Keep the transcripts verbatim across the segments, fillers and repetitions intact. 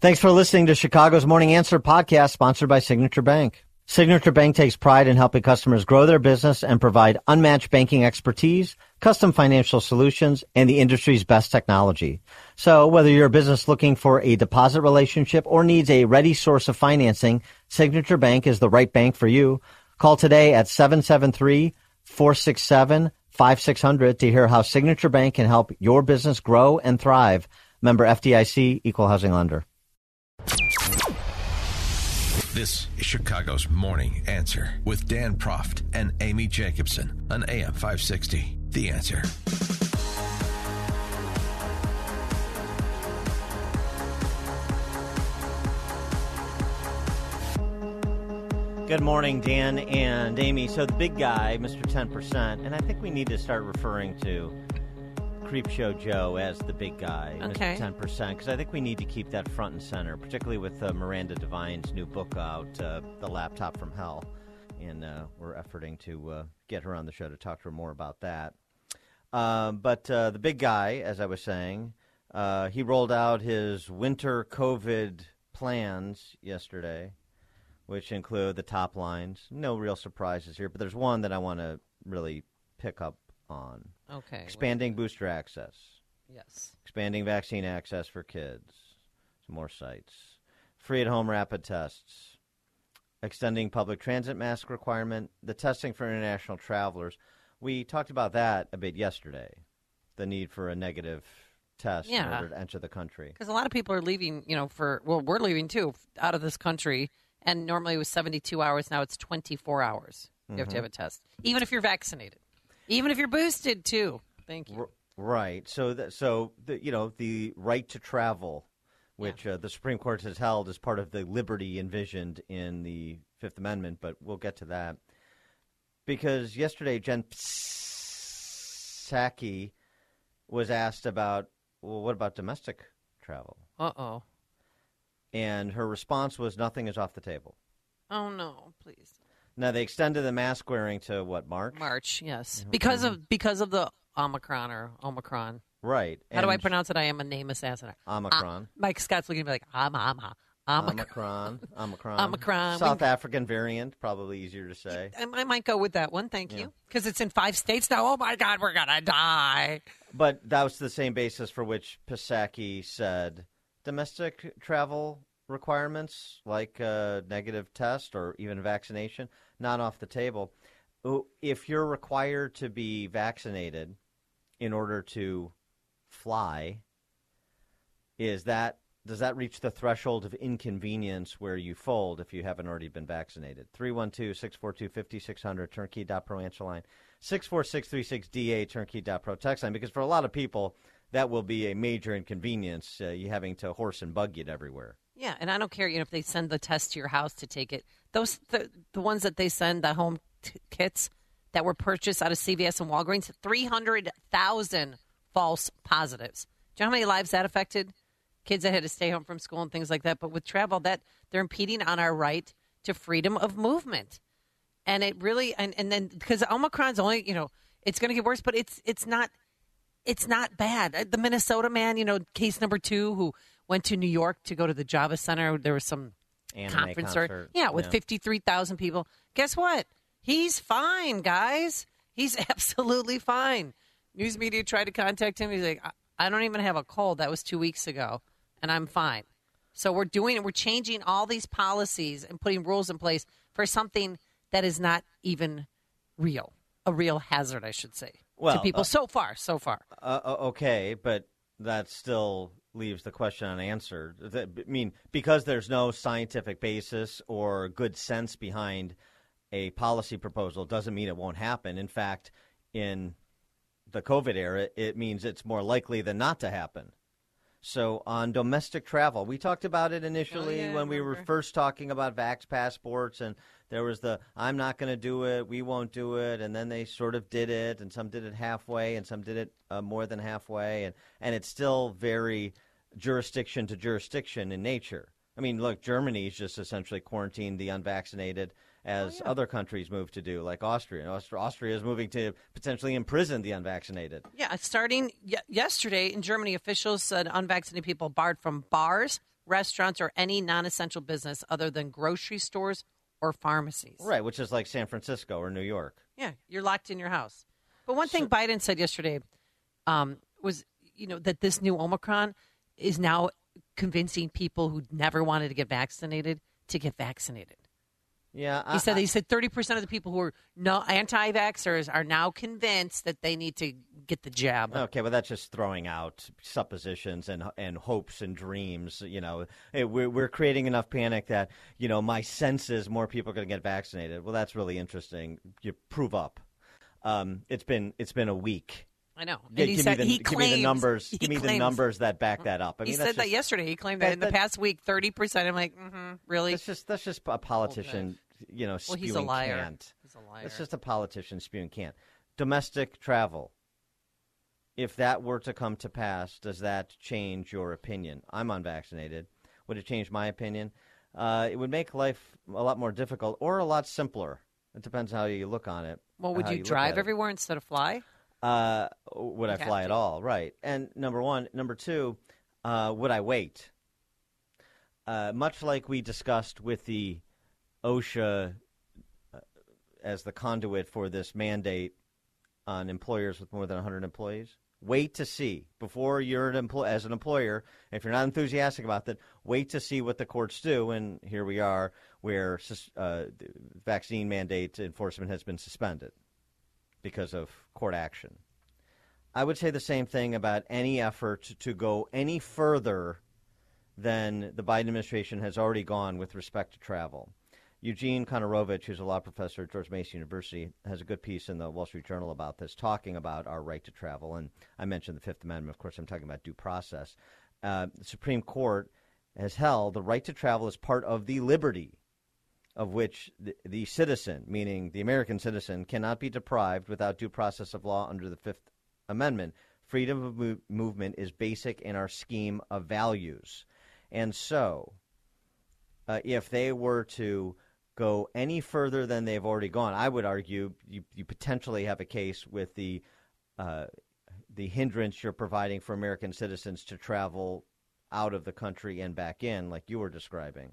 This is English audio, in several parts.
Thanks for listening to Chicago's Morning Answer podcast, sponsored by Signature Bank. Signature Bank takes pride in helping customers grow their business and provide unmatched banking expertise, custom financial solutions, and the industry's best technology. So whether you're a business looking for a deposit relationship or needs a ready source of financing, Signature Bank is the right bank for you. Call today at seven seven three, four six seven, five six zero zero to hear how Signature Bank can help your business grow and thrive. Member F D I C, Equal Housing Lender. This is Chicago's Morning Answer with Dan Proft and Amy Jacobson on A M five sixty. The Answer. Good morning, Dan and Amy. So the big guy, Mister ten percent, and I think we need to start referring to Creepshow Joe as the big guy, okay. Mister ten percent, because I think we need to keep that front and center, particularly with uh, Miranda Devine's new book out, uh, The Laptop from Hell, and uh, we're efforting to uh, get her on the show to talk to her more about that. Uh, but uh, the big guy, as I was saying, uh, he rolled out his winter COVID plans yesterday, which include the top lines. No real surprises here, but there's one that I want to really pick up on. Okay. Expanding booster access. Yes. Expanding vaccine access for kids. Some more sites. Free at home rapid tests. Extending public transit mask requirement. The testing for international travelers. We talked about that a bit yesterday. The need for a negative test yeah. in order to enter the country. Because a lot of people are leaving, you know, for, well, we're leaving too, out of this country. And normally it was seventy-two hours. Now it's twenty-four hours. You mm-hmm. have to have a test. Even if you're vaccinated. Even if you're boosted, too. Thank you. Right. So, the, so the, you know, the right to travel, which yeah. uh, the Supreme Court has held as part of the liberty envisioned in the Fifth Amendment, but we'll get to that. Because yesterday, Jen Psaki was asked about, well, what about domestic travel? Uh-oh. And her response was, nothing is off the table. Oh, no, please. Now, they extended the mask wearing to, what, March? March, yes. Mm-hmm. Because of because of the Omicron or Omicron. Right. How and do I pronounce it? I am a name assassin. Omicron. Uh, Mike Scott's looking at me like, I'm, I'm, I'm, Omicron. Omicron. Omicron. South African variant, probably easier to say. I, I might go with that one, thank yeah. you. Because it's in five states now. Oh, my God, we're going to die. But that was the same basis for which Psaki said domestic travel requirements like a negative test or even vaccination, not off the table. If you're required to be vaccinated in order to fly, is that does that reach the threshold of inconvenience where you fold if you haven't already been vaccinated? three one two, six four two, five six zero zero, turnkey dot pro answer line. six four six three six D A, turnkey dot pro text line. Because for a lot of people, that will be a major inconvenience, uh, you having to horse and buggy it everywhere. Yeah, and I don't care, you know, if they send the test to your house to take it. Those the, the ones that they send, the home t- kits that were purchased out of C V S and Walgreens, three hundred thousand false positives. Do you know how many lives that affected? Kids that had to stay home from school and things like that. But with travel, that they're impeding on our right to freedom of movement. And it really, and, and then, because Omicron's only, you know, it's going to get worse, but it's it's not, it's not bad. The Minnesota man, you know, case number two, who went to New York to go to the Javits Center. There was some Anime conference. concert. Or, yeah, with yeah. fifty-three thousand people. Guess what? He's fine, guys. He's absolutely fine. News media tried to contact him. He's like, I, I don't even have a cold. That was two weeks ago, and I'm fine. So we're doing it. We're changing all these policies and putting rules in place for something that is not even real, a real hazard, I should say, well, to people. Uh, so far, so far. Uh, okay, but that still leaves the question unanswered. I mean, because there's no scientific basis or good sense behind a policy proposal doesn't mean it won't happen. In fact, in the COVID era, it means it's more likely than not to happen. So on domestic travel, we talked about it initially oh, yeah, when we were first talking about vax passports, and there was the, I'm not going to do it, we won't do it, and then they sort of did it, and some did it halfway, and some did it uh, more than halfway, and, and it's still very jurisdiction to jurisdiction in nature. I mean, look, Germany's just essentially quarantined the unvaccinated as oh, yeah. other countries move to do, like Austria. Austria. Austria is moving to potentially imprison the unvaccinated. Yeah, starting y- yesterday in Germany, officials said unvaccinated people barred from bars, restaurants, or any non-essential business other than grocery stores or pharmacies. Right, which is like San Francisco or New York. Yeah, you're locked in your house. But one thing So- Biden said yesterday um, was, you know, that this new Omicron is now convincing people who never wanted to get vaccinated to get vaccinated. Yeah, I, He said I, he said thirty percent of the people who are no anti-vaxxers are now convinced that they need to get the jab. Okay, well, that's just throwing out suppositions and and hopes and dreams. You know, Hey, we're we're creating enough panic that you know my sense is more people are going to get vaccinated. Well, that's really interesting. You prove up. Um, it's been it's been a week. I know. G- And he give said me the, he give claims me the numbers. he Give me claims, the numbers that back that up. I mean, he that's said that just, yesterday. He claimed that, that- in the that- past week, thirty percent. I'm like, mm-hmm, really? That's just that's just a politician. You know, Well, spewing he's a liar. cant. He's a liar. It's just a politician spewing cant. Domestic travel. If that were to come to pass, does that change your opinion? I'm unvaccinated. Would it change my opinion? Uh, it would make life a lot more difficult or a lot simpler. It depends how you look on it. Well, would how you look drive at it. everywhere instead of fly? Uh, would I You'd have fly to. at all? Right. And number one. Number two, uh, would I wait? Uh, much like we discussed with the OSHA uh, as the conduit for this mandate on employers with more than one hundred employees, wait to see before you're an employ- as an employer. If you're not enthusiastic about that, wait to see what the courts do. And here we are, where uh, the vaccine mandate enforcement has been suspended because of court action. I would say the same thing about any effort to go any further than the Biden administration has already gone with respect to travel. Eugene Konorovich, who's a law professor at George Mason University, has a good piece in the Wall Street Journal about this, talking about our right to travel. And I mentioned the Fifth Amendment. Of course, I'm talking about due process. Uh, the Supreme Court has held the right to travel is part of the liberty of which the, the citizen, meaning the American citizen, cannot be deprived without due process of law under the Fifth Amendment. Freedom of mo- movement is basic in our scheme of values. And so uh, if they were to go any further than they've already gone, I would argue you, you potentially have a case with the uh, the hindrance you're providing for American citizens to travel out of the country and back in, like you were describing.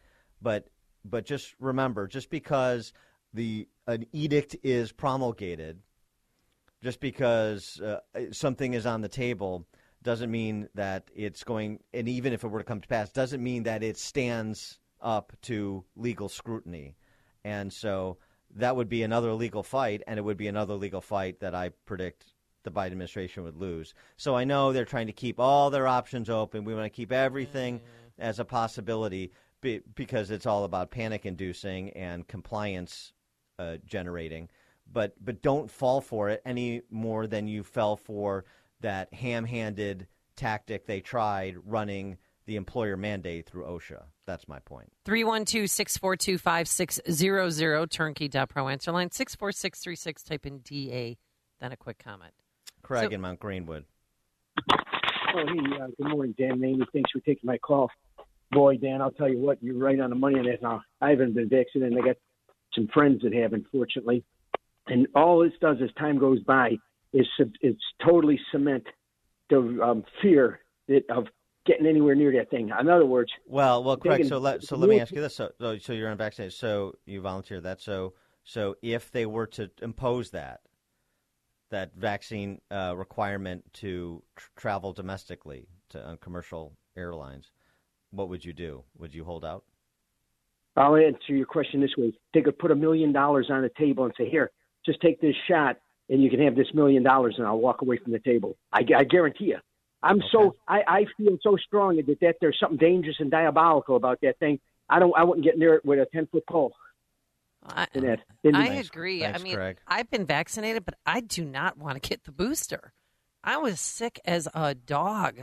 But but just remember, just because the an edict is promulgated, just because uh, something is on the table, doesn't mean that it's going, and even if it were to come to pass, doesn't mean that it stands up to legal scrutiny. And so that would be another legal fight, and it would be another legal fight that I predict the Biden administration would lose. So I know they're trying to keep all their options open. We want to keep everything as a possibility be, because it's all about panic-inducing and compliance uh, generating. But but don't fall for it any more than you fell for that ham-handed tactic they tried running the employer mandate through OSHA. That's my point. three one two, six four two, five six zero zero, turnkey dot pro answer line, six four six three six, type in D A, then a quick comment. Craig So- in Mount Greenwood. Oh, hey, uh, good morning, Dan and Amy. Thanks for taking my call. Boy, Dan, I'll tell you what, you're right on the money on that. Now, I haven't been vaccinated, and I got some friends that have, unfortunately. And all this does as time goes by is it's totally cement the um, fear that, of getting anywhere near that thing. In other words, Well, well, Craig. can- So let so let me ask you this. So, so so you're unvaccinated. So you volunteer that. So so if they were to impose that that vaccine uh, requirement to tr- travel domestically to on commercial airlines, what would you do? Would you hold out? I'll answer your question this way. They could put a million dollars on the table and say, here, just take this shot, and you can have this million dollars, and I'll walk away from the table. I, I guarantee you. I'm Okay. so I, I feel so strong that, that there's something dangerous and diabolical about that thing. I don't. I wouldn't get near it with a ten foot pole. I, In that. In I the- agree. Thanks, I mean, Craig. I've been vaccinated, but I do not want to get the booster. I was sick as a dog,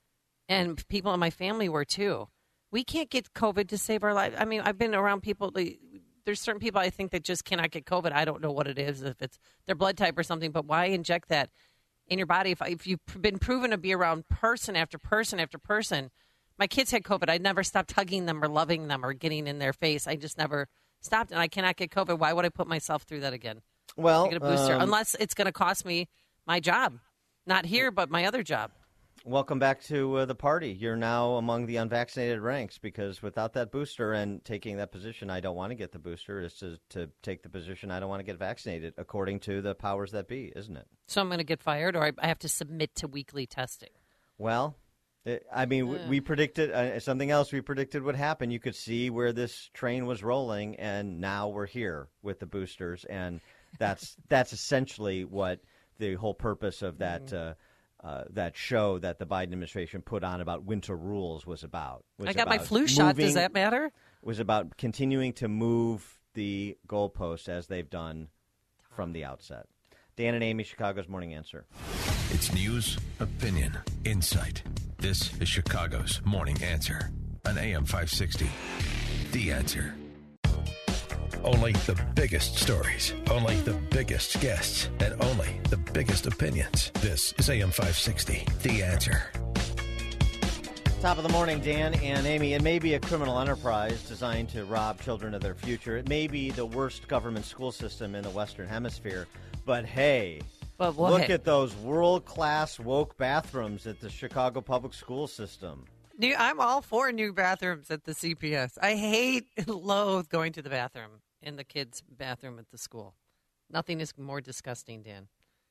and people in my family were too. We can't get COVID to save our life. I mean, I've been around people. They, there's certain people I think that just cannot get COVID. I don't know what it is, if it's their blood type or something, but why inject that in your body if, if you've been proven to be around person after person after person? My kids had COVID. I never stopped hugging them or loving them or getting in their face. I just never stopped, and I cannot get COVID. Why would I put myself through that again? Well, To get a booster, um, unless it's going to cost me my job, not here, but my other job. Welcome back to uh, the party. You're now among the unvaccinated ranks because without that booster and taking that position, I don't want to get the booster, is to, to take the position I don't want to get vaccinated, according to the powers that be, isn't it? So I'm going to get fired, or I I have to submit to weekly testing? Well, it, I mean, we, we predicted uh, something else. We predicted would happen. You could see where this train was rolling, and now we're here with the boosters, and that's that's essentially what the whole purpose of that. Mm-hmm. Uh, Uh, that show that the Biden administration put on about winter rules was about. Was I got about my flu shot. moving, Does that matter? Was about continuing to move the goalposts as they've done from the outset. Dan and Amy, Chicago's Morning Answer. It's news, opinion, insight. This is Chicago's Morning Answer on A M five sixty. The Answer. Only the biggest stories, only the biggest guests, and only the biggest opinions. This is A M five sixty, The Answer. Top of the morning, Dan and Amy. It may be a criminal enterprise designed to rob children of their future. It may be the worst government school system in the Western Hemisphere. But hey, but what? Look at those world-class woke bathrooms at the Chicago public school system. New, I'm all for new bathrooms at the C P S. I hate and loathe going to the bathroom. In the kids' bathroom at the school. Nothing is more disgusting, Dan.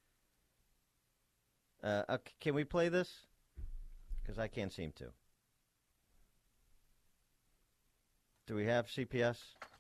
Uh, okay, can we play this? Because I can't seem to. Do we have C P S?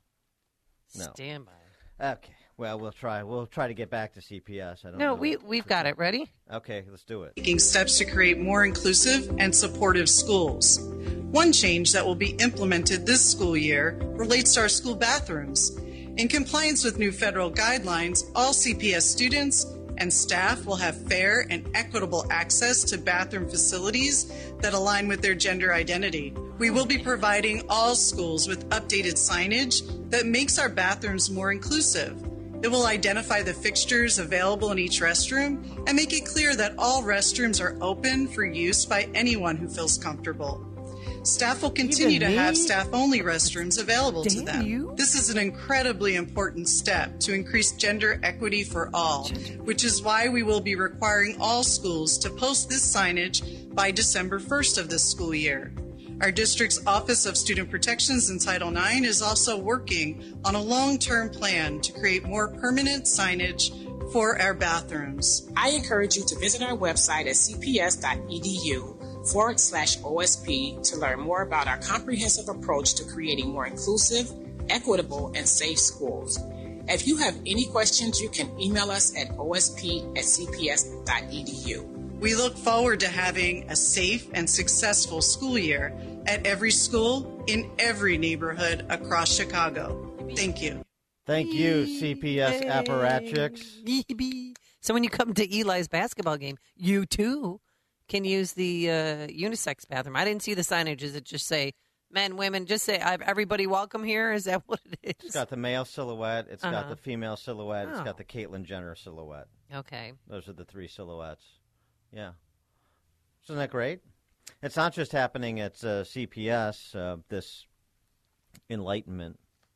No. Stand by. Okay. Well, we'll try. We'll try to get back to C P S. I don't no, know we we've got it. Ready? Okay, let's do it. Taking steps to create more inclusive and supportive schools. One change that will be implemented this school year relates to our school bathrooms. In compliance with new federal guidelines, all C P S students and staff will have fair and equitable access to bathroom facilities that align with their gender identity. We will be providing all schools with updated signage that makes our bathrooms more inclusive. It will identify the fixtures available in each restroom and make it clear that all restrooms are open for use by anyone who feels comfortable. Staff will continue to have staff-only restrooms available to them. This is an incredibly important step to increase gender equity for all, which is why we will be requiring all schools to post this signage by December first of this school year. Our district's Office of Student Protections and Title nine is also working on a long-term plan to create more permanent signage for our bathrooms. I encourage you to visit our website at cps.edu forward slash OSP to learn more about our comprehensive approach to creating more inclusive, equitable, and safe schools. If you have any questions, you can email us at osp at cps.edu. We look forward to having a safe and successful school year at every school in every neighborhood across Chicago. Thank you. Thank you, C P S apparatchiks. So when you come to Eli's basketball game, you too can use the uh, unisex bathroom. I didn't see the signage. Does it just say men, women? Just say I've, everybody welcome here? Is that what it is? It's got the male silhouette. It's Uh-huh. got the female silhouette. It's Oh. got the Caitlyn Jenner silhouette. Okay. Those are the three silhouettes. Yeah. Isn't that great? It's not just happening at uh, C P S, uh, this enlightenment,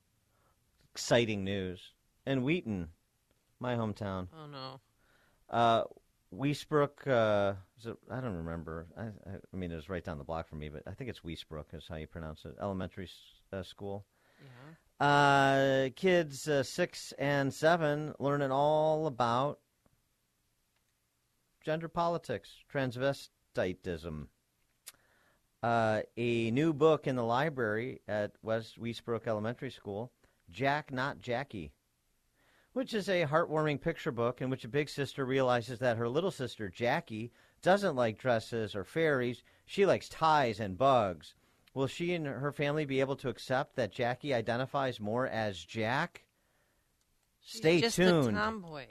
exciting news. In Wheaton, my hometown. Oh, no. Uh, Weesbrook, uh, is it, I don't remember. I, I, I mean, it was right down the block from me, but I think it's Weesbrook is how you pronounce it. Elementary uh, school. Yeah. Uh, kids uh, six and seven learning all about gender politics, transvestitism. Uh, a new book in the library at West Weesbrook Elementary School, Jack Not Jackie, which is a heartwarming picture book in which a big sister realizes that her little sister, Jackie, doesn't like dresses or fairies. She likes ties and bugs. Will she and her family be able to accept that Jackie identifies more as Jack? She's Stay just tuned. a tomboy.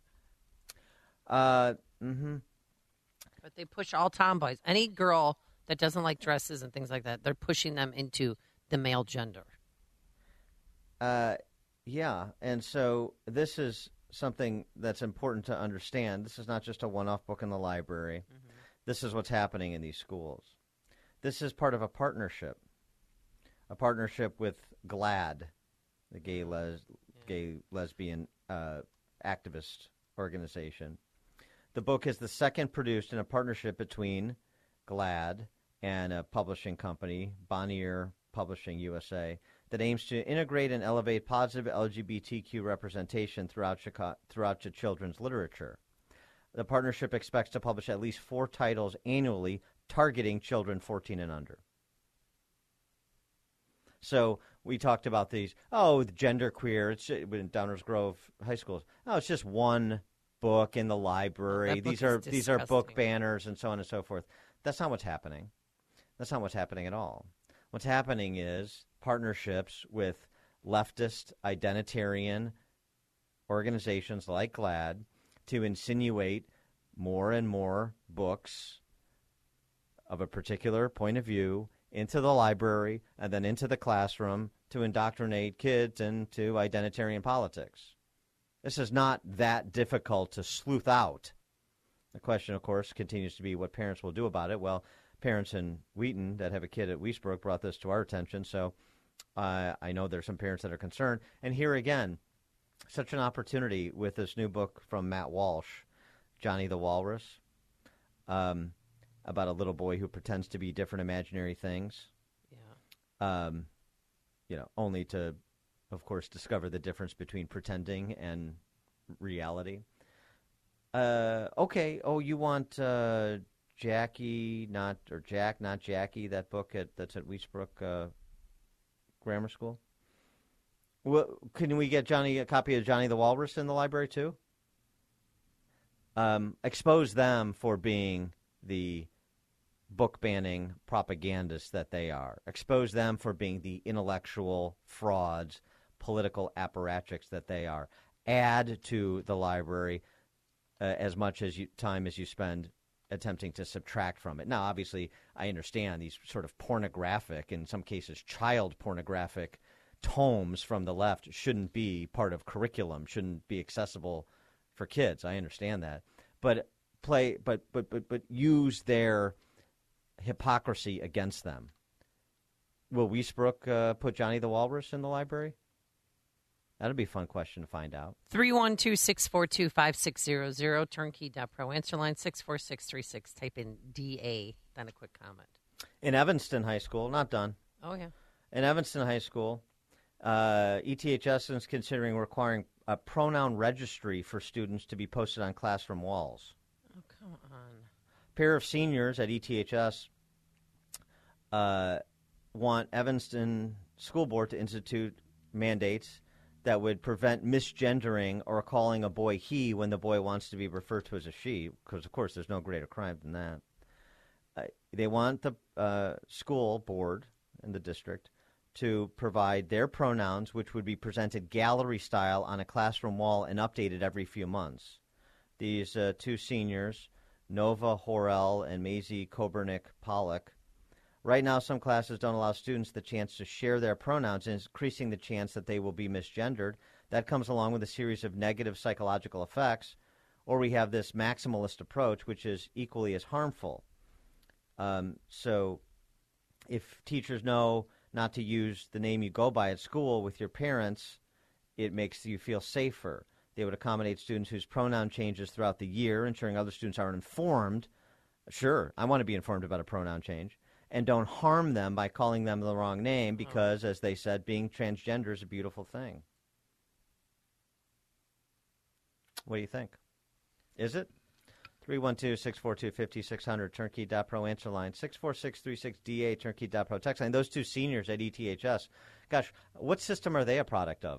Uh, mm-hmm. But they push all tomboys. Any girl that doesn't like dresses and things like that, they're pushing them into the male gender. Uh, yeah, and so this is something that's important to understand. This is not just a one-off book in the library. Mm-hmm. This is what's happening in these schools. This is part of a partnership, a partnership with GLAAD, the gay, les- yeah. gay lesbian uh, activist organization. The book is the second produced in a partnership between GLAAD, and a publishing company, Bonnier Publishing U S A, that aims to integrate and elevate positive L G B T Q representation throughout Chicago, throughout children's literature. The partnership expects to publish at least four titles annually targeting children fourteen and under. So we talked about these, oh, the genderqueer, it's in Downers Grove High School. Oh, it's just one book in the library. Book these are is these are book disgusting. banners and so on and so forth. That's not what's happening. That's not what's happening at all. What's happening is partnerships with leftist, identitarian organizations like GLAAD to insinuate more and more books of a particular point of view into the library and then into the classroom to indoctrinate kids into identitarian politics. This is not that difficult to sleuth out. The question, of course, continues to be what parents will do about it. Well, parents in Wheaton that have a kid at Weisbrook brought this to our attention, so uh, I know there's some parents that are concerned. And here again, such an opportunity with this new book from Matt Walsh, Johnny the Walrus, um, about a little boy who pretends to be different imaginary things. Yeah. Um, you know, only to, of course, discover the difference between pretending and reality. Uh, okay. Oh, you want uh, Jackie, not or Jack, not Jackie? That book at that's at Weisbrook uh, Grammar School. Well, can we get Johnny a copy of Johnny the Walrus in the library too? Um, expose them for being the book banning propagandists that they are. Expose them for being the intellectual frauds, political apparatchiks that they are. Add to the library uh, as much as you, time as you spend attempting to subtract from it. Now, obviously, I understand these sort of pornographic, in some cases child pornographic tomes from the left shouldn't be part of curriculum, shouldn't be accessible for kids. I understand that. But play but but but but use their hypocrisy against them. Will Weisbrook uh, put Johnny the Walrus in the library? That'd be a fun question to find out. three one two, six four two, five six zero zero, turnkey dot pro. Answer line six four six three six. Type in D A, then a quick comment. In Evanston High School, not done. Oh, yeah. In Evanston High School, uh, E T H S is considering requiring a pronoun registry for students to be posted on classroom walls. Oh, come on. A pair of seniors at E T H S uh, want Evanston School Board to institute mandates that would prevent misgendering or calling a boy he when the boy wants to be referred to as a she, because, of course, there's no greater crime than that. Uh, they want the uh, school board in the district to provide their pronouns, which would be presented gallery style on a classroom wall and updated every few months. These uh, two seniors, Nova Horrell and Maisie Kobernick-Pollock, right now some classes don't allow students the chance to share their pronouns, increasing the chance that they will be misgendered. That comes along with a series of negative psychological effects. Or we have this maximalist approach, which is equally as harmful. Um, so if teachers know not to use the name you go by at school with your parents, it makes you feel safer. They would accommodate students whose pronoun changes throughout the year, ensuring other students are informed. Sure, I want to be informed about a pronoun change. And don't harm them by calling them the wrong name because, as they said, being transgender is a beautiful thing. What do you think? Is it? three one two, six four two, five six zero zero, turnkey dot pro answer line, six four six three six D A, turnkey dot pro text line. Those two seniors at E T H S, gosh, what system are they a product of?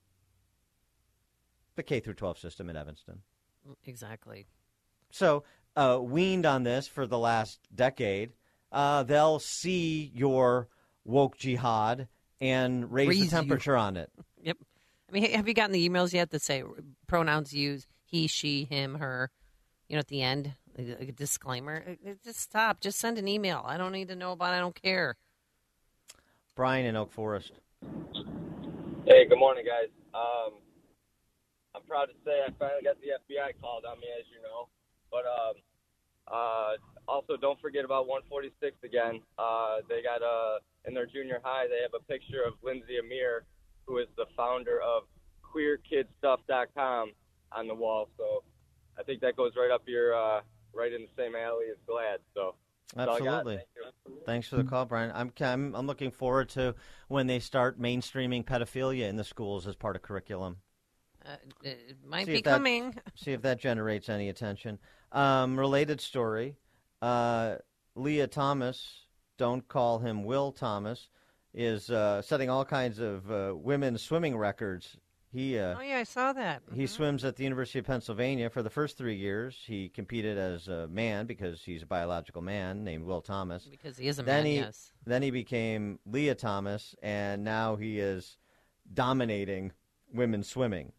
The K through twelve system in Evanston. Exactly. So, uh, weaned on this for the last decade, uh, they'll see your woke jihad and raise, Raise the temperature you. on it. Yep. I mean, have you gotten the emails yet that say pronouns used he, she, him, her? You know, at the end, like a disclaimer. Just stop. Just send an email. I don't need to know about it. I don't care. Brian in Oak Forest. Hey, good morning, guys. Um, I'm proud to say I finally got the F B I called on me, as you know. But um, uh, also, don't forget about one forty-six again. Uh, they got uh, in their junior high, they have a picture of Lindsay Amir, who is the founder of queer kid stuff dot com, on the wall. So I think that goes right up your, uh, right in the same alley as GLAAD. So Absolutely. Thank Thanks for the call, Brian. I'm, I'm I'm looking forward to when they start mainstreaming pedophilia in the schools as part of curriculum. Uh, it might See be if that- coming. See if that generates any attention. Um, related story, uh, Leah Thomas, don't call him Will Thomas, is uh, setting all kinds of uh, women's swimming records. He uh, Oh, yeah, I saw that. He Mhm. swims at the University of Pennsylvania. For the first three years, he competed as a man because he's a biological man named Will Thomas. Because he is a Then man, he, yes. Then he became Leah Thomas, and now he is dominating women's swimming.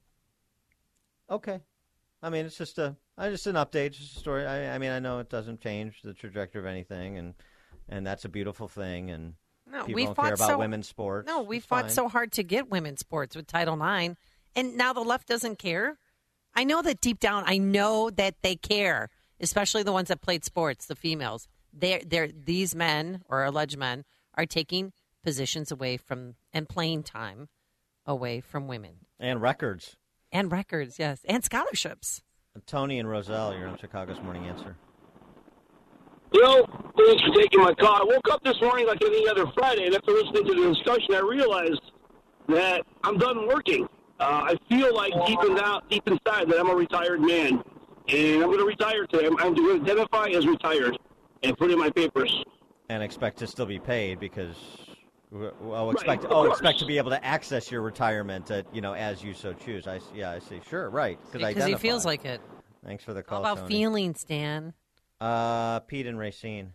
Okay. I mean, it's just a uh, just an update, just a story. I, I mean, I know it doesn't change the trajectory of anything, and and that's a beautiful thing, and No, people we don't fought care about so, women's sports. No, we It's fought fine. so hard to get women's sports with Title nine, and now the left doesn't care. I know that deep down, I know that they care, especially the ones that played sports, the females. They're, they're, these men, or alleged men, are taking positions away from, and playing time away from women. And records. And records, yes, and scholarships. Tony and Roselle, you're on Chicago's Morning Answer. Yo, thanks for taking my call. I woke up this morning like any other Friday, and after listening to the discussion, I realized that I'm done working. Uh, I feel like deep, in down, deep inside that I'm a retired man, and I'm going to retire today. I'm, I'm going to identify as retired and put in my papers. And expect to still be paid because, well, expect Right, of oh, course. expect to be able to access your retirement, at, you know, as you so choose. I yeah, I see. Sure, right. Because he feels like it. Thanks for the How call, about Tony. feelings, Dan? Uh, Pete and Racine.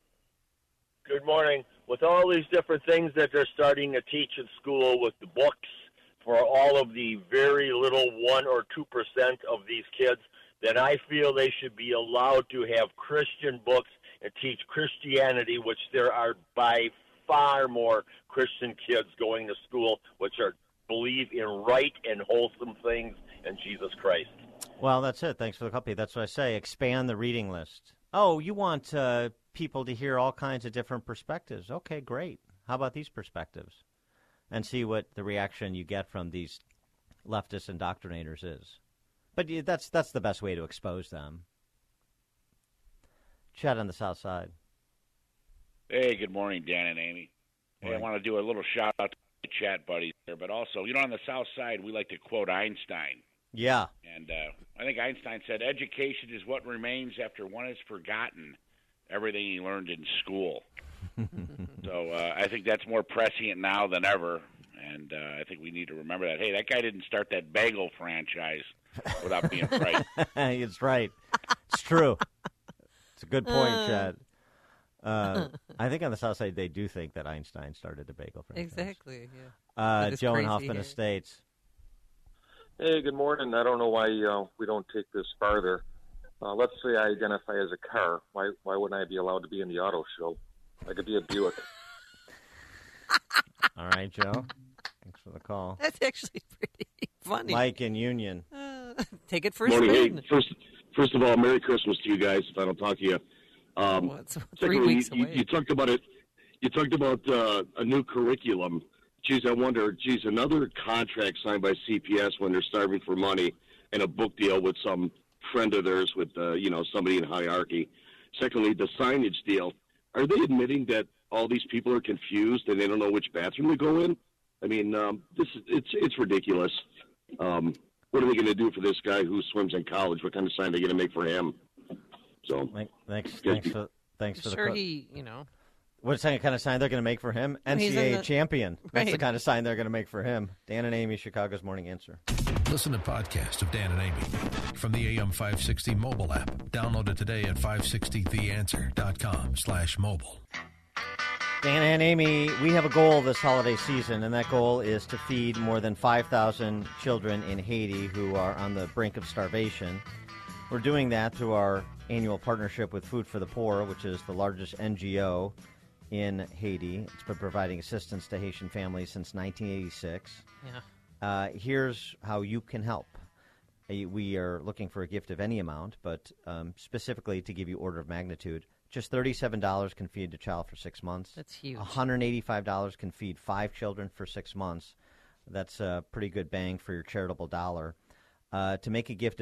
Good morning. With all these different things that they're starting to teach in school with the books for all of the very little one or two percent of these kids, then I feel they should be allowed to have Christian books and teach Christianity, which there are by far more Christian kids going to school, which are believe in right and wholesome things in Jesus Christ. Well, that's it. Thanks for the copy. That's what I say. Expand the reading list. Oh, you want uh, people to hear all kinds of different perspectives. Okay, great. How about these perspectives? And see what the reaction you get from these leftist indoctrinators is. But yeah, that's that's the best way to expose them. Chat on the South Side. Hey, good morning, Dan and Amy. Hey, I Morning. want to do a little shout out to my chat buddies there, but also, you know, on the South Side, we like to quote Einstein. Yeah. And uh, I think Einstein said, education is what remains after one has forgotten everything he learned in school. So uh, I think that's more prescient now than ever, and uh, I think we need to remember that. Hey, that guy didn't start that bagel franchise without being right. It's right. It's true. It's a good point, Uh. Chad. Uh, I think on the South Side they do think that Einstein started the bagel franchise. Exactly, yeah. Uh, That is Joe in crazy, Hoffman yeah. Estates. Hey, good morning. I don't know why uh, we don't take this farther. Uh, let's say I identify as a car. Why why wouldn't I be allowed to be in the auto show? I could be a Buick. All right, Joe. Thanks for the call. That's actually pretty funny. Mike in Union. Uh, take it for a Morning. spin. Hey, first, first of all, Merry Christmas to you guys. If I don't talk to you, um, Well, it's three secondly, weeks you, away. you talked about it. You talked about uh, a new curriculum. Geez, I wonder. Geez, another contract signed by C P S when they're starving for money, and a book deal with some friend of theirs with uh, you know somebody in hierarchy. Secondly, the signage deal. Are they admitting that all these people are confused and they don't know which bathroom to go in? I mean, um, this is it's it's ridiculous. Um, what are they going to do for this guy who swims in college? What kind of sign are they going to make for him? So Thanks, Yes, thanks be- for thanks for the Sure, call. he, you know. What kind of sign they're going to make for him? He's in N C A A the- champion. That's the Right. kind of sign they're going to make for him. Dan and Amy, Chicago's Morning Answer. Listen to podcast of Dan and Amy from the A M five sixty mobile app. Download it today at five sixty the answer dot com slash mobile. Dan and Amy, we have a goal this holiday season, and that goal is to feed more than five thousand children in Haiti who are on the brink of starvation. We're doing that through our annual partnership with Food for the Poor, which is the largest N G O in Haiti. It's been providing assistance to Haitian families since nineteen eighty-six. Yeah. Uh, here's how you can help. Uh, We are looking for a gift of any amount, but um, specifically to give you order of magnitude, just thirty-seven dollars can feed a child for six months. That's huge. one hundred eighty-five dollars can feed five children for six months. That's a pretty good bang for your charitable dollar. Uh, to make a gift of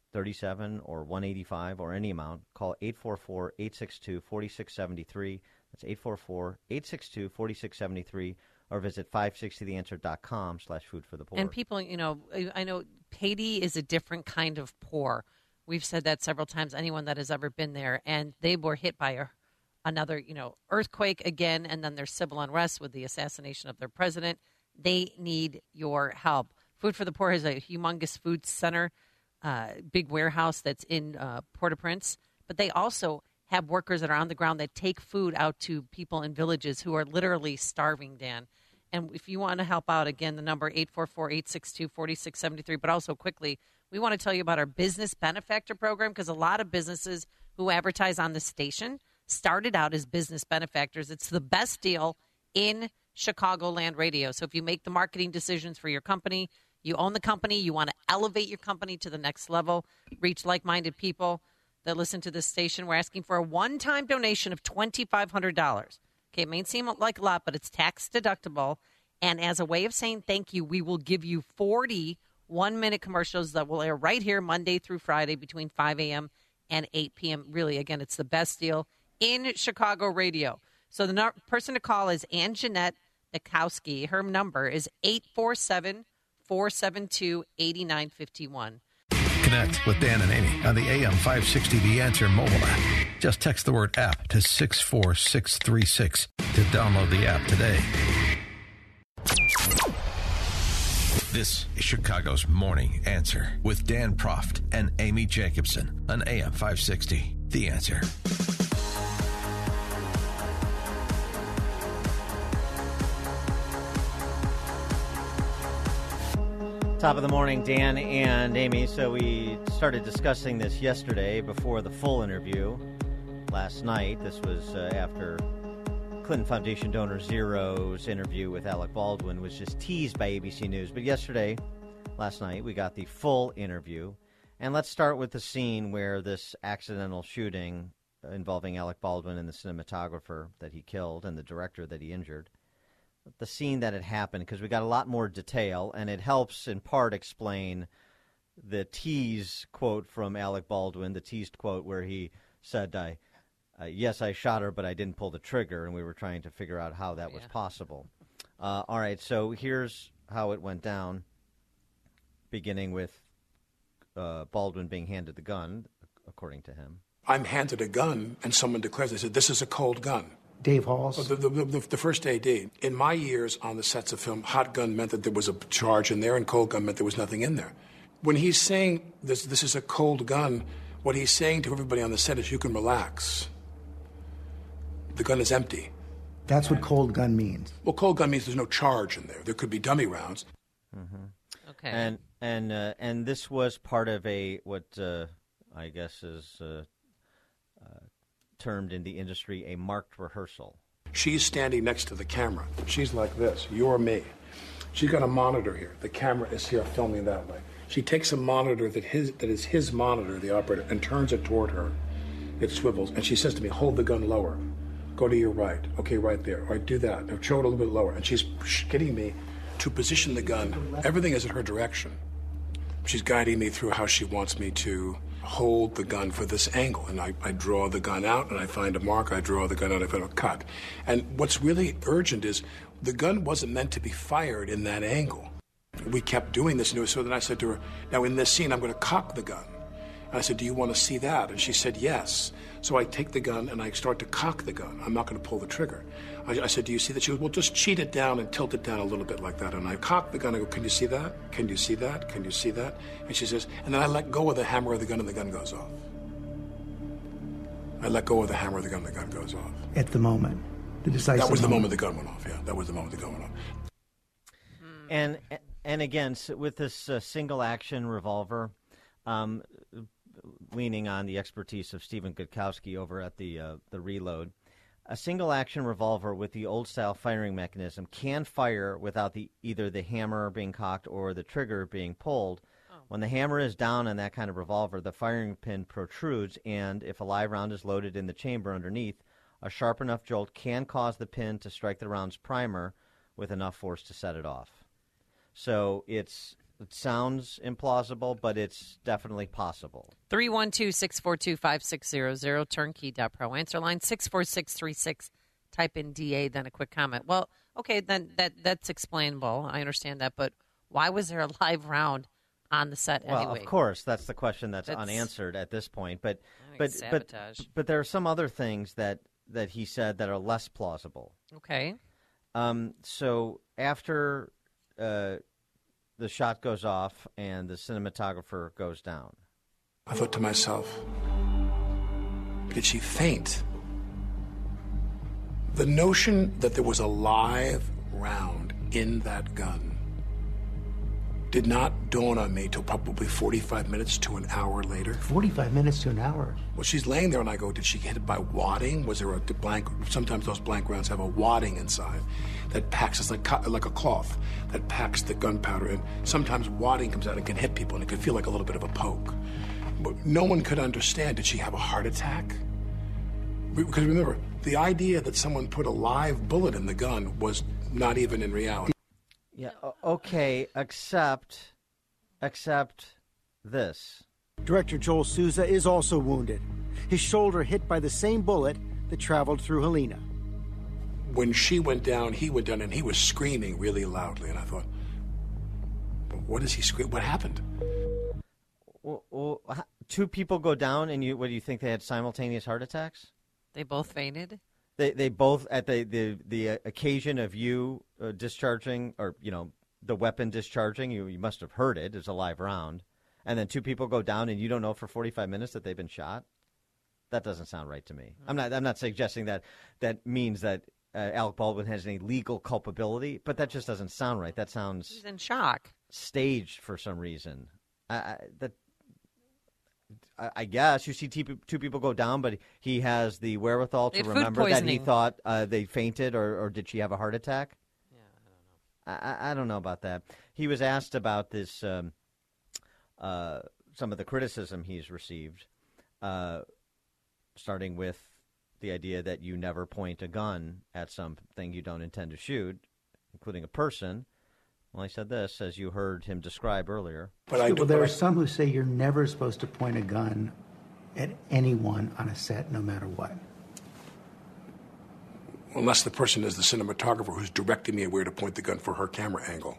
thirty-seven or one eighty-five or any amount, call eight four four, eight six two, four six seven three. That's eight four four, eight six two, four six seven three, or visit five sixty the answer dot com slash food for the poor. And people, you know, I know Haiti is a different kind of poor. We've said that several times, anyone that has ever been there, and they were hit by a, another, you know, earthquake again, and then there's civil unrest with the assassination of their president. They need your help. Food for the Poor has a humongous food center, uh, big warehouse that's in uh, Port-au-Prince, but they also have workers that are on the ground that take food out to people in villages who are literally starving, Dan. And if you want to help out, again, the number eight four four, eight six two, four six seven three, but also quickly, we want to tell you about our business benefactor program, because a lot of businesses who advertise on the station started out as business benefactors. It's the best deal in Chicagoland radio. So if you make the marketing decisions for your company, you own the company, you want to elevate your company to the next level, reach like-minded people that listen to this station, we're asking for a one-time donation of two thousand five hundred dollars. Okay, it may seem like a lot, but it's tax deductible. And as a way of saying thank you, we will give you forty one-minute commercials that will air right here Monday through Friday between five a.m. and eight p.m. Really, again, it's the best deal in Chicago radio. So the no- person to call is Ann Jeanette Nikowski. Her number is eight four seven, four seven two, eight nine five one. Connect with Dan and Amy on the A M five sixty The Answer mobile app. Just text the word app to six four six three six to download the app today. This is Chicago's Morning Answer with Dan Proft and Amy Jacobson on A M five sixty The Answer. Top of the morning, Dan and Amy. So we started discussing this yesterday before the full interview last night. This was uh, after Clinton Foundation donor Zero's interview with Alec Baldwin was just teased by A B C News. But yesterday, last night, we got the full interview. And let's start with the scene where this accidental shooting involving Alec Baldwin and the cinematographer that he killed and the director that he injured. The scene that had happened, because we got a lot more detail, and it helps in part explain the tease quote from Alec Baldwin, the teased quote where he said, I, uh, yes, I shot her, but I didn't pull the trigger, and we were trying to figure out how that was yeah. possible. Uh, all right, so here's how it went down, beginning with uh, Baldwin being handed the gun, according to him. I'm handed a gun, and someone declares, they said, this is a cold gun. Dave Halls? The, the, the, the first A D. In my years on the sets of film, hot gun meant that there was a charge in there, and cold gun meant there was nothing in there. When he's saying this, this is a cold gun, what he's saying to everybody on the set is, you can relax. The gun is empty. That's what cold gun means. Well, cold gun means there's no charge in there. There could be dummy rounds. Mm-hmm. Okay. And and uh, and this was part of a what uh, I guess is uh, uh, termed in the industry a marked rehearsal. She's standing next to the camera. She's like this. You're me. She's got a monitor here. The camera is here filming that way. She takes a monitor that his that is his monitor, the operator, and turns it toward her. It swivels, and she says to me, hold the gun lower. Go to your right. Okay, right there. All right, do that. Now, show it a little bit lower. And she's getting me to position the gun. Everything is in her direction. She's guiding me through how she wants me to hold the gun for this angle. And I, I draw the gun out, and I find a mark. I draw the gun out, I find a cut. And what's really urgent is the gun wasn't meant to be fired in that angle. We kept doing this, and so then I said to her, now in this scene, I'm going to cock the gun. And I said, do you want to see that? And she said, yes. So I take the gun, and I start to cock the gun. I'm not going to pull the trigger. I, I said, do you see that? She goes, well, just cheat it down and tilt it down a little bit like that. And I cock the gun. I go, can you see that? Can you see that? Can you see that? And she says, and then I let go of the hammer of the gun, and the gun goes off. I let go of the hammer of the gun, and the gun goes off. At the moment. The decisive That was the moment. moment the gun went off, yeah. That was the moment the gun went off. And and again, so with this uh, single action revolver, um, leaning on the expertise of Stephen Gutkowski over at the uh, the Reload, a single action revolver with the old style firing mechanism can fire without the either the hammer being cocked or the trigger being pulled. Oh. When the hammer is down on that kind of revolver, the firing pin protrudes, and if a live round is loaded in the chamber underneath, a sharp enough jolt can cause the pin to strike the round's primer with enough force to set it off. So it's It sounds implausible, but it's definitely possible. three one two, six four two, five six zero zero, turnkey dot pro. Answer line six four six three six. Type in D A, then a quick comment. Well, okay, then that that's explainable. I understand that, but why was there a live round on the set well, anyway? Well, of course, that's the question that's, that's unanswered at this point. But but, but but there are some other things that, that he said that are less plausible. Okay. Um. So after uh, the shot goes off and the cinematographer goes down, I thought to myself, did she faint? The notion that there was a live round in that gun did not dawn on me till probably forty-five minutes to an hour later. forty-five minutes to an hour? Well, she's laying there and I go, did she get hit by wadding? Was there a blank? Sometimes those blank rounds have a wadding inside that packs, it's like, like a cloth that packs the gunpowder. And sometimes wadding comes out and can hit people and it can feel like a little bit of a poke. But no one could understand, did she have a heart attack? Because remember, the idea that someone put a live bullet in the gun was not even in reality. Yeah, okay, except, except this. Director Joel Souza is also wounded. His shoulder hit by the same bullet that traveled through Helena. When she went down, he went down, and he was screaming really loudly. And I thought, what is he screaming? What happened? Well, well, two people go down, and you what do you think they had simultaneous heart attacks? They both fainted? They they both, at the, the, the occasion of you uh, discharging, or, you know, the weapon discharging, you, you must have heard it. It's a live round. And then two people go down and you don't know for forty-five minutes that they've been shot? That doesn't sound right to me. I'm not I'm not suggesting that that means that uh, Alec Baldwin has any legal culpability, but that just doesn't sound right. That sounds... He's in shock. Staged for some reason. I, I, that... I guess you see two people go down, but he has the wherewithal to remember that he thought uh, they fainted, or, or did she have a heart attack? Yeah, I don't know. I, I don't know about that. He was asked about this, um, uh, some of the criticism he's received, uh, starting with the idea that you never point a gun at something you don't intend to shoot, including a person. Well, he said this, as you heard him describe earlier. But I do, well, there are some who say you're never supposed to point a gun at anyone on a set, no matter what. Unless the person is the cinematographer who's directing me where to point the gun for her camera angle.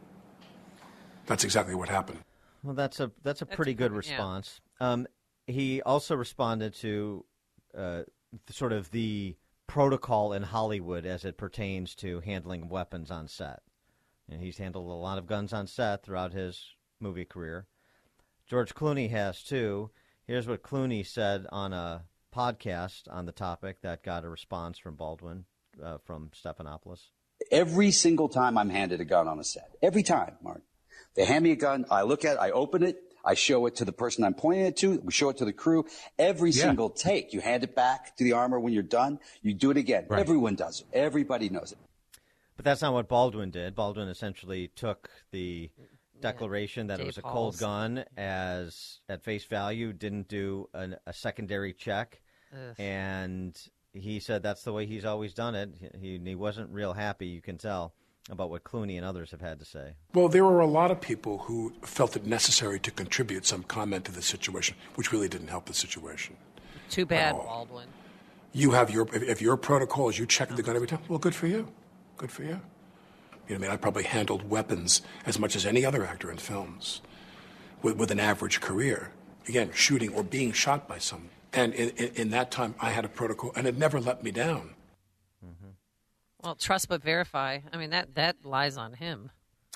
That's exactly what happened. Well, that's a that's a that's pretty good response. Yeah. Um, he also responded to uh, sort of the protocol in Hollywood as it pertains to handling weapons on set. And he's handled a lot of guns on set throughout his movie career. George Clooney has, too. Here's what Clooney said on a podcast on the topic that got a response from Baldwin, uh, from Stephanopoulos. Every single time I'm handed a gun on a set, every time, Mark, they hand me a gun, I look at it, I open it, I show it to the person I'm pointing it to, we show it to the crew. Every yeah. single take, you hand it back to the armor when you're done, you do it again. Right. Everyone does it. Everybody knows it. But that's not what Baldwin did. Baldwin essentially took the declaration yeah, that Dave it was a cold Halls. gun as at face value, didn't do an, a secondary check, Ugh. and he said that's the way he's always done it. He, he wasn't real happy, you can tell, about what Clooney and others have had to say. Well, there were a lot of people who felt it necessary to contribute some comment to the situation, which really didn't help the situation. Too bad, Baldwin. You have your, if, if your protocol is you check the gun every time, well, good for you. Good for you. You know what I mean? I probably handled weapons as much as any other actor in films with, with an average career. Again, shooting or being shot by someone. And in, in, in that time, I had a protocol, and it never let me down. Mm-hmm. Well, trust but verify. I mean, that, that lies on him.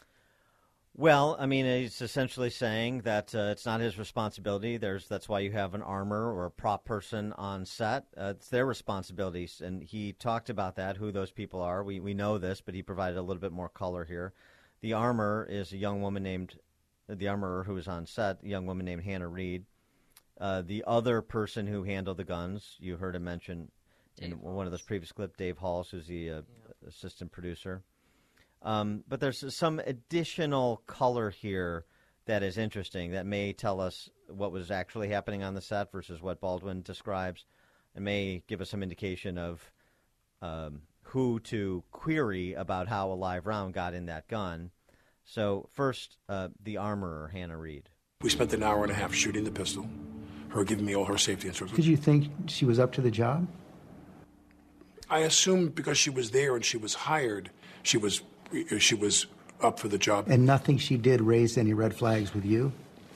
Well, I mean, he's essentially saying that uh, it's not his responsibility. There's that's why you have an armor or a prop person on set. Uh, it's their responsibilities, and he talked about that, who those people are. We we know this, but he provided a little bit more color here. The armor is a young woman named, the armorer who was on set, a young woman named Hannah Reed. Uh, the other person who handled the guns, you heard him mention Dave in Halls. One of those previous clips, Dave Halls, who's the uh, yeah. assistant producer. Um, but there's some additional color here that is interesting that may tell us what was actually happening on the set versus what Baldwin describes. It may give us some indication of um, who to query about how a live round got in that gun. So first, uh, the armorer, Hannah Reed. We spent an hour and a half shooting the pistol, her giving me all her safety instructions. Did you think she was up to the job? I assumed because she was there and she was hired, she was she was up for the job. And nothing she did raised any red flags with you?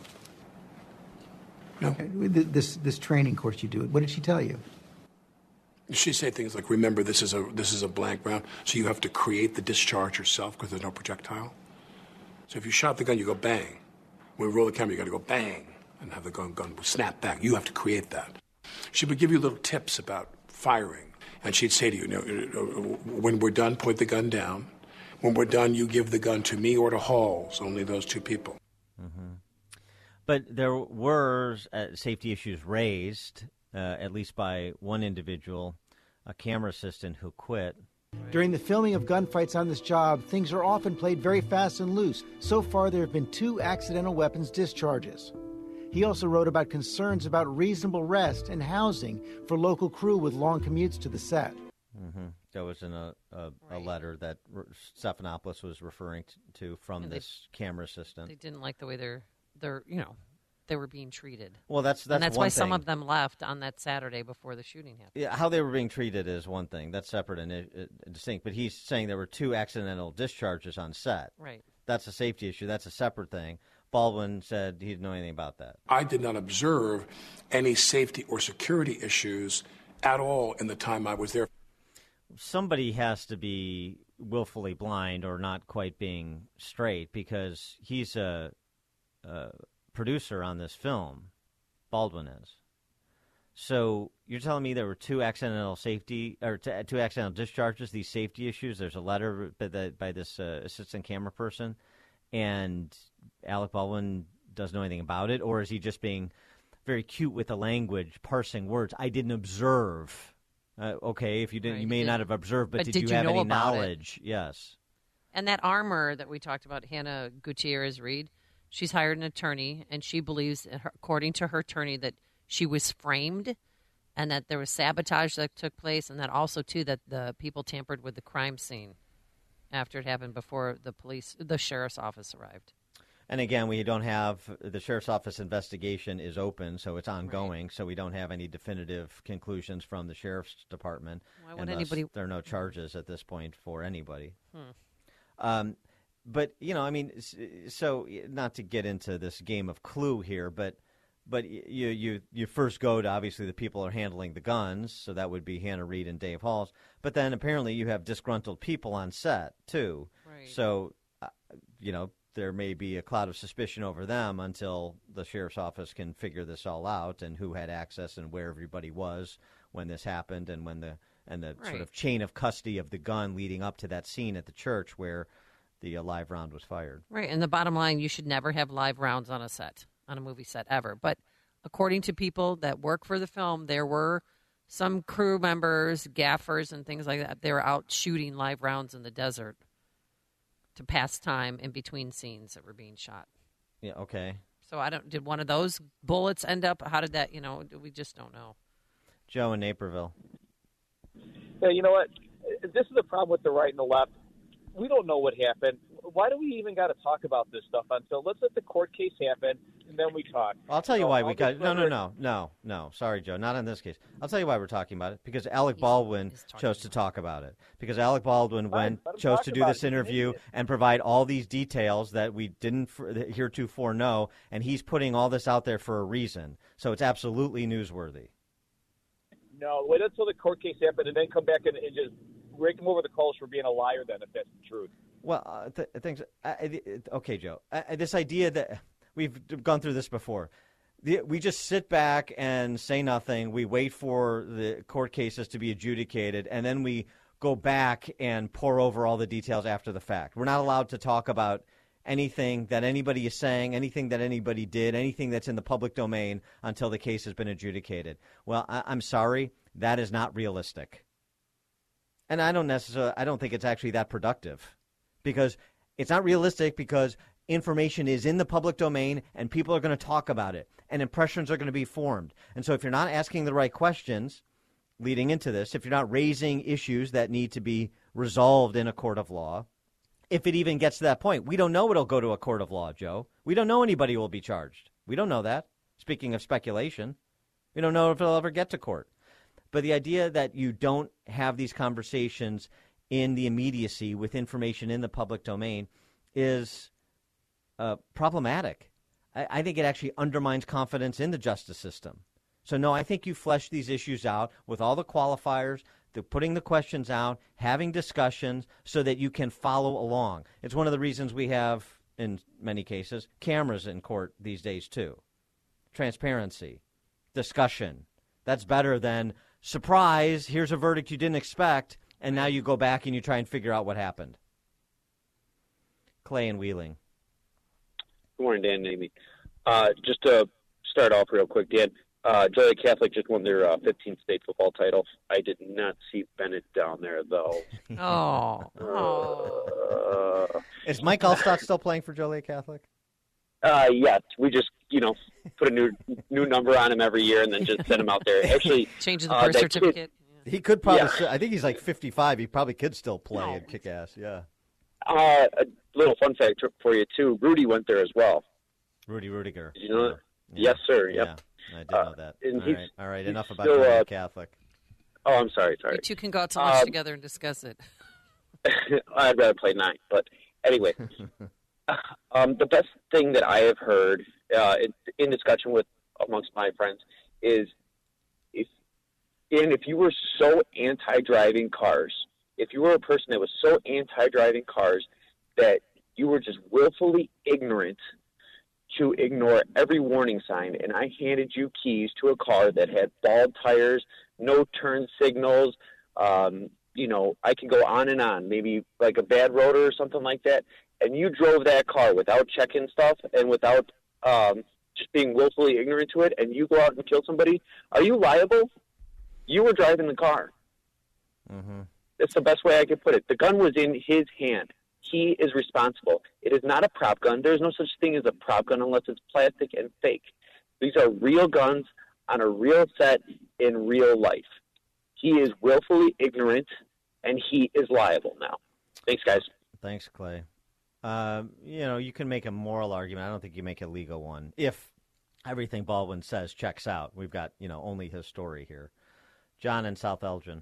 No. Okay. This this training course you do, what did she tell you? She said things like, remember, this is a this is a blank round, so you have to create the discharge yourself because there's no projectile. So if you shot the gun, you go bang. When we roll the camera, you got to go bang and have the gun, gun snap back. You have to create that. She would give you little tips about firing, and she'd say to you, you know, when we're done, point the gun down. When we're done, you give the gun to me or to Halls, only those two people. Mm-hmm. But there were uh, safety issues raised, uh, at least by one individual, a camera assistant who quit. During the filming of gunfights on this job, things are often played very fast and loose. So far, there have been two accidental weapons discharges. He also wrote about concerns about reasonable rest and housing for local crew with long commutes to the set. Mm-hmm. That was in a, a, a letter that Stephanopoulos was referring to from and this they, camera assistant. They didn't like the way they're, they're, you know, they were being treated. Well, that's that's and that's one why thing. some of them left on that Saturday before the shooting happened. Yeah, how they were being treated is one thing. That's separate and uh, distinct. But he's saying there were two accidental discharges on set. Right. That's a safety issue. That's a separate thing. Baldwin said he didn't know anything about that. I did not observe any safety or security issues at all in the time I was there. Somebody has to be willfully blind or not quite being straight, because he's a, a producer on this film. Baldwin is. So you're telling me there were two accidental safety or t- two accidental discharges, these safety issues. There's a letter by, the, by this uh, assistant camera person, and Alec Baldwin doesn't know anything about it, or is he just being very cute with the language, parsing words? I didn't observe. Uh, okay, if you didn't, Right, you may did, not have observed, but, but did, did you, you have know any about knowledge? It? Yes. And that armor that we talked about, Hannah Gutierrez Reed, she's hired an attorney, and she believes, according to her attorney, that she was framed and that there was sabotage that took place, and that also, too, that the people tampered with the crime scene after it happened before the police, the sheriff's office arrived. And again, we don't have the sheriff's office investigation is open, so it's ongoing. Right. So we don't have any definitive conclusions from the sheriff's department. Why would and anybody? There are no charges at this point for anybody. Hmm. Um, but you know, I mean, so not to get into this game of Clue here, but but you you you first go to obviously the people who are handling the guns, so that would be Hannah Reed and Dave Halls. But then apparently you have disgruntled people on set too. Right. So uh, you know. There may be a cloud of suspicion over them until the sheriff's office can figure this all out and who had access and where everybody was when this happened, and when the and the right. sort of chain of custody of the gun leading up to that scene at the church where the uh, live round was fired. Right, and the bottom line, you should never have live rounds on a set, on a movie set ever. But according to people that work for the film, there were some crew members, gaffers, and things like that. They were out shooting live rounds in the desert to pass time in between scenes that were being shot. Yeah, okay. So I don't. Did one of those bullets end up? How did that? You know, we just don't know. Joe in Naperville. Yeah, you know what? This is the problem with the right and the left. We don't know what happened. Why do we even got to talk about this stuff until let's let the court case happen and then we talk? I'll tell you so why I'll we got no, no, remember- no, no, no. Sorry, Joe, not in this case. I'll tell you why we're talking about it. Because Alec Baldwin chose to talk about it. Because Alec Baldwin Fine, went let him chose talk to do about this it. He's an interview idiot. and provide all these details that we didn't for, heretofore know, and he's putting all this out there for a reason. So it's absolutely newsworthy. No, wait until the court case happened and then come back and, and just rake him over the coals for being a liar then, if that's the truth. Well, uh, th- things. Uh, okay, Joe. Uh, this idea that we've gone through this before. The, we just sit back and say nothing. We wait for the court cases to be adjudicated, and then we go back and pour over all the details after the fact. We're not allowed to talk about anything that anybody is saying, anything that anybody did, anything that's in the public domain until the case has been adjudicated. Well, I- I'm sorry. That is not realistic. And I don't necessarily, I don't think it's actually that productive. Because it's not realistic, because information is in the public domain and people are going to talk about it and impressions are going to be formed. And so if you're not asking the right questions leading into this, if you're not raising issues that need to be resolved in a court of law, if it even gets to that point. We don't know it'll go to a court of law, Joe. We don't know anybody will be charged. We don't know that. Speaking of speculation, we don't know if it'll ever get to court. But the idea that you don't have these conversations in the immediacy with information in the public domain is uh, problematic. I, I think it actually undermines confidence in the justice system. So, no, I think you flesh these issues out with all the qualifiers, the putting the questions out, having discussions so that you can follow along. It's one of the reasons we have, in many cases, cameras in court these days, too. Transparency, discussion. That's better than, surprise, here's a verdict you didn't expect, and now you go back and you try and figure out what happened. Clay and Wheeling. Good morning, Dan and Amy. Uh, just to start off real quick, Dan, uh, Joliet Catholic just won their uh, fifteenth state football title. I did not see Bennett down there, though. Oh. Uh, Is Mike Allstott still playing for Joliet Catholic? Uh, yes, we just, you know, put a new new number on him every year and then just send him out there. Actually, change the uh, birth certificate. Kid, he could probably, yeah. still, I think he's like fifty-five. He probably could still play and kick ass, yeah. Uh, a little fun fact for you, too. Rudy went there as well. Rudy Rudiger. Did you know yeah. that? Yeah. Yes, sir. Yep. Yeah, I did uh, know that. And All he's, right, all right. he's enough about still, Joliet uh, Catholic. Oh, I'm sorry, sorry. You two can go out to lunch um, together and discuss it. I'd rather play nine, but anyway. um, the best thing that I have heard uh, in, in discussion with amongst my friends is if and if you were so anti-driving cars, if you were a person that was so anti-driving cars that you were just willfully ignorant to ignore every warning sign, and I handed you keys to a car that had bald tires, no turn signals, um, you know, I can go on and on, maybe like a bad rotor or something like that, and you drove that car without checking stuff and without um, just being willfully ignorant to it, and you go out and kill somebody, are you liable? You were driving the car. Mm-hmm. That's the best way I could put it. The gun was in his hand. He is responsible. It is not a prop gun. There's no such thing as a prop gun unless it's plastic and fake. These are real guns on a real set in real life. He is willfully ignorant, and he is liable now. Thanks, guys. Thanks, Clay. Um, you know, you can make a moral argument. I don't think you make a legal one. If everything Baldwin says checks out, we've got, you know, only his story here. John in South Elgin.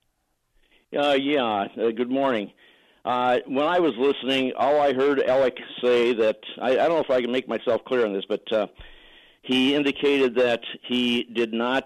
Uh, yeah, uh, good morning. Uh, when I was listening, all I heard Alec say that, I, I don't know if I can make myself clear on this, but uh, he indicated that he did not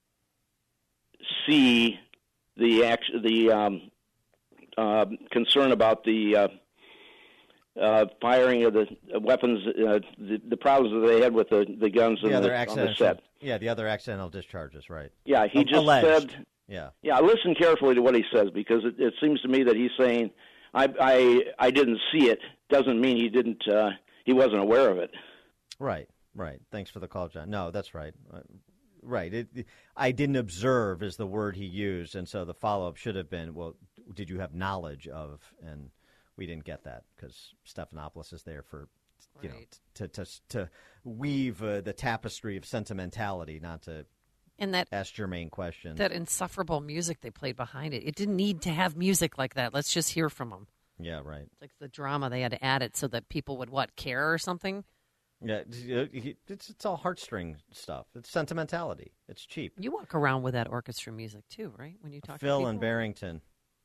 see the act, the um, uh, concern about the uh, uh, firing of the weapons, uh, the, the problems that they had with the, the guns The in other the, on the accidental, set. yeah, the other accidental discharges, right? Yeah, he A- just alleged. said. Yeah. Yeah, listen carefully to what he says because it, it seems to me that he's saying, "I, I, I didn't see it." Doesn't mean he didn't. Uh, he wasn't aware of it. Right. Right. Thanks for the call, John. No, that's right. Uh, right. It, it, I didn't observe is the word he used, and so the follow-up should have been, well, did you have knowledge of? And we didn't get that because Stephanopoulos is there for, you Right. know, to to to weave uh, the tapestry of sentimentality, not to And that ask germane questions. that insufferable music they played behind it. It didn't need to have music like that. Let's just hear from them. Yeah, right. Like the drama, they had to add it so that people would, what, care or something? Yeah, it's it's all heartstring stuff. It's sentimentality. It's cheap. You walk around with that orchestra music, too, right? When you talk to Phil people? in Barrington.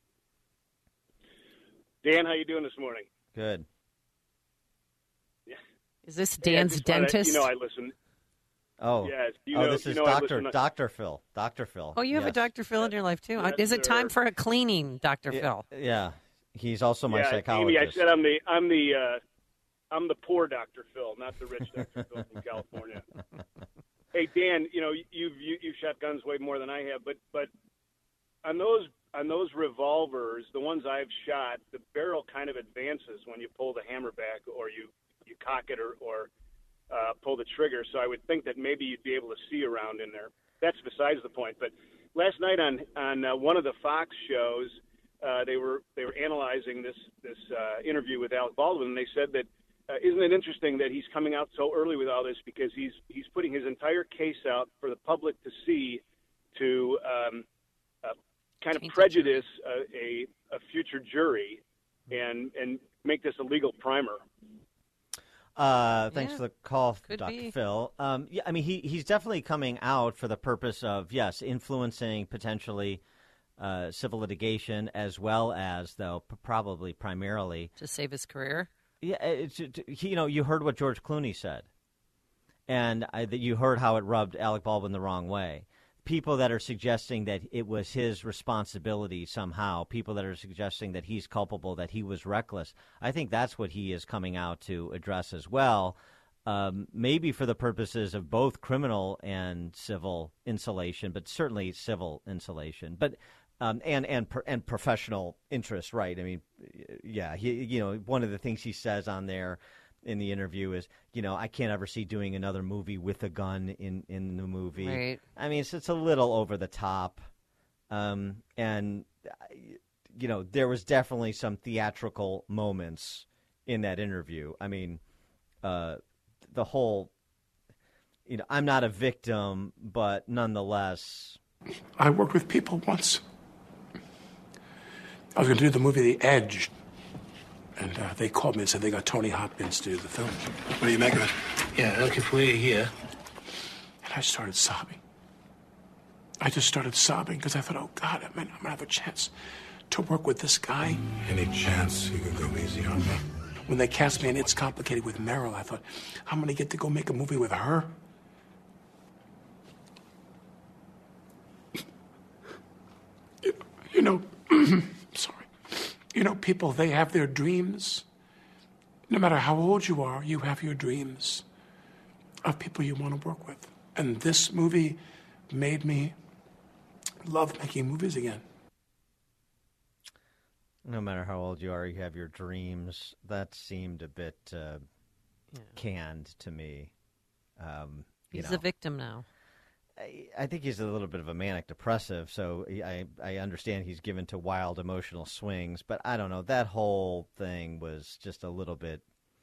Dan, how you doing this morning? Good. Is this Hey, I Dan's just wanna- dentist? You know I listen. Oh, Yes, you oh, know- this you is know I Doctor listen to- Doctor Phil. Doctor Phil. Oh, you have a Yes. Doctor Phil in your life, too? Uh, Yes, Is it time sir. for a cleaning, Doctor Phil? Yeah, he's also my yeah, psychologist. Amy, I said I'm the I'm the uh, I'm the poor Doctor Phil, not the rich Doctor Phil from California. Hey Dan, you know you've you, you've shot guns way more than I have, but but on those on those revolvers, the ones I've shot, the barrel kind of advances when you pull the hammer back or you you cock it or or uh, pull the trigger. So I would think that maybe you'd be able to see around in there. That's besides the point. But last night on on uh, one of the Fox shows, uh, they were they were analyzing this this uh, interview with Alec Baldwin, and they said that uh, isn't it interesting that he's coming out so early with all this because he's he's putting his entire case out for the public to see to um, uh, kind of prejudice a, a, a future jury and and make this a legal primer. Uh, thanks Yeah, for the call, could Doctor be. Phil. Um, yeah, I mean, he he's definitely coming out for the purpose of, yes, influencing potentially uh, civil litigation, as well as, though, p- probably primarily To save his career? Yeah, it's, it, he, you know, you heard what George Clooney said, and I, that you heard how it rubbed Alec Baldwin the wrong way. People that are suggesting that it was his responsibility somehow, people that are suggesting that he's culpable, that he was reckless, I think that's what he is coming out to address as well, um, maybe for the purposes of both criminal and civil insulation, but certainly civil insulation. But Um, and and and professional interest, right? I mean, yeah, he, you know, one of the things he says on there in the interview is, you know, I can't ever see doing another movie with a gun in, in the movie. Right. I mean, it's, it's a little over the top, um, and you know, there was definitely some theatrical moments in that interview. I mean, uh, the whole, you know, I'm not a victim, but nonetheless, I worked with people once. I was going to do the movie The Edge, and uh, they called me and said they got Tony Hopkins to do the film. What do you make of it? Yeah, look, if we're here. And I started sobbing. I just started sobbing because I thought, oh, God, I mean, I'm going to have a chance to work with this guy. Any chance you can go easy on me? When they cast me in It's Complicated with Meryl, I thought, I'm going to get to go make a movie with her. You, you know, sorry. You know, people, they have their dreams. No matter how old you are, you have your dreams of people you want to work with. And this movie made me love making movies again. no matter how old you are, you have your dreams. That seemed a bit uh, Yeah. canned to me. Um, you He's know. a victim now. I, I think he's a little bit of a manic depressive, so he- I, I understand he's given to wild emotional swings, but I don't know. That whole thing was just a little bit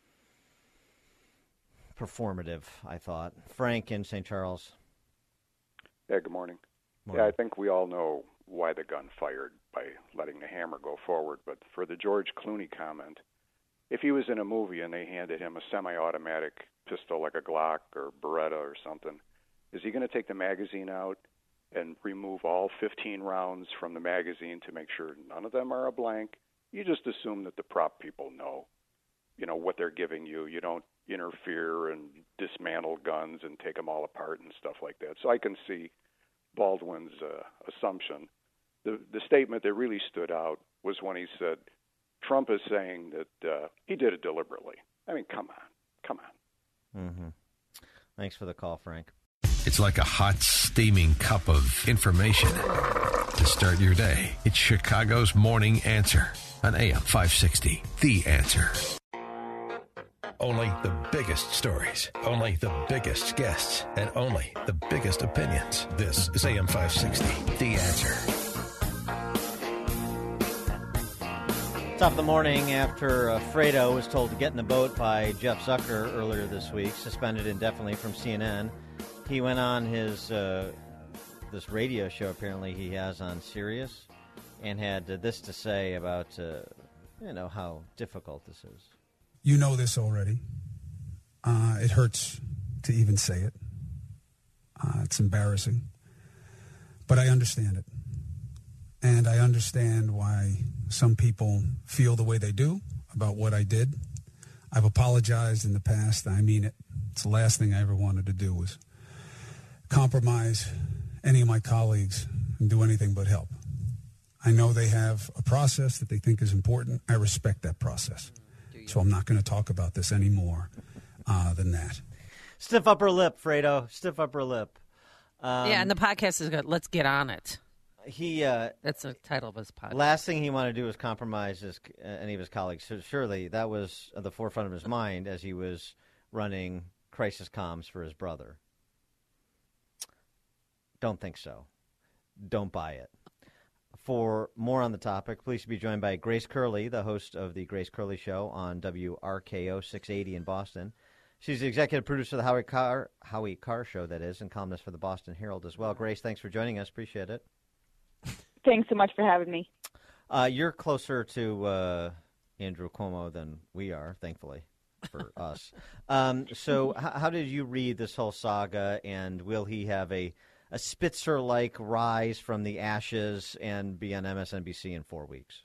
performative, I thought. Frank in Saint Charles. Yeah, good morning. Morning. Yeah, I think we all know why the gun fired by letting the hammer go forward, but for the George Clooney comment, if he was in a movie and they handed him a semi-automatic pistol like a Glock or Beretta or something, is he going to take the magazine out and remove all fifteen rounds from the magazine to make sure none of them are a blank? You just assume that the prop people know, you know, what they're giving you. You don't interfere and dismantle guns and take them all apart and stuff like that. So I can see Baldwin's uh, assumption. The the statement that really stood out was when he said, Trump is saying that uh, he did it deliberately. I mean, come on, come on. Mm-hmm. Thanks for the call, Frank. It's like a hot, steaming cup of information to start your day. It's Chicago's Morning Answer on A M five sixty. The Answer. Only the biggest stories, only the biggest guests, and only the biggest opinions. This is A M five sixty. The Answer. Top of the morning after uh, Fredo was told to get in the boat by Jeff Zucker earlier this week, suspended indefinitely from C N N. He went on his uh, this radio show apparently he has on Sirius and had uh, this to say about uh, you know how difficult this is. You know this already. Uh, it hurts to even say it. Uh, it's embarrassing. But I understand it. And I understand why some people feel the way they do about what I did. I've apologized in the past. I mean it. It's the last thing I ever wanted to do was compromise any of my colleagues and do anything but help. I know they have a process that they think is important. I respect that process. So I'm not going to talk about this any more uh, than that. Stiff upper lip, Fredo. Stiff upper lip. Um, yeah, and the podcast is good. Let's get on it. He uh, That's the title of his podcast. Last thing he wanted to do was compromise his, uh, any of his colleagues. So surely that was at the forefront of his mind as he was running crisis comms for his brother. Don't think so. Don't buy it. For more on the topic, please be joined by Grace Curley, the host of the Grace Curley Show on W R K O six eighty in Boston. She's the executive producer of the Howie Carr, Howie Carr Show, that is, and columnist for the Boston Herald as well. Grace, thanks for joining us. Appreciate it. Thanks so much for having me. Uh, you're closer to, uh, Andrew Cuomo than we are, thankfully for us. Um, so h- how did you read this whole saga, and will he have a, a Spitzer-like rise from the ashes and be on M S N B C in four weeks?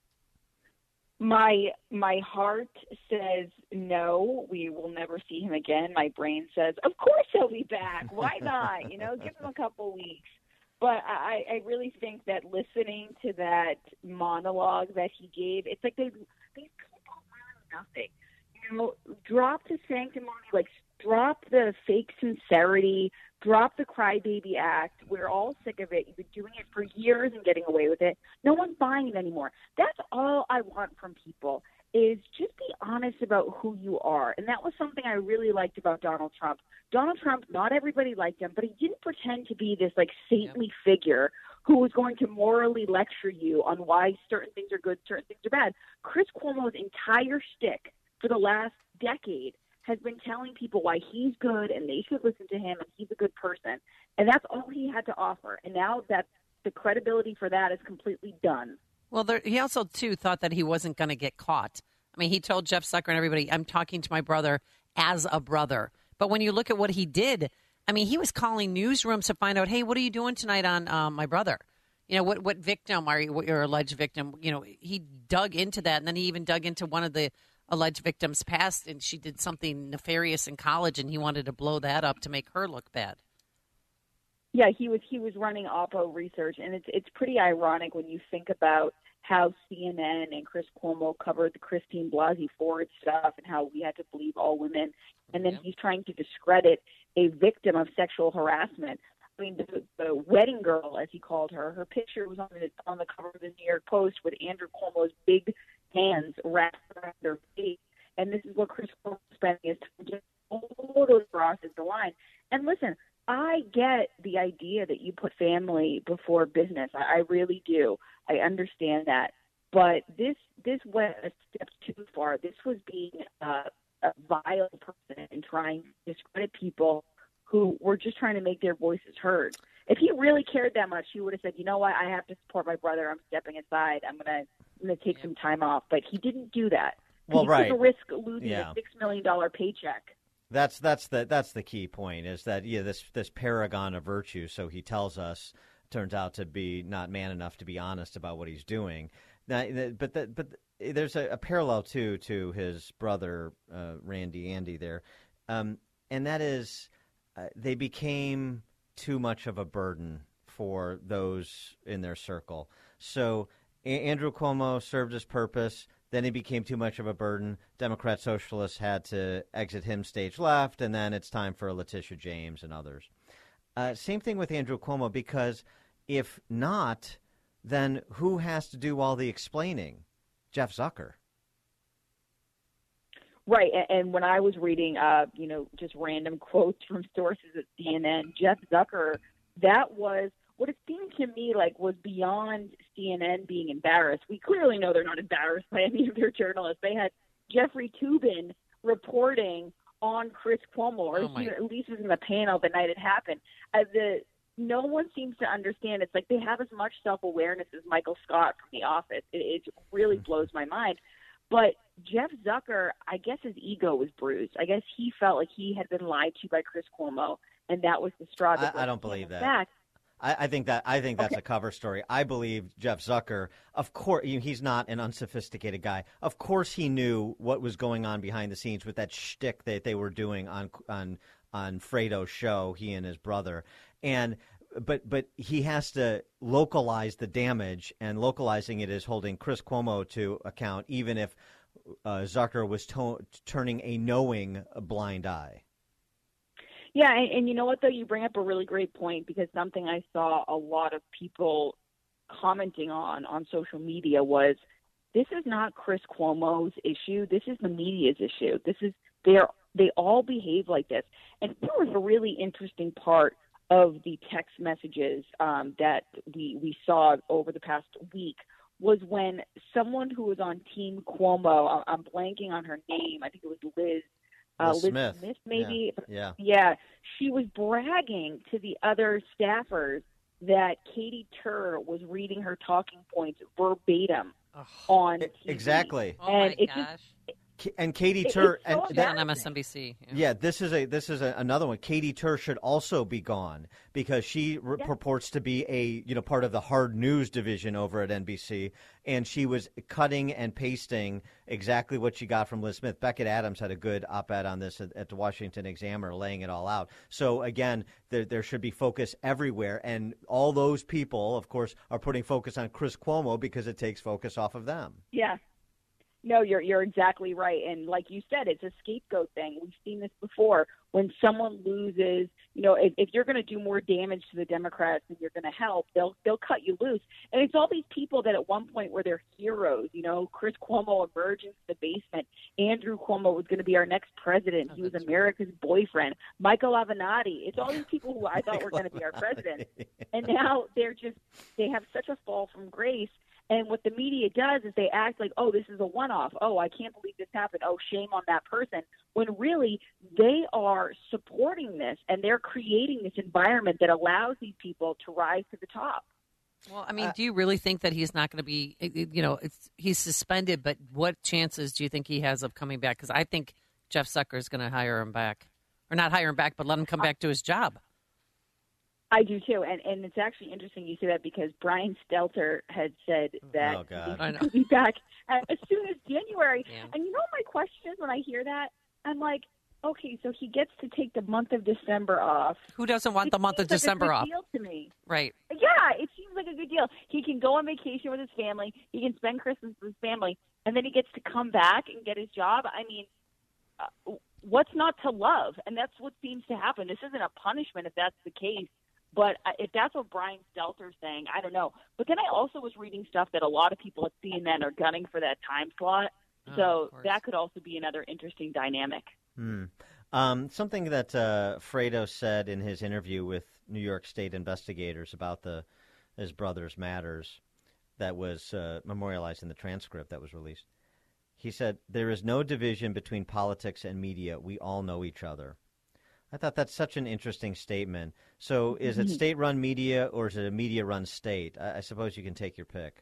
My my heart says no, we will never see him again. My brain says, of course he'll be back. Why not? You know, give him a couple weeks. But I, I really think that listening to that monologue that he gave, it's like they, these people learn nothing. You know, drop the sanctimony, like drop the fake sincerity, drop the crybaby act. We're all sick of it. You've been doing it for years and getting away with it. No one's buying it anymore. That's all I want from people, is just be honest about who you are. And that was something I really liked about Donald Trump. Donald Trump, not everybody liked him, but he didn't pretend to be this like saintly figure who was going to morally lecture you on why certain things are good, certain things are bad. Chris Cuomo's entire shtick for the last decade has been telling people why he's good and they should listen to him and he's a good person. And that's all he had to offer. And now that the credibility for that is completely done. Well, there, he also, too, thought that he wasn't going to get caught. I mean, he told Jeff Zucker and everybody, I'm talking to my brother as a brother. But when you look at what he did, I mean, he was calling newsrooms to find out, hey, what are you doing tonight on um, my brother? You know, what what victim are you, what your alleged victim? You know, he dug into that, and then he even dug into one of the alleged victims' past, and she did something nefarious in college, and he wanted to blow that up to make her look bad. Yeah, he was he was running Oppo research, and it's it's pretty ironic when you think about how C N N and Chris Cuomo covered the Christine Blasey Ford stuff and how we had to believe all women, and then he's trying to discredit a victim of sexual harassment. I mean, the, the wedding girl, as he called her, her picture was on the on the cover of the New York Post with Andrew Cuomo's big hands wrapped around her face, and this is what Chris Cuomo is spending his time just totally crosses the line. And listen, I get the idea that you put family before business. I, I really do. I understand that. But this this went a step too far. This was being uh, a vile person and trying to discredit people who were just trying to make their voices heard. If he really cared that much, he would have said, you know what, I have to support my brother. I'm stepping aside. I'm going to I'm gonna take some time off. But he didn't do that. Well, he right. took a risk losing Yeah. a six million dollars paycheck. That's that's the that's the key point, is that yeah this this paragon of virtue, so he tells us, turns out to be not man enough to be honest about what he's doing. Now, but the, but there's a, a parallel too to his brother uh, Randy Andy there, um, and that is uh, they became too much of a burden for those in their circle. So a- Andrew Cuomo served his purpose. Then he became too much of a burden. Democrat Socialists had to exit him stage left, and then it's time for Letitia James and others. Uh, same thing with Andrew Cuomo, because if not, then who has to do all the explaining? Jeff Zucker. Right, and, and when I was reading, uh, you know, just random quotes from sources at C N N, Jeff Zucker, that was what it seemed to me like was beyond C N N being embarrassed. We clearly know they're not embarrassed by any of their journalists. They had Jeffrey Toobin reporting on Chris Cuomo, or Oh, my- he at least was in the panel the night it happened. Uh, the no one seems to understand. It's like they have as much self-awareness as Michael Scott from The Office. It, it really blows my mind. But Jeff Zucker, I guess his ego was bruised. I guess he felt like he had been lied to by Chris Cuomo, and that was the straw that I, I don't brought him believe that. back. I, I think that I think that's a cover story. I believe Jeff Zucker. Of course, he's not an unsophisticated guy. Of course, he knew what was going on behind the scenes with that shtick that they were doing on on on Fredo's show. He and his brother, and but but he has to localize the damage, and localizing it is holding Chris Cuomo to account, even if uh, Zucker was to- turning a knowing blind eye. Yeah, and, and you know what, though? You bring up a really great point, because something I saw a lot of people commenting on on social media was, this is not Chris Cuomo's issue. This is the media's issue. This is they are they all behave like this. And there was a really interesting part of the text messages um, that we we saw over the past week was when someone who was on Team Cuomo, I'm blanking on her name, I think it was Liz. Uh, Liz Liz Smith. Smith, maybe. Yeah. Yeah. She was bragging to the other staffers that Katie Tur was reading her talking points verbatim on T V. Exactly. Oh, and my it's gosh. just, K- And Katie It- Tur it's so and She's that- on M S N B C. Yeah. Yeah, this is a this is a, another one. Katie Tur should also be gone because she re- Yeah. purports to be a you know part of the hard news division over at N B C, and she was cutting and pasting exactly what she got from Liz Smith. Beckett Adams had a good op-ed on this at, at the Washington Examiner, laying it all out. So again, there there should be focus everywhere, and all those people, of course, are putting focus on Chris Cuomo because it takes focus off of them. yeah. No, you're you're exactly right. And like you said, it's a scapegoat thing. We've seen this before. When someone loses, you know, if, if you're going to do more damage to the Democrats than you're going to help, they'll they'll cut you loose. And it's all these people that at one point were their heroes. You know, Chris Cuomo emerged into the basement. Andrew Cuomo was going to be our next president. He was America's boyfriend. Michael Avenatti. It's all these people who I thought were going to be our president. And now they're just, they have such a fall from grace. And what the media does is they act like, oh, this is a one-off. Oh, I can't believe this happened. Oh, shame on that person. When really they are supporting this and they're creating this environment that allows these people to rise to the top. Well, I mean, do you really think that he's not going to be, you know, it's, he's suspended, but what chances do you think he has of coming back? Because I think Jeff Zucker is going to hire him back. Or not hire him back, but let him come back to his job. I do too, and and it's actually interesting you say that because Brian Stelter had said that Oh, God. I know. he'll be back as soon as January. Yeah. And you know what my question is when I hear that? I'm like, okay, so he gets to take the month of December off. Who doesn't want It the month of seems like a December good off? deal to me. Right. Yeah, it seems like a good deal. He can go on vacation with his family. He can spend Christmas with his family, and then he gets to come back and get his job. I mean, uh, what's not to love? And that's what seems to happen. This isn't a punishment if that's the case. But if that's what Brian Stelter's saying, I don't know. But then I also was reading stuff that a lot of people at C N N are gunning for that time slot. Oh, So that could also be another interesting dynamic. Hmm. Um, something that uh, Fredo said in his interview with New York State investigators about the his brother's matters that was uh, memorialized in the transcript that was released. He said, "There is no division between politics and media. We all know each other." I thought that's such an interesting statement. So is it state-run media or is it a media-run state? I, I suppose you can take your pick.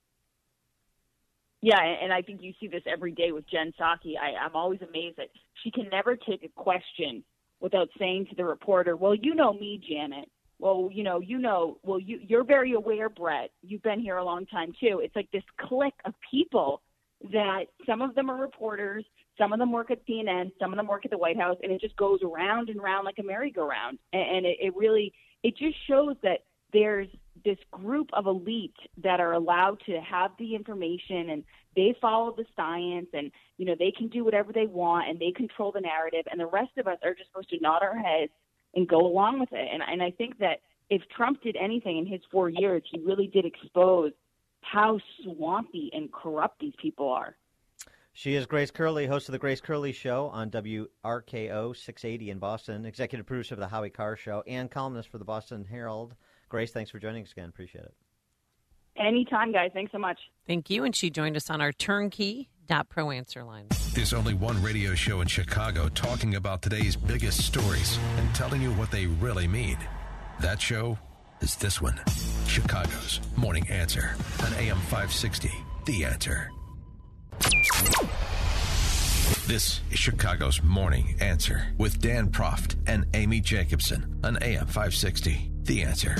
Yeah, and I think you see this every day with Jen Psaki. I, I'm always amazed that she can never take a question without saying to the reporter, well, you know me, Janet. Well, you know, you know, well, you, you're very aware, Brett. You've been here a long time, too. It's like this clique of people that some of them are reporters, some of them work at C N N, some of them work at the White House, and it just goes around and around like a merry-go-round. And, and it, it really, it just shows that there's this group of elite that are allowed to have the information and they follow the science and, you know, they can do whatever they want and they control the narrative. And the rest of us are just supposed to nod our heads and go along with it. And, and I think that if Trump did anything in his four years, he really did expose how swampy and corrupt these people are. She is Grace Curley, host of the Grace Curley Show on W R K O six eighty in Boston, executive producer of the Howie Carr Show, and columnist for the Boston Herald. Grace, thanks for joining us again. Appreciate it. Anytime, guys. Thanks so much. Thank you. And she joined us on our turnkey.pro answer line. There's only one radio show in Chicago talking about today's biggest stories and telling you what they really mean. That show is this one, Chicago's Morning Answer on A M five sixty, The Answer. This is Chicago's Morning Answer with Dan Proft and Amy Jacobson on A M five sixty, The Answer.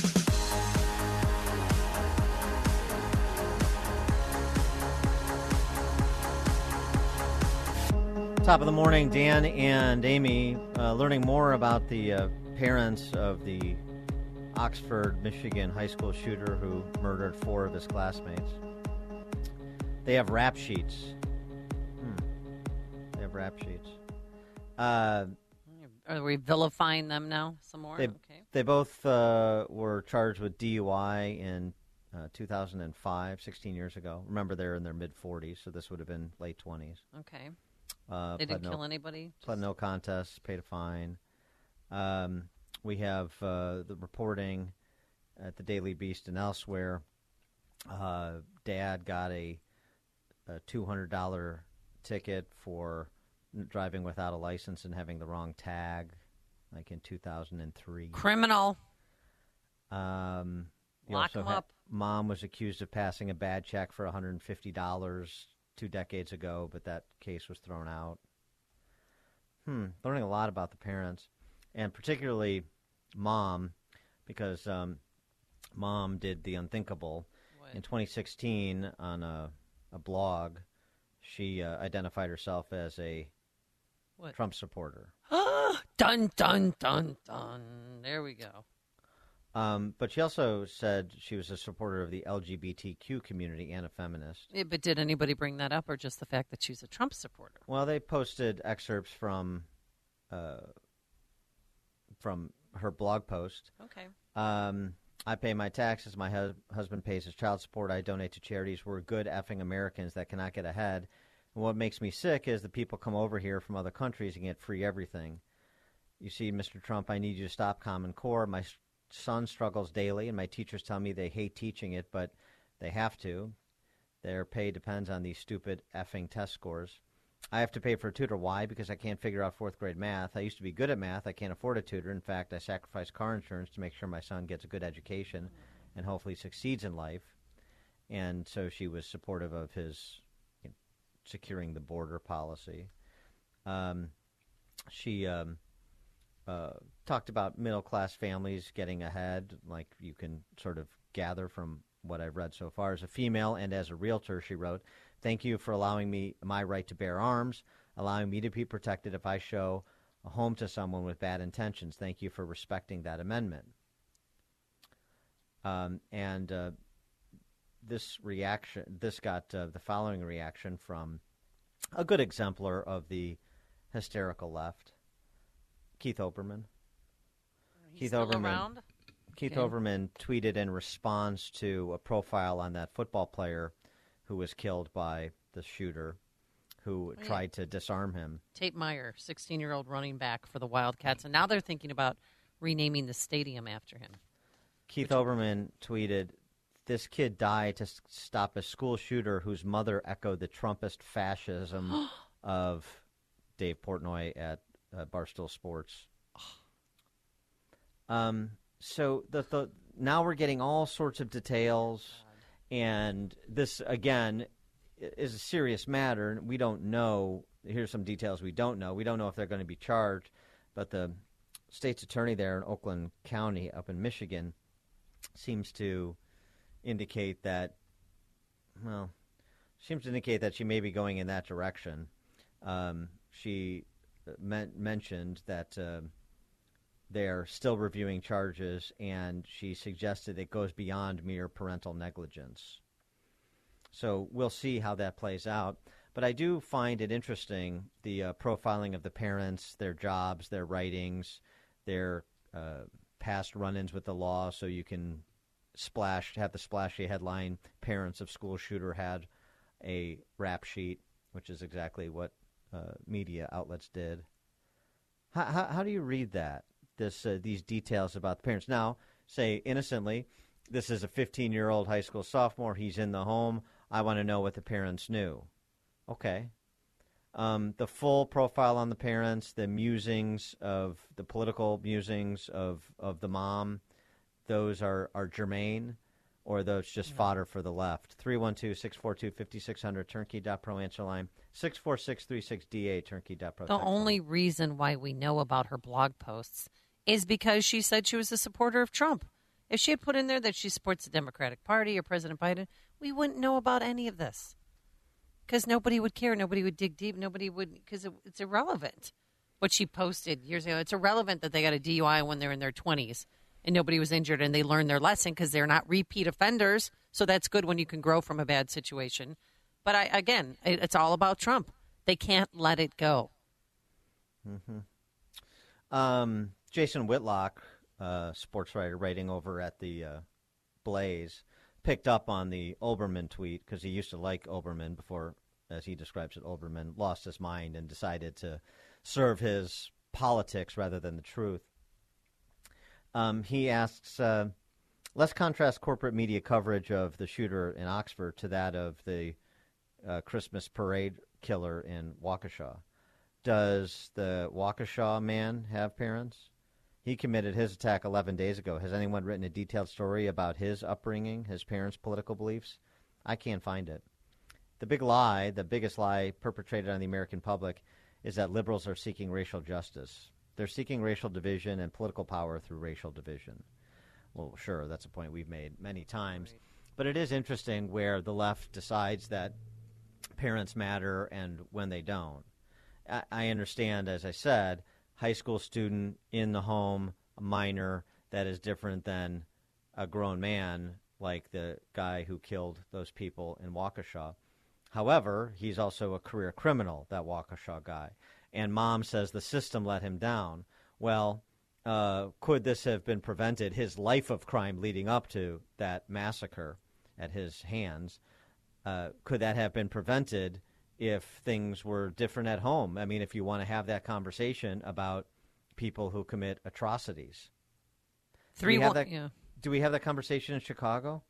Top of the morning, Dan and Amy, uh, learning more about the uh, parents of the Oxford, Michigan high school shooter who murdered four of his classmates. They have rap sheets. Hmm. They have rap sheets. Uh, Are we vilifying them now some more? they, Okay. they both uh, were charged with D U I in uh, two thousand five, sixteen years ago. Remember, they're in their mid-forties, so this would have been late twenties. Okay. Uh, They didn't pled no- kill anybody? Pled no contest, paid a fine. Um, we have uh, the reporting at the Daily Beast and elsewhere. Uh, Dad got a, a two hundred dollars ticket for driving without a license and having the wrong tag, like in two thousand three. Criminal. Um, he Lock also him ha- up. mom was accused of passing a bad check for one hundred fifty dollars two decades ago, but that case was thrown out. Hmm, learning a lot about the parents, and particularly mom, because um, mom did the unthinkable. What? In twenty sixteen, on a, a blog, she uh, identified herself as a What? Trump supporter. Dun, dun, dun, dun. There we go. Um, but she also said she was a supporter of the L G B T Q community and a feminist. Yeah, but did anybody bring that up, or just the fact that she's a Trump supporter? Well, they posted excerpts from uh, from her blog post. Okay. Um, I pay my taxes. My hu- husband pays his child support. I donate to charities. We're good effing Americans that cannot get ahead. And what makes me sick is the people come over here from other countries and get free everything. You see, Mister Trump, I need you to stop Common Core. My son struggles daily, and my teachers tell me they hate teaching it, but they have to. Their pay depends on these stupid effing test scores. I have to pay for a tutor. Why? Because I can't figure out fourth grade math. I used to be good at math. I can't afford a tutor. In fact, I sacrifice car insurance to make sure my son gets a good education and hopefully succeeds in life. And so she was supportive of his you know, securing the border policy. Um, she... Um, Uh, talked about middle-class families getting ahead, like you can sort of gather from what I've read so far. As a female and as a realtor, she wrote, "Thank you for allowing me my right to bear arms, allowing me to be protected if I show a home to someone with bad intentions. Thank you for respecting that amendment." Um, and uh, this reaction, this got uh, the following reaction from a good exemplar of the hysterical left. Keith Olbermann. He's Keith still Olbermann. around? Keith Okay. Olbermann tweeted in response to a profile on that football player who was killed by the shooter who yeah. tried to disarm him. Tate Meyer, sixteen-year-old running back for the Wildcats, and now they're thinking about renaming the stadium after him. Keith Olbermann tweeted, "This kid died to s- stop a school shooter whose mother echoed the Trumpist fascism of Dave Portnoy at uh, Barstool Sports." Um, so the, the now we're getting all sorts of details, and this, again, is a serious matter. We don't know. Here's some details we don't know. We don't know if they're going to be charged, but the state's attorney there in Oakland County up in Michigan seems to indicate that, well, seems to indicate that she may be going in that direction. Um, she men- mentioned that uh, they're still reviewing charges, and she suggested it goes beyond mere parental negligence. So we'll see how that plays out. But I do find it interesting, the uh, profiling of the parents, their jobs, their writings, their uh, past run-ins with the law, so you can splash, have the splashy headline, "Parents of School Shooter Had a Rap Sheet," which is exactly what uh, media outlets did. How, how, how do you read that, this uh, these details about the parents? Now, say innocently, this is a fifteen-year-old high school sophomore. He's in the home. I want to know what the parents knew. Okay. Um, the full profile on the parents, the musings of the political musings of, of the mom, those are, are germane, or those just yeah. fodder for the left. three one two, six four two, five six zero zero, turnkey dot pro answer line, six four six three six D A, turnkey dot pro. The only line. reason why we know about her blog posts is because she said she was a supporter of Trump. If she had put in there that she supports the Democratic Party or President Biden, we wouldn't know about any of this. Because nobody would care. Nobody would dig deep. Nobody would, because it, it's irrelevant. What she posted years ago, it's irrelevant that they got a D U I when they're in their twenties and nobody was injured and they learned their lesson because they're not repeat offenders. So that's good when you can grow from a bad situation. But I, again, it, it's all about Trump. They can't let it go. Mm-hmm. Um, Jason Whitlock, uh, sports writer, writing over at the uh, Blaze, picked up on the Olbermann tweet because he used to like Olbermann before, as he describes it, Olbermann lost his mind and decided to serve his politics rather than the truth. Um, he asks, uh, let's contrast corporate media coverage of the shooter in Oxford to that of the uh, Christmas parade killer in Waukesha. Does the Waukesha man have parents? He committed his attack eleven days ago. Has anyone written a detailed story about his upbringing, his parents' political beliefs? I can't find it. The big lie, the biggest lie perpetrated on the American public is that liberals are seeking racial justice. They're seeking racial division and political power through racial division. Well, sure, that's a point we've made many times. Right. But it is interesting where the left decides that parents matter and when they don't. I, I understand, as I said, high school student in the home, a minor, that is different than a grown man like the guy who killed those people in Waukesha. However, he's also a career criminal, that Waukesha guy. And mom says the system let him down. Well, uh, could this have been prevented, his life of crime leading up to that massacre at his hands, uh, could that have been prevented if things were different at home? I mean, if you want to have that conversation about people who commit atrocities. Three, do we have one, that, yeah. Do we have that conversation in Chicago?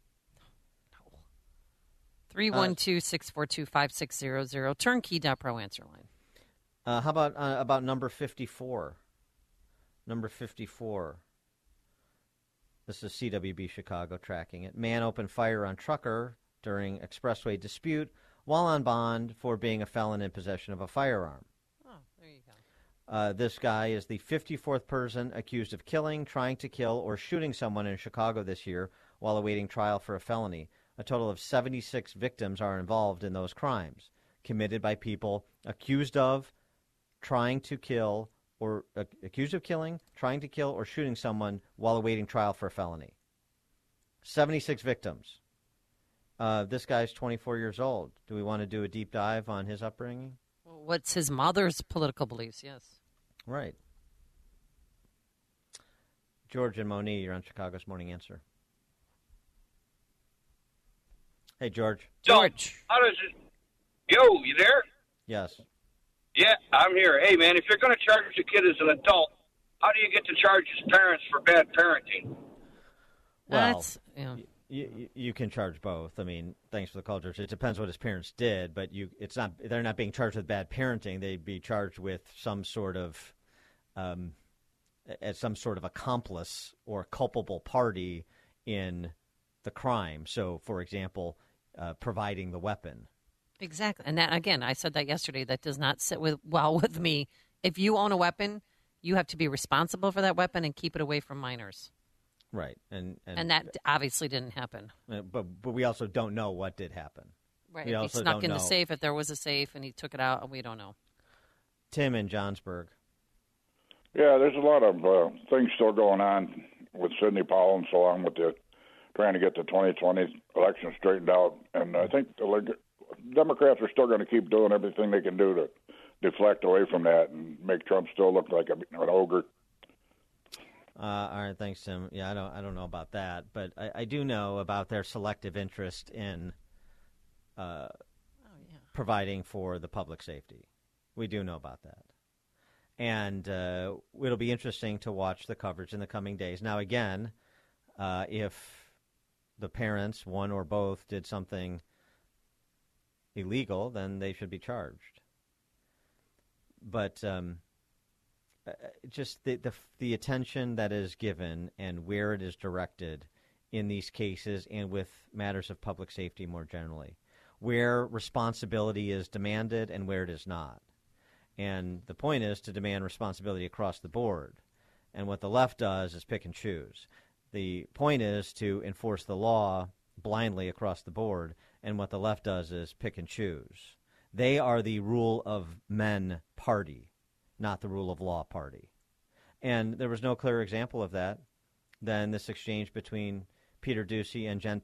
three one two, six four two, five six zero zero. Turnkey dot pro answer line. Uh, how about uh, about number fifty-four? Number fifty-four. This is C W B Chicago tracking it. Man opened fire on trucker during expressway dispute while on bond for being a felon in possession of a firearm. Oh, there you go. Uh, this guy is the fifty-fourth person accused of killing, trying to kill, or shooting someone in Chicago this year while awaiting trial for a felony. A total of seventy-six victims are involved in those crimes, committed by people accused of trying to kill or uh, accused of killing, trying to kill, or shooting someone while awaiting trial for a felony. seventy-six victims. Uh, this guy's twenty-four years old. Do we want to do a deep dive on his upbringing? Well, what's his mother's political beliefs? Yes. Right. George and Moni, you're on Chicago's Morning Answer. Hey, George. George. How does it... Yo, you there? Yes. Yeah, I'm here. Hey, man, if you're going to charge a kid as an adult, how do you get to charge his parents for bad parenting? Well, That's, yeah. y- y- you can charge both. I mean, thanks for the call, George. It depends what his parents did, but you, it's not. They're not being charged with bad parenting. They'd be charged with some sort of, um, as some sort of accomplice or culpable party in the crime. So, for example, uh, providing the weapon. Exactly. And that, again, I said that yesterday. That does not sit with well with me. If you own a weapon, you have to be responsible for that weapon and keep it away from minors. Right. And and, and that obviously didn't happen. Uh, but but we also don't know what did happen. Right. We If he also snuck don't in know. the safe, if there was a safe, and he took it out, we don't know. Tim in Johnsburg. Yeah, there's a lot of uh, things still going on with Sidney Powell and so on with the trying to get the twenty twenty election straightened out. And I think the leg- Democrats are still going to keep doing everything they can do to deflect away from that and make Trump still look like a, an ogre. Uh, all right, thanks, Tim. Yeah, I don't, I don't know about that, but I, I do know about their selective interest in uh, oh, yeah. providing for the public safety. We do know about that, and uh, it'll be interesting to watch the coverage in the coming days. Now, again, uh, if the parents, one or both, did something illegal, then they should be charged. But um, uh, just the, the the attention that is given and where it is directed in these cases and with matters of public safety more generally, where responsibility is demanded and where it is not. And the point is to demand responsibility across the board. And what the left does is pick and choose. The point is to enforce the law blindly across the board, and what the left does is pick and choose. They are the rule of men party, not the rule of law party. And there was no clearer example of that than this exchange between Peter Doocy and Jen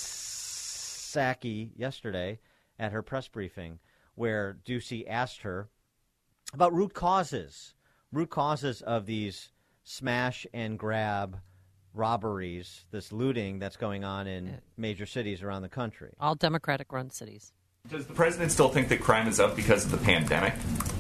Psaki yesterday at her press briefing, where Doocy asked her about root causes, root causes of these smash and grab robberies, this looting that's going on in major cities around the country. All Democratic-run cities. Does the president still think that crime is up because of the pandemic?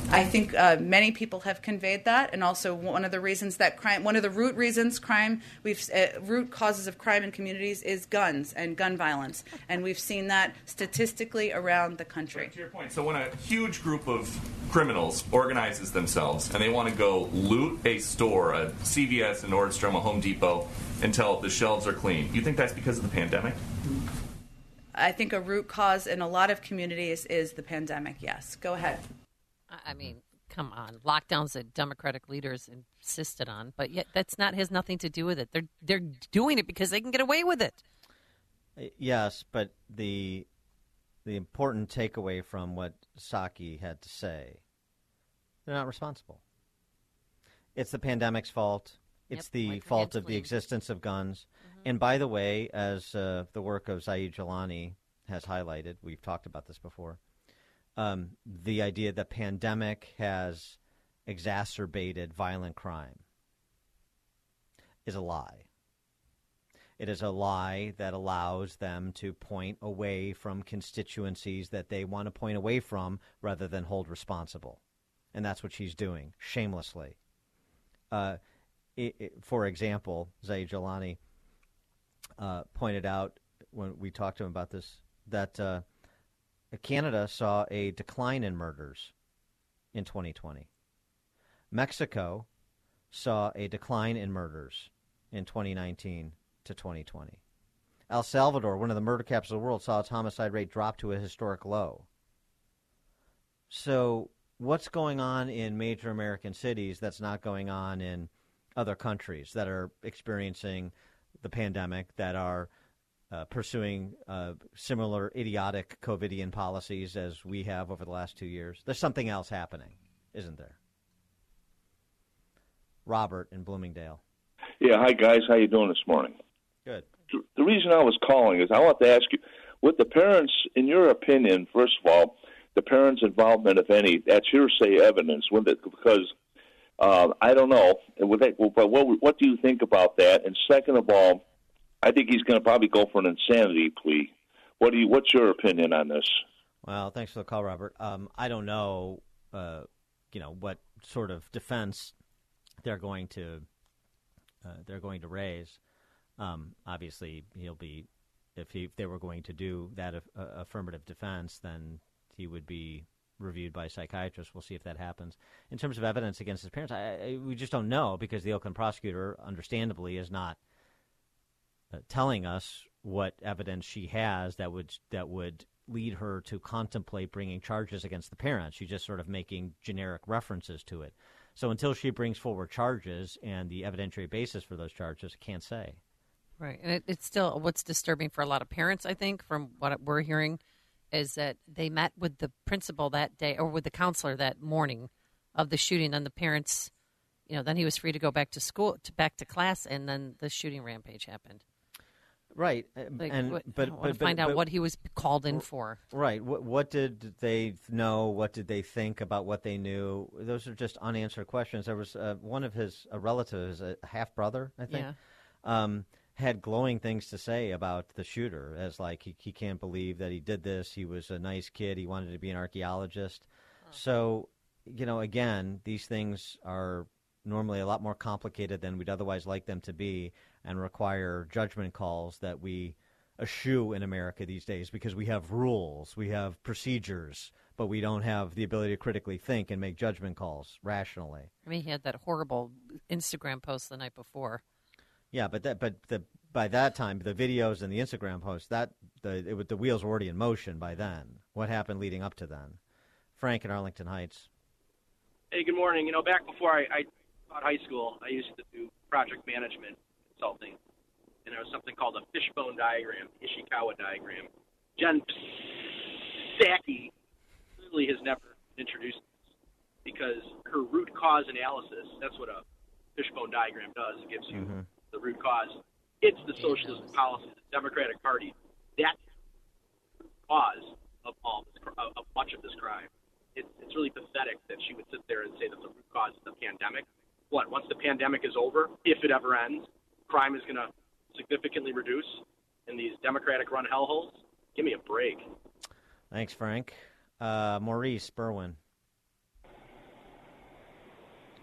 I think uh, many people have conveyed that, and also one of the reasons that crime, one of the root reasons crime, we've uh, root causes of crime in communities is guns and gun violence, and we've seen that statistically around the country. Right, to your point, so when a huge group of criminals organizes themselves and they want to go loot a store, a C V S, a Nordstrom, a Home Depot, until the shelves are clean, you think that's because of the pandemic? I think a root cause in a lot of communities is the pandemic. Yes, go ahead. I mean, come on. Lockdowns that Democratic leaders insisted on, but yet that's not has nothing to do with it. They're they're doing it because they can get away with it. Yes, but the the important takeaway from what Psaki had to say, they're not responsible. It's the pandemic's fault. It's yep, the fault of clean. the existence of guns. Mm-hmm. And by the way, as uh, the work of Zaid Jilani has highlighted, we've talked about this before, Um, the idea that pandemic has exacerbated violent crime is a lie. It is a lie that allows them to point away from constituencies that they want to point away from rather than hold responsible. And that's what she's doing, shamelessly. Uh, it, it, for example, Zaid Jilani uh, pointed out when we talked to him about this, that uh, Canada saw a decline in murders in twenty twenty. Mexico saw a decline in murders in twenty nineteen to twenty twenty. El Salvador, one of the murder capitals of the world, saw its homicide rate drop to a historic low. So what's going on in major American cities that's not going on in other countries that are experiencing the pandemic, that are Uh, pursuing uh, similar idiotic COVIDian policies as we have over the last two years? There's something else happening, isn't there? Robert in Bloomingdale. Yeah, hi guys. How you doing this morning? Good. The reason I was calling is I want to ask you, with the parents, in your opinion, first of all, the parents' involvement, if any, that's hearsay evidence, with it, because uh, I don't know. But what, what do you think about that? And second of all, I think he's going to probably go for an insanity plea. What do you? What's your opinion on this? Well, thanks for the call, Robert. Um, I don't know, uh, you know, what sort of defense they're going to uh, they're going to raise. Um, obviously, he'll be if he if they were going to do that uh, affirmative defense, then he would be reviewed by a psychiatrist. We'll see if that happens. In terms of evidence against his parents, I, I, we just don't know because the Oakland prosecutor, understandably, is not Uh, telling us what evidence she has that would that would lead her to contemplate bringing charges against the parents. She's just sort of making generic references to it. So until she brings forward charges and the evidentiary basis for those charges, I can't say. Right. And it, it's still what's disturbing for a lot of parents, I think, from what we're hearing, is that they met with the principal that day or with the counselor that morning of the shooting, and the parents, you know, then he was free to go back to school, to back to class, and then the shooting rampage happened. Right, like, and what, but, I want but, to find but, out but, what he was called in for. Right. What, what did they know? What did they think about what they knew? Those are just unanswered questions. There was uh, one of his uh, relatives, a half brother, I think, yeah. um, had glowing things to say about the shooter, as like he he can't believe that he did this. He was a nice kid. He wanted to be an archaeologist. Oh. So, you know, again, these things are normally a lot more complicated than we'd otherwise like them to be, and require judgment calls that we eschew in America these days because we have rules, we have procedures, but we don't have the ability to critically think and make judgment calls rationally. I mean, he had that horrible Instagram post the night before. Yeah, but that, but the, by that time, the videos and the Instagram posts, that the it, the wheels were already in motion by then. What happened leading up to then? Frank in Arlington Heights. Hey, good morning. You know, back before I, I taught high school, I used to do project management consulting, and there was something called a fishbone diagram, Ishikawa diagram. Jen Psaki clearly has never introduced this because her root cause analysis, that's what a fishbone diagram does. It gives you mm-hmm. the root cause. It's the socialist policy, the Democratic Party. That's the cause of all this, of much of this crime. It's, it's really pathetic that she would sit there and say that the root cause is the pandemic. What, once the pandemic is over, if it ever ends, crime is going to significantly reduce in these Democratic-run hellholes? Give me a break. Thanks, Frank. Uh, Maurice Berwyn.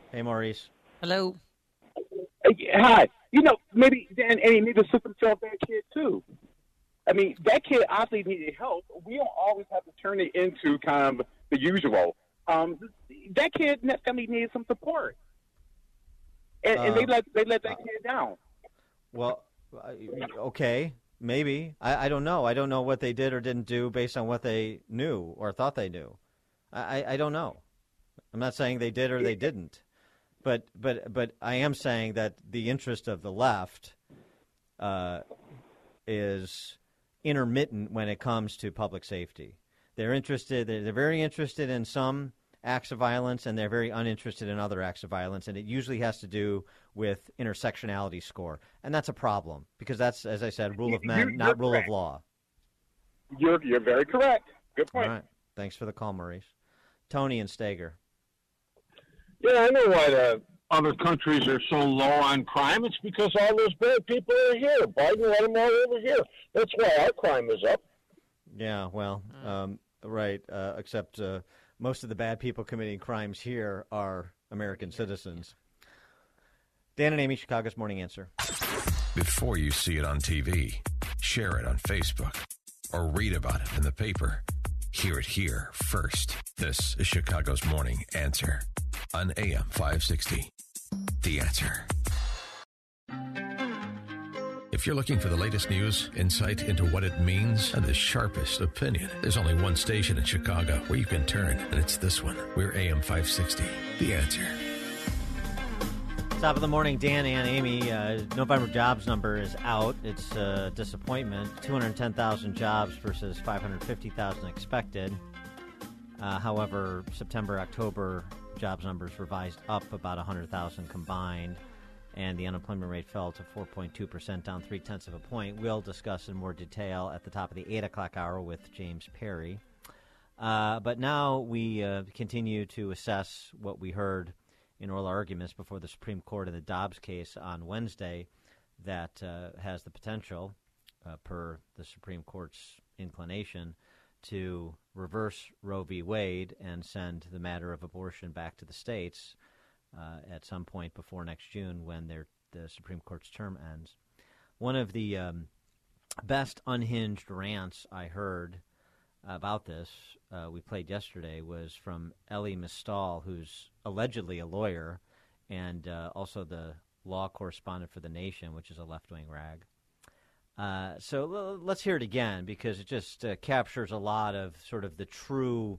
Hey, Maurice. Hello. Hi. You know, maybe Dan Amy need to super felt that kid too. I mean, that kid obviously needed help. We don't always have to turn it into kind of the usual. Um, that kid and that family needed some support, and, uh, and they let they let that kid down. Well, okay, maybe. I, I don't know. I don't know what they did or didn't do based on what they knew or thought they knew. I, I don't know. I'm not saying they did or they didn't. But but but I am saying that the interest of the left uh, is intermittent when it comes to public safety. They're interested. They're, they're very interested in some acts of violence, and they're very uninterested in other acts of violence. And it usually has to do with intersectionality score, and that's a problem because that's, as I said, rule of men, you're, not you're rule correct. of law. You're you're very correct. Good point. All right. Thanks for the call, Maurice. Tony and Stager. Yeah, I know why the other countries are so low on crime. It's because all those bad people are here. Biden let them all over here. That's why our crime is up. Yeah, well, um, right, uh, except uh, most of the bad people committing crimes here are American citizens. Dan and Amy, Chicago's Morning Answer. Before you see it on T V, share it on Facebook, or read about it in the paper. Hear it here first. This is Chicago's Morning Answer on A M five sixty. The Answer. If you're looking for the latest news, insight into what it means, and the sharpest opinion, there's only one station in Chicago where you can turn, and it's this one. We're A M five sixty. The Answer. Top of the morning, Dan and Amy. Uh, November jobs number is out. It's a disappointment. two hundred ten thousand jobs versus five hundred fifty thousand expected. Uh, however, September, October jobs numbers revised up about one hundred thousand combined, and the unemployment rate fell to four point two percent, down three-tenths of a point. We'll discuss in more detail at the top of the eight o'clock hour with James Perry. Uh, but now we uh, continue to assess what we heard in oral arguments before the Supreme Court in the Dobbs case on Wednesday that uh, has the potential, uh, per the Supreme Court's inclination, to reverse Roe v. Wade and send the matter of abortion back to the states uh, at some point before next June when their, the Supreme Court's term ends. One of the um, best unhinged rants I heard about this, uh, we played yesterday, was from Elie Mystal, who's allegedly a lawyer and uh, also the law correspondent for The Nation, which is a left-wing rag. Uh, so l- let's hear it again because it just uh, captures a lot of sort of the true